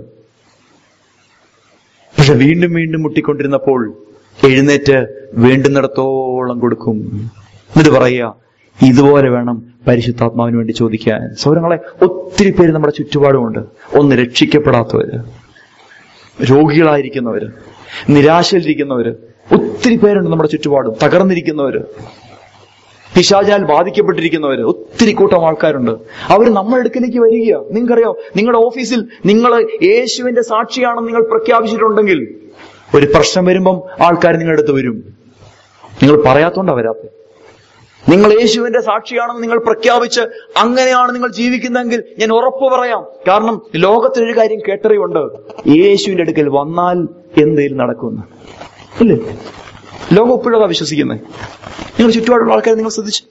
പക്ഷെ വീണ്ടും വീണ്ടും മുട്ടിക്കൊണ്ടിരുന്നപ്പോൾ എഴുന്നേറ്റ് വേണ്ടുന്നിടത്തോളം കൊടുക്കും. എന്നിട്ട് പറയുക, ഇതുപോലെ വേണം പരിശുദ്ധാത്മാവിന് വേണ്ടി ചോദിക്കാൻ. സൗരങ്ങളെ, ഒത്തിരി പേര് നമ്മുടെ ചുറ്റുപാടുമുണ്ട്. ഒന്ന് രക്ഷിക്കപ്പെടാത്തവര്, രോഗികളായിരിക്കുന്നവര്, നിരാശയിലിരിക്കുന്നവര്, ഒത്തിരി പേരുണ്ട് നമ്മുടെ ചുറ്റുപാടും. തകർന്നിരിക്കുന്നവര്, പിശാചാൽ ബാധിക്കപ്പെട്ടിരിക്കുന്നവര്, ഒത്തിരി കൂട്ടം ആൾക്കാരുണ്ട്. അവര് നമ്മുടെ അടുക്കലേക്ക് വരിക. നിങ്ങൾക്കറിയോ, നിങ്ങളുടെ ഓഫീസിൽ നിങ്ങൾ യേശുവിന്റെ സാക്ഷിയാണെന്ന് നിങ്ങൾ പ്രഖ്യാപിച്ചിട്ടുണ്ടെങ്കിൽ ഒരു പ്രശ്നം വരുമ്പം ആൾക്കാർ നിങ്ങളുടെ അടുത്ത് വരും. നിങ്ങൾ പറയാത്തോണ്ടാ വരാത്ത. നിങ്ങൾ യേശുവിന്റെ സാക്ഷിയാണെന്ന് നിങ്ങൾ പ്രഖ്യാപിച്ച് അങ്ങനെയാണ് നിങ്ങൾ ജീവിക്കുന്നതെങ്കിൽ ഞാൻ ഉറപ്പ് പറയാം. കാരണം ലോകത്തിനൊരു കാര്യം കേട്ടറിയുണ്ട്, യേശുവിന്റെ അടുക്കൽ വന്നാൽ എന്തേലും നടക്കുമെന്ന്. ഇല്ലേ? ലോകം എപ്പോഴാ വിശ്വസിക്കുന്നത്? നിങ്ങൾ ചുറ്റുപാടുള്ള ആൾക്കാരെ നിങ്ങൾ ശ്രദ്ധിച്ചു.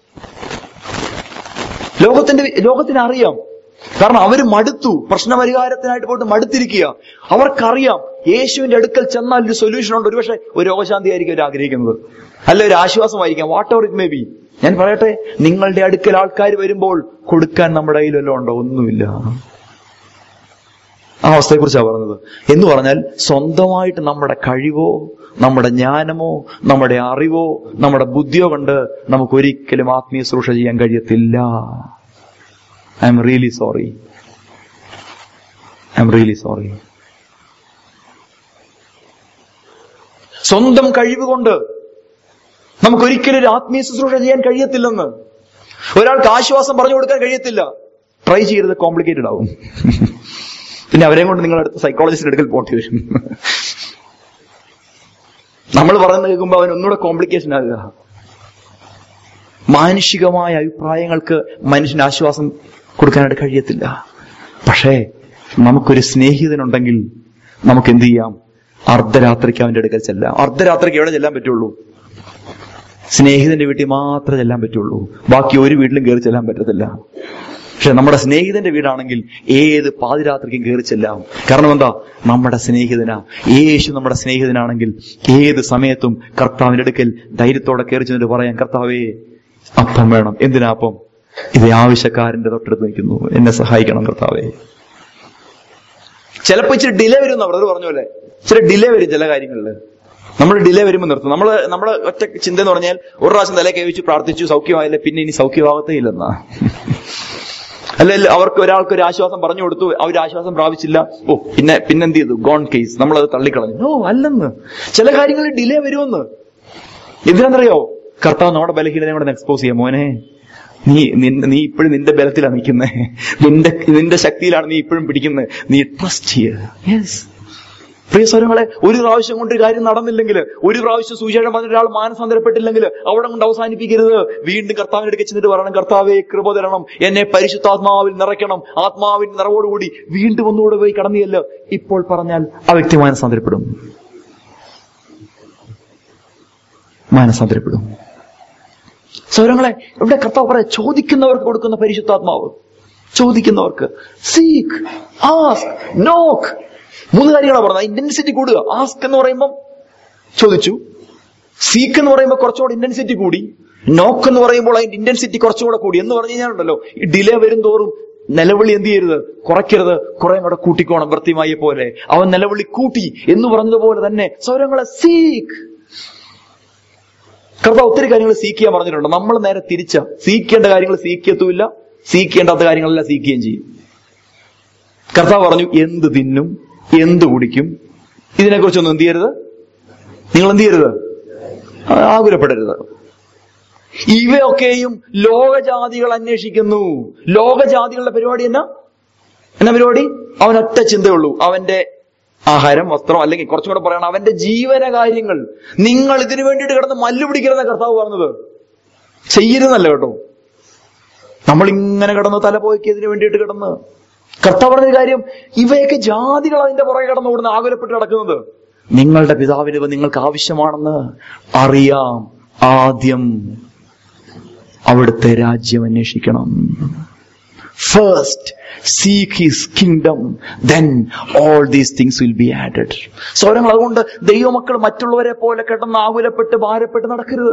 ലോകത്തിന് അറിയാം. കാരണം അവര് മടുത്തു, പ്രശ്നപരിഹാരത്തിനായിട്ട് പോയിട്ട് മടുത്തിരിക്കുക. അവർക്കറിയാം യേശുവിന്റെ അടുക്കൽ ചെന്നാൽ ഒരു സൊല്യൂഷൻ ഉണ്ട്. ഒരുപക്ഷെ ഒരു രോഗശാന്തി ആയിരിക്കും അവർ ആഗ്രഹിക്കുന്നത്, അല്ല ഒരു ആശ്വാസമായിരിക്കാം, whatever it may be. ഞാൻ പറയട്ടെ, നിങ്ങളുടെ അടുക്കൽ ആൾക്കാർ വരുമ്പോൾ കൊടുക്കാൻ നമ്മുടെ കയ്യിൽ വല്ലതും ഉണ്ടോ? ഒന്നുമില്ല. ആ അവസ്ഥയെക്കുറിച്ചാണ് പറഞ്ഞത്. എന്ന് പറഞ്ഞാൽ സ്വന്തമായിട്ട് നമ്മുടെ കഴിവോ നമ്മുടെ ജ്ഞാനമോ നമ്മുടെ അറിവോ നമ്മുടെ ബുദ്ധിയോ കൊണ്ട് നമുക്ക് ഒരിക്കലും ആത്മീയ ശുശ്രൂഷ ചെയ്യാൻ കഴിയത്തില്ല. I am really sorry. സ്വന്തം കഴിവ് കൊണ്ട് നമുക്കൊരിക്കലും ഒരു ആത്മീയ ശുശ്രൂഷ ചെയ്യാൻ കഴിയത്തില്ലെന്ന്. ഒരാൾക്ക് ആശ്വാസം പറഞ്ഞു കൊടുക്കാൻ കഴിയത്തില്ല. ട്രൈ ചെയ്യരുത്, കോംപ്ലിക്കേറ്റഡ് ആവും. പിന്നെ അവരെയും കൊണ്ട് നിങ്ങളടുത്ത് സൈക്കോളജിസ്റ്റിന്റെ അടുക്കൽ പോകേണ്ടി വരും. നമ്മൾ പറയുന്നത് കേൾക്കുമ്പോൾ അവൻ ഒന്നുകൂടെ കോംപ്ലിക്കേഷൻ ആകുക. മാനുഷികമായ അഭിപ്രായങ്ങൾക്ക് മനുഷ്യന് ആശ്വാസം കൊടുക്കാനായിട്ട് കഴിയത്തില്ല. പക്ഷേ നമുക്കൊരു സ്നേഹിതനുണ്ടെങ്കിൽ നമുക്ക് എന്ത് ചെയ്യാം? അർദ്ധരാത്രിക്ക് അവന്റെ അടുക്കൽ ചെല്ലാം. അർദ്ധരാത്രിക്ക് എവിടെ ചെല്ലാൻ പറ്റുള്ളൂ? സ്നേഹിതന്റെ വീട്ടിൽ മാത്രമേ ചെല്ലാൻ പറ്റുള്ളൂ. ബാക്കി ഒരു വീട്ടിലും കയറി ചെല്ലാൻ പറ്റത്തില്ല. പക്ഷെ നമ്മുടെ സ്നേഹിതന്റെ വീടാണെങ്കിൽ ഏത് പാതിരാത്രിക്കും കയറി ചെല്ലാം. കാരണം എന്താ? നമ്മുടെ സ്നേഹിതനാ. യേശു നമ്മുടെ സ്നേഹിതനാണെങ്കിൽ ഏത് സമയത്തും കർത്താവിന്റെ അടുക്കൽ ധൈര്യത്തോടെ കയറി ചെന്നിട്ട് പറയാൻ, കർത്താവേ അപ്പം വേണം. എന്തിനാ അപ്പം? ഇത് ആവശ്യക്കാരന്റെ തൊട്ടടുത്ത് നിൽക്കുന്നു, എന്നെ സഹായിക്കണം കർത്താവേ. ചിലപ്പോ ഇച്ചിരി ഡിലേ വരും. ബ്രദർ പറഞ്ഞ പോലെ ഇച്ചിരി ഡിലേ വരും ചില കാര്യങ്ങളിൽ. നമ്മൾ ഡിലേ വരുമ്പോൾ നിർത്തും. നമ്മളെ ഒറ്റ ചിന്ത എന്ന് പറഞ്ഞാൽ, ഒരു പ്രാവശ്യം തലേ കൈവച്ച് പ്രാർത്ഥിച്ചു, സൗഖ്യമായില്ല, പിന്നെ ഇനി സൗഖ്യമാകത്തേ ഇല്ലെന്നാ. അല്ല, ഒരാൾക്ക് ഒരു ആശ്വാസം പറഞ്ഞു കൊടുത്തു, അവർ ആശ്വാസം പ്രാപിച്ചില്ല, പിന്നെന്ത് ചെയ്തു? ഗോൺ കേസ്, നമ്മളത് തള്ളിക്കളഞ്ഞു. അല്ലെന്ന്. ചില കാര്യങ്ങളിൽ ഡിലേ വരുമെന്ന്. എന്തിനാണെന്നറിയോ? കർത്താവ് നമ്മുടെ ബലഹീനതയെ കൂടെ എക്സ്പോസ് ചെയ്യാം. മോനെ, നീ ഇപ്പോഴും നിന്റെ ബലത്തിലാണ് നിൽക്കുന്നത്, നിന്റെ ശക്തിയിലാണ് നീ ഇപ്പോഴും പിടിക്കുന്നത്, നീ ട്രസ്റ്റ് ചെയ്യുക. പ്രിയ സ്വരങ്ങളെ, ഒരു പ്രാവശ്യം കൊണ്ട് ഒരു കാര്യം നടന്നില്ലെങ്കിൽ, ഒരു പ്രാവശ്യം സുവിശേഷം പറഞ്ഞ ഒരാൾ മാനസാന്തരപ്പെട്ടില്ലെങ്കിൽ അവിടെ കൊണ്ട് അവസാനിപ്പിക്കരുത്. വീണ്ടും കർത്താവിന്റെ അടുക്കൽ ചെന്നിട്ട് പറയണം, കർത്താവേ കൃപ തരണം, എന്നെ പരിശുദ്ധാത്മാവിൽ നിറയ്ക്കണം. ആത്മാവിന്റെ നിറവോടുകൂടി വീണ്ടും ഒന്നുകൂടെ പോയി കടന്നിയല്ലോ. ഇപ്പോൾ പറഞ്ഞാൽ ആ വ്യക്തി മാനസാന്തരപ്പെടും. സ്വരങ്ങളെ, ഇവിടെ കർത്താവ് പറയാം, ചോദിക്കുന്നവർക്ക് കൊടുക്കുന്ന പരിശുദ്ധാത്മാവ്. ചോദിക്കുന്നവർക്ക്. സീക്ക്, ആസ്ക്, നോക്ക്. 3 കാര്യങ്ങളാണ് പറഞ്ഞത്. ഇന്റൻസിറ്റി കൂടുക. ആസ്ക് എന്ന് പറയുമ്പോൾ ചോദിച്ചു, സീക്ക് എന്ന് പറയുമ്പോൾ കുറച്ചുകൂടെ ഇന്റൻസിറ്റി കൂടി, നോക്ക് എന്ന് പറയുമ്പോൾ അതിന്റെ ഇന്റൻസിറ്റി കുറച്ചുകൂടെ കൂടി. എന്ന് പറഞ്ഞു കഴിഞ്ഞാലുണ്ടല്ലോ, ഈ ഡിലേ വരും തോറും നിലവിളി എന്ത് ചെയ്യരുത്? കുറയ്ക്കരുത്, കുറെ കൂടെ കൂട്ടിക്കോണം. വൃത്തിമായ പോലെ അവൻ നിലവിളി കൂട്ടി എന്ന് പറഞ്ഞതുപോലെ തന്നെ സ്വരങ്ങളെ സീക്ക്. കർത്താവ് ഒത്തിരി കാര്യങ്ങൾ സീക്ക് ചെയ്യാൻ പറഞ്ഞിട്ടുണ്ട്. നമ്മൾ നേരെ തിരിച്ച, സീക്കേണ്ട കാര്യങ്ങൾ സീക്കത്തുമില്ല, സീക്കേണ്ടാത്ത കാര്യങ്ങളെല്ലാം സീക്കുകയും ചെയ്യും. കർത്താവ് പറഞ്ഞു, എന്ത് തിന്നും എന്ത് കുടിക്കും ഇതിനെക്കുറിച്ചൊന്നും എന്ത് ചെയ്യരുത്, നിങ്ങൾ എന്ത് ചെയ്യരുത്, ആകുലപ്പെടരുത്. ഇവയൊക്കെയും ലോകജാതികൾ അന്വേഷിക്കുന്നു. ലോകജാതികളുടെ പരിപാടി എന്നാ പരിപാടി? അവനൊറ്റ ചിന്തയുള്ളൂ, അവന്റെ ആഹാരം, വസ്ത്രം, അല്ലെങ്കിൽ കുറച്ചും കൂടെ പറയണം, അവന്റെ ജീവന കാര്യങ്ങൾ. നിങ്ങൾ ഇതിനു വേണ്ടിയിട്ട് കിടന്ന് മല്ലു പിടിക്കരുതെന്ന കർത്താവ് പറഞ്ഞത്. ചെയ്യരുന്നല്ല കേട്ടോ. നമ്മളിങ്ങനെ കിടന്ന് തലപോയ്ക്ക് ഇതിനു വേണ്ടിയിട്ട് കിടന്ന്. കർത്താവ് പറഞ്ഞൊരു കാര്യം, ഇവയൊക്കെ ജാതികൾ അതിന്റെ പുറകെ കടന്നു കൂടുന്ന ആകുലപ്പെട്ട് കിടക്കുന്നത്. നിങ്ങളുടെ പിതാവിന് നിങ്ങൾക്ക് ആവശ്യമാണെന്ന് അറിയാം. ആദ്യം അവിടുത്തെ രാജ്യം അന്വേഷിക്കണം. First seek his kingdom, then all these things will be added. സൗരങ്ങൾ, അതുകൊണ്ട് ദൈവമക്കൾ മറ്റുള്ളവരെ പോലെ കിടന്ന് ആകുലപ്പെട്ട് ഭാരപ്പെട്ട് നടക്കരുത്.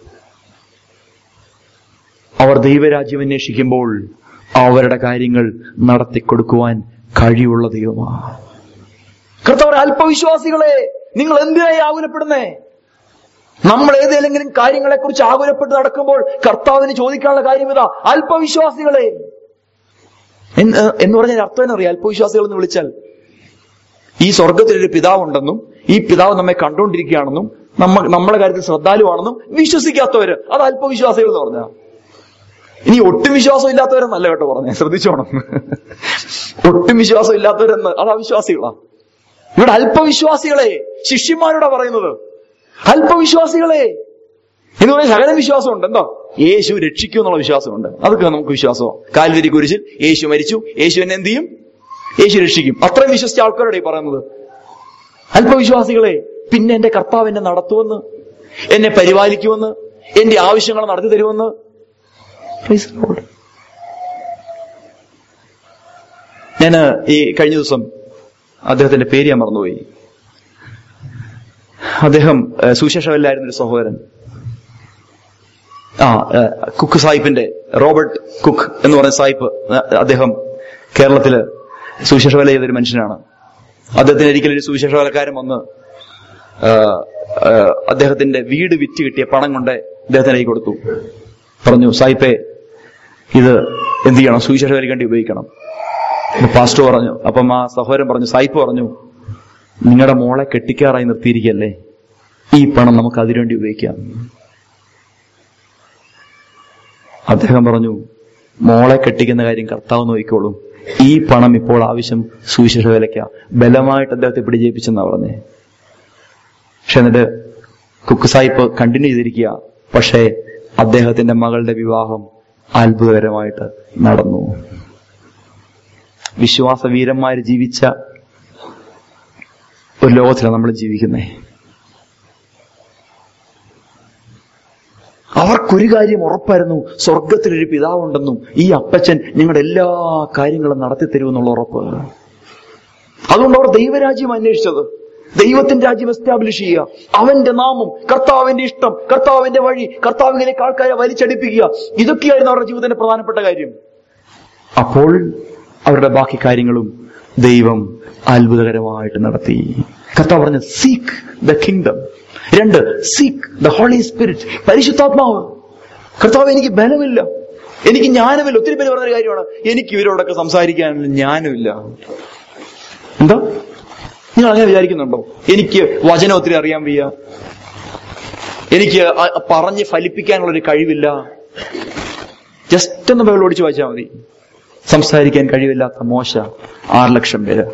അവർ ദൈവരാജ്യം അന്വേഷിക്കുമ്പോൾ അവരുടെ കാര്യങ്ങൾ നടത്തിക്കൊടുക്കുവാൻ കഴിവുള്ള ദൈവമാണ്. കർത്താവ്, അല്പവിശ്വാസികളെ, നിങ്ങൾ എന്തിനായി ആകുലപ്പെടുന്നേ? നമ്മൾ ഏതെങ്കിലും കാര്യങ്ങളെ കുറിച്ച് ആകുലപ്പെട്ട് നടക്കുമ്പോൾ കർത്താവിന് ചോദിക്കാനുള്ള കാര്യം ഇതാ: അല്പവിശ്വാസികളെ എന്ന് പറഞ്ഞാൽ അർത്ഥം എന്നറിയാം. അല്പവിശ്വാസികൾ എന്ന് വിളിച്ചാൽ ഈ സ്വർഗത്തിലൊരു പിതാവുണ്ടെന്നും ഈ പിതാവ് നമ്മെ കണ്ടുകൊണ്ടിരിക്കുകയാണെന്നും നമ്മളെ കാര്യത്തിൽ ശ്രദ്ധാലുവാണെന്നും വിശ്വസിക്കാത്തവര്, അത് അല്പവിശ്വാസികൾ എന്ന് പറഞ്ഞാൽ. ഇനി ഒട്ടും വിശ്വാസം ഇല്ലാത്തവരെന്നല്ല കേട്ടോ പറഞ്ഞേ, ശ്രദ്ധിച്ചോണം. ഒട്ടും വിശ്വാസം ഇല്ലാത്തവരെന്ന് അത് അവിശ്വാസികളാ. ഇവിടെ അല്പവിശ്വാസികളെ ശിഷ്യന്മാരോടാ പറയുന്നത്. അല്പവിശ്വാസികളെ എന്ന് പറഞ്ഞാൽ സകല വിശ്വാസമുണ്ട്. എന്താ? യേശു രക്ഷിക്കും എന്നുള്ള വിശ്വാസമുണ്ട്. അതൊക്കെ നമുക്ക് വിശ്വാസമാണ്. കാൽവരി കുരിശിൽ യേശു മരിച്ചു, യേശു എന്നെ എന്ത് ചെയ്യും? യേശു രക്ഷിക്കും. അത്രയും വിശ്വസിച്ച ആൾക്കാരോടെ പറയുന്നത്. അല്പവിശ്വാസികളെ, പിന്നെ എന്റെ കർത്താവ് എന്നെ നടത്തുമെന്ന്, എന്നെ പരിപാലിക്കുമെന്ന്, എന്റെ ആവശ്യങ്ങൾ നടത്തി തരുമെന്ന്. ഞാൻ ഈ കഴിഞ്ഞ ദിവസം അദ്ദേഹത്തിന്റെ പേര് ഞാൻ മറന്നുപോയി. അദ്ദേഹം സുവിശേഷവല്ലായിരുന്ന ഒരു സഹോദരൻ, കുക്ക് സാഹിബിന്റെ റോബർട്ട് കുക്ക് എന്ന് പറഞ്ഞ സാഹിബ്, അദ്ദേഹം കേരളത്തില് സുവിശേഷവേല ചെയ്തൊരു മനുഷ്യനാണ്. അദ്ദേഹത്തിന് ഒരിക്കലും ഒരു സുവിശേഷവേലക്കാരൻ വന്ന് അദ്ദേഹത്തിന്റെ വീട് വിറ്റ് കിട്ടിയ പണം കൊണ്ട് അദ്ദേഹത്തിന് കൈ കൊടുത്തു. പറഞ്ഞു, സാഹിബേ, ഇത് എന്ത് ചെയ്യണം? സുവിശേഷവേലയ്ക്ക് വേണ്ടി ഉപയോഗിക്കണം. പാസ്റ്റർ പറഞ്ഞു. അപ്പം ആ സഹോദരൻ പറഞ്ഞു, സാഹിബ് പറഞ്ഞു, നിങ്ങളുടെ മോളെ കെട്ടിക്കാറായി നിർത്തിയിരിക്കല്ലേ, ഈ പണം നമുക്ക് അതിനുവേണ്ടി ഉപയോഗിക്കാം. അദ്ദേഹം പറഞ്ഞു, മോളെ കെട്ടിക്കുന്ന കാര്യം കർത്താവ് നോക്കിക്കോളും, ഈ പണം ഇപ്പോൾ ആവശ്യം സുവിശേഷ വേലയ്ക്കാ. ബലമായിട്ട് അദ്ദേഹത്തെ പിടിജയിപ്പിച്ചെന്നാ പറഞ്ഞേ. പക്ഷെ എന്നിട്ട് കുക്ക് സാഹിബ് കണ്ടിന്യൂ ചെയ്തിരിക്കുക. പക്ഷേ അദ്ദേഹത്തിന്റെ മകളുടെ വിവാഹം അത്ഭുതകരമായിട്ട് നടന്നു. വിശ്വാസവീരന്മാര് ജീവിച്ച ഒരു ലോകത്തിലാണ് നമ്മൾ ജീവിക്കുന്നേ. അവർക്കൊരു കാര്യം ഉറപ്പായിരുന്നു, സ്വർഗത്തിലൊരു പിതാവുണ്ടെന്നും ഈ അപ്പച്ചൻ ഞങ്ങളുടെ എല്ലാ കാര്യങ്ങളും നടത്തി തരുമെന്നുള്ള ഉറപ്പ്. അതുകൊണ്ട് അവർ ദൈവരാജ്യം അന്വേഷിച്ചത്. ദൈവത്തിന്റെ രാജ്യം എസ്റ്റാബ്ലിഷ് ചെയ്യുക, അവന്റെ നാമം, കർത്താവിന്റെ ഇഷ്ടം, കർത്താവിന്റെ വഴി, കർത്താവിലേക്ക് ആൾക്കാരെ വലിച്ചടിപ്പിക്കുക. ഇതൊക്കെയായിരുന്നു അവരുടെ ജീവിതത്തിന്റെ പ്രധാനപ്പെട്ട കാര്യം. അപ്പോൾ അവരുടെ ബാക്കി കാര്യങ്ങളും ദൈവം അത്ഭുതകരമായിട്ട് നടത്തി. കർത്താവ് പറഞ്ഞു, seek the kingdom. 2, seek the Holy Spirit, പരിശുദ്ധാത്മാവ്. കർത്താവ്, എനിക്ക് ബലമില്ല, എനിക്ക് ജ്ഞാനമില്ല. ഒത്തിരി പേര് പറഞ്ഞൊരു കാര്യമാണ്, എനിക്ക് ഇവരോടൊക്കെ സംസാരിക്കാനുള്ള ജ്ഞാനമില്ല. എന്താ നിങ്ങൾ അങ്ങനെ വിചാരിക്കുന്നുണ്ടോ? എനിക്ക് വചനം ഒത്തിരി അറിയാൻ വയ്യ, എനിക്ക് പറഞ്ഞ് ഫലിപ്പിക്കാനുള്ളൊരു കഴിവില്ല. ജസ്റ്റ് ഒന്ന് ബൈബിൾ ഓടിച്ച് വായിച്ചാൽ മതി. സംസാരിക്കാൻ കഴിവില്ലാത്ത മോശ 6 ലക്ഷം പേര്,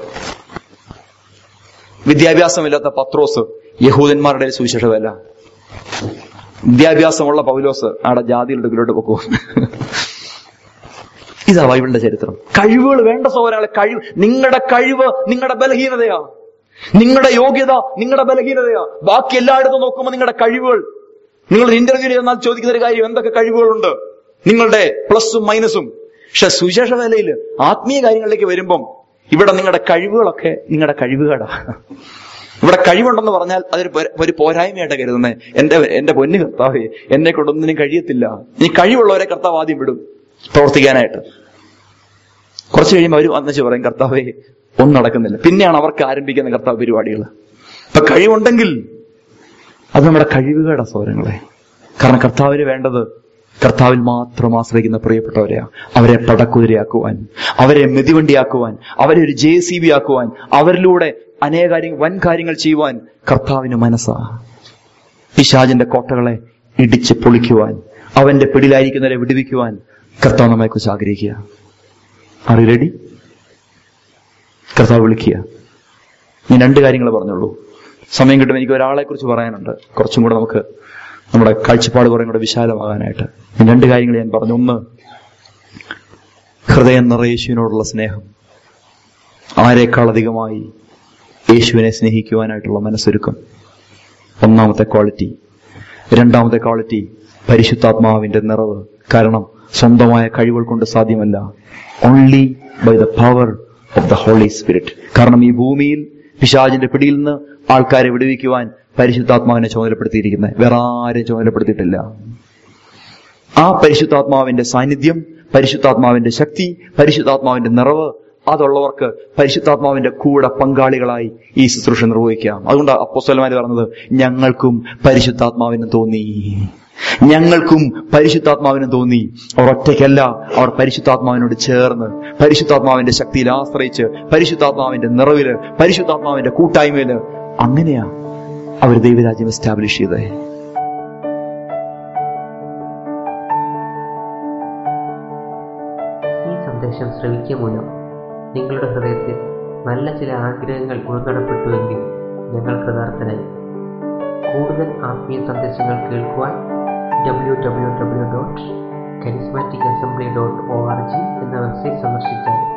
വിദ്യാഭ്യാസമില്ലാത്ത പത്രോസ് യഹൂദന്മാരുടെ സുവിശേഷമല്ല, വിദ്യാഭ്യാസമുള്ള പൗലോസ് ആടെ ജാതികളുടെ അടുക്കിലോട്ട് പോകും. ഇതാ ബൈബിളിന്റെ ചരിത്രം. കഴിവുകൾ വേണ്ട സഹോദരങ്ങളെ. നിങ്ങളുടെ കഴിവ് നിങ്ങളുടെ ബലഹീനതയാ, നിങ്ങളുടെ യോഗ്യത നിങ്ങളുടെ ബലഹീനതയാ. ബാക്കി എല്ലായിടത്തും നോക്കുമ്പോൾ നിങ്ങളുടെ കഴിവുകൾ. നിങ്ങൾ ഇന്റർവ്യൂ ചെന്നാൽ ചോദിക്കുന്ന ഒരു കാര്യം, എന്തൊക്കെ കഴിവുകളുണ്ട്, നിങ്ങളുടെ പ്ലസും മൈനസും. പക്ഷെ സുവിശേഷ വേലയിൽ ആത്മീയ കാര്യങ്ങളിലേക്ക് വരുമ്പം ഇവിടെ നിങ്ങളുടെ കഴിവുകളൊക്കെ നിങ്ങളുടെ കഴിവുകേടാ. ഇവിടെ കഴിവുണ്ടെന്ന് പറഞ്ഞാൽ അതൊരു പോരായ്മയായിട്ട് കരുതുന്നത്. എന്റെ പൊന്നു കർത്താവേ, എന്നെ കൊണ്ടൊന്നിനും കഴിയത്തില്ല. ഇനി കഴിവുള്ളവരെ കർത്താവ് ആദ്യം വിടും പ്രവർത്തിക്കാനായിട്ട്. കുറച്ച് കഴിയുമ്പോൾ അവർ വന്നിച്ച് പറയും, കർത്താവേ ഒന്നും നടക്കുന്നില്ല. പിന്നെയാണ് അവർക്ക് ആരംഭിക്കുന്ന കർത്താവ് പരിപാടികൾ. ഇപ്പൊ കഴിവുണ്ടെങ്കിൽ അത് നമ്മുടെ കഴിവുകേടാ സൗരങ്ങളെ. കാരണം കർത്താവിന് വേണ്ടത് കർത്താവിൽ മാത്രം ആശ്രയിക്കുന്ന പ്രിയപ്പെട്ടവരെയാ. അവരെ പടക്കുതിരയാക്കുവാൻ, അവരെ മിതിവണ്ടിയാക്കുവാൻ, അവരെ ഒരു JCB ആക്കുവാൻ, അവരിലൂടെ വൻ കാര്യങ്ങൾ ചെയ്യുവാൻ കർത്താവിന് മനസ്സാ. പിശാചിന്റെ കോട്ടകളെ ഇടിച്ച് പൊളിക്കുവാൻ, അവന്റെ പിടിയിലായിരിക്കുന്നവരെ വിടുവിക്കുവാൻ കർത്താവ് നമ്മെ കുറിച്ച് ആഗ്രഹിക്കുക. Are you ready? കർത്താവ് വിളിക്കുക. ഞാൻ 2 കാര്യങ്ങൾ പറഞ്ഞുള്ളൂ. സമയം കിട്ടുമ്പോൾ എനിക്ക് ഒരാളെ കുറിച്ച് പറയാനുണ്ട്, കുറച്ചും കൂടെ നമുക്ക് നമ്മുടെ കാഴ്ചപ്പാട് കുറേ കൂടെ വിശാലമാകാനായിട്ട്. 2 കാര്യങ്ങൾ ഞാൻ പറഞ്ഞു. 1, ഹൃദയം നിറയെ യേശുവിനോടുള്ള സ്നേഹം. ആരെക്കാൾ അധികമായി യേശുവിനെ സ്നേഹിക്കുവാനായിട്ടുള്ള മനസ്സൊരുക്കം ഒന്നാമത്തെ ക്വാളിറ്റി. രണ്ടാമത്തെ ക്വാളിറ്റി പരിശുദ്ധാത്മാവിന്റെ നിറവ്. കാരണം സ്വന്തമായ കഴിവുകൾ കൊണ്ട് സാധ്യമല്ല. Only by the power of the Holy Spirit. കാരണം ഈ ഭൂമിയിൽ പിശാചിന്റെ പിടിയിൽ നിന്ന് ആൾക്കാരെ വിടുവിക്കുവാൻ പരിശുദ്ധാത്മാവിനെ ചുമതലപ്പെടുത്തിയിരിക്കുന്നത്, വേറെ ആരും ചുമതലപ്പെടുത്തിയിട്ടില്ല. ആ പരിശുദ്ധാത്മാവിന്റെ സാന്നിധ്യം, പരിശുദ്ധാത്മാവിന്റെ ശക്തി, പരിശുദ്ധാത്മാവിന്റെ നിറവ് അതുള്ളവർക്ക് പരിശുദ്ധാത്മാവിന്റെ കൂടെ പങ്കാളികളായി ഈ ശുശ്രൂഷ നിർവഹിക്കാം. അതുകൊണ്ട് അപ്പോസ്തലന്മാർ പറഞ്ഞത്, ഞങ്ങൾക്കും പരിശുദ്ധാത്മാവിനും തോന്നി, ഞങ്ങൾക്കും പരിശുദ്ധാത്മാവിനും തോന്നി. അവർ ഒറ്റയ്ക്കല്ല, അവർ പരിശുദ്ധാത്മാവിനോട് ചേർന്ന്, പരിശുദ്ധാത്മാവിന്റെ ശക്തിയിൽ ആശ്രയിച്ച്, പരിശുദ്ധാത്മാവിന്റെ നിറവില്, പരിശുദ്ധാത്മാവിന്റെ കൂട്ടായ്മയില്, അങ്ങനെയാ അവർ ദൈവരാജ്യം എസ്റ്റാബ്ലിഷ് ചെയ്തേ. ഈ സന്ദേശം ശ്രവിക്കുക മൂലം നിങ്ങളുടെ ഹൃദയത്തിൽ നല്ല ചില ആഗ്രഹങ്ങൾ ഉൾനടപ്പെട്ടുവെങ്കിൽ ഞങ്ങൾ കൃതാർത്ഥരായി. കൂടുതൽ ആത്മീയ സന്ദേശങ്ങൾ കേൾക്കുവാൻ www.charismaticassembly.org എന്ന വെബ്സൈറ്റ് സന്ദർശിച്ചാൽ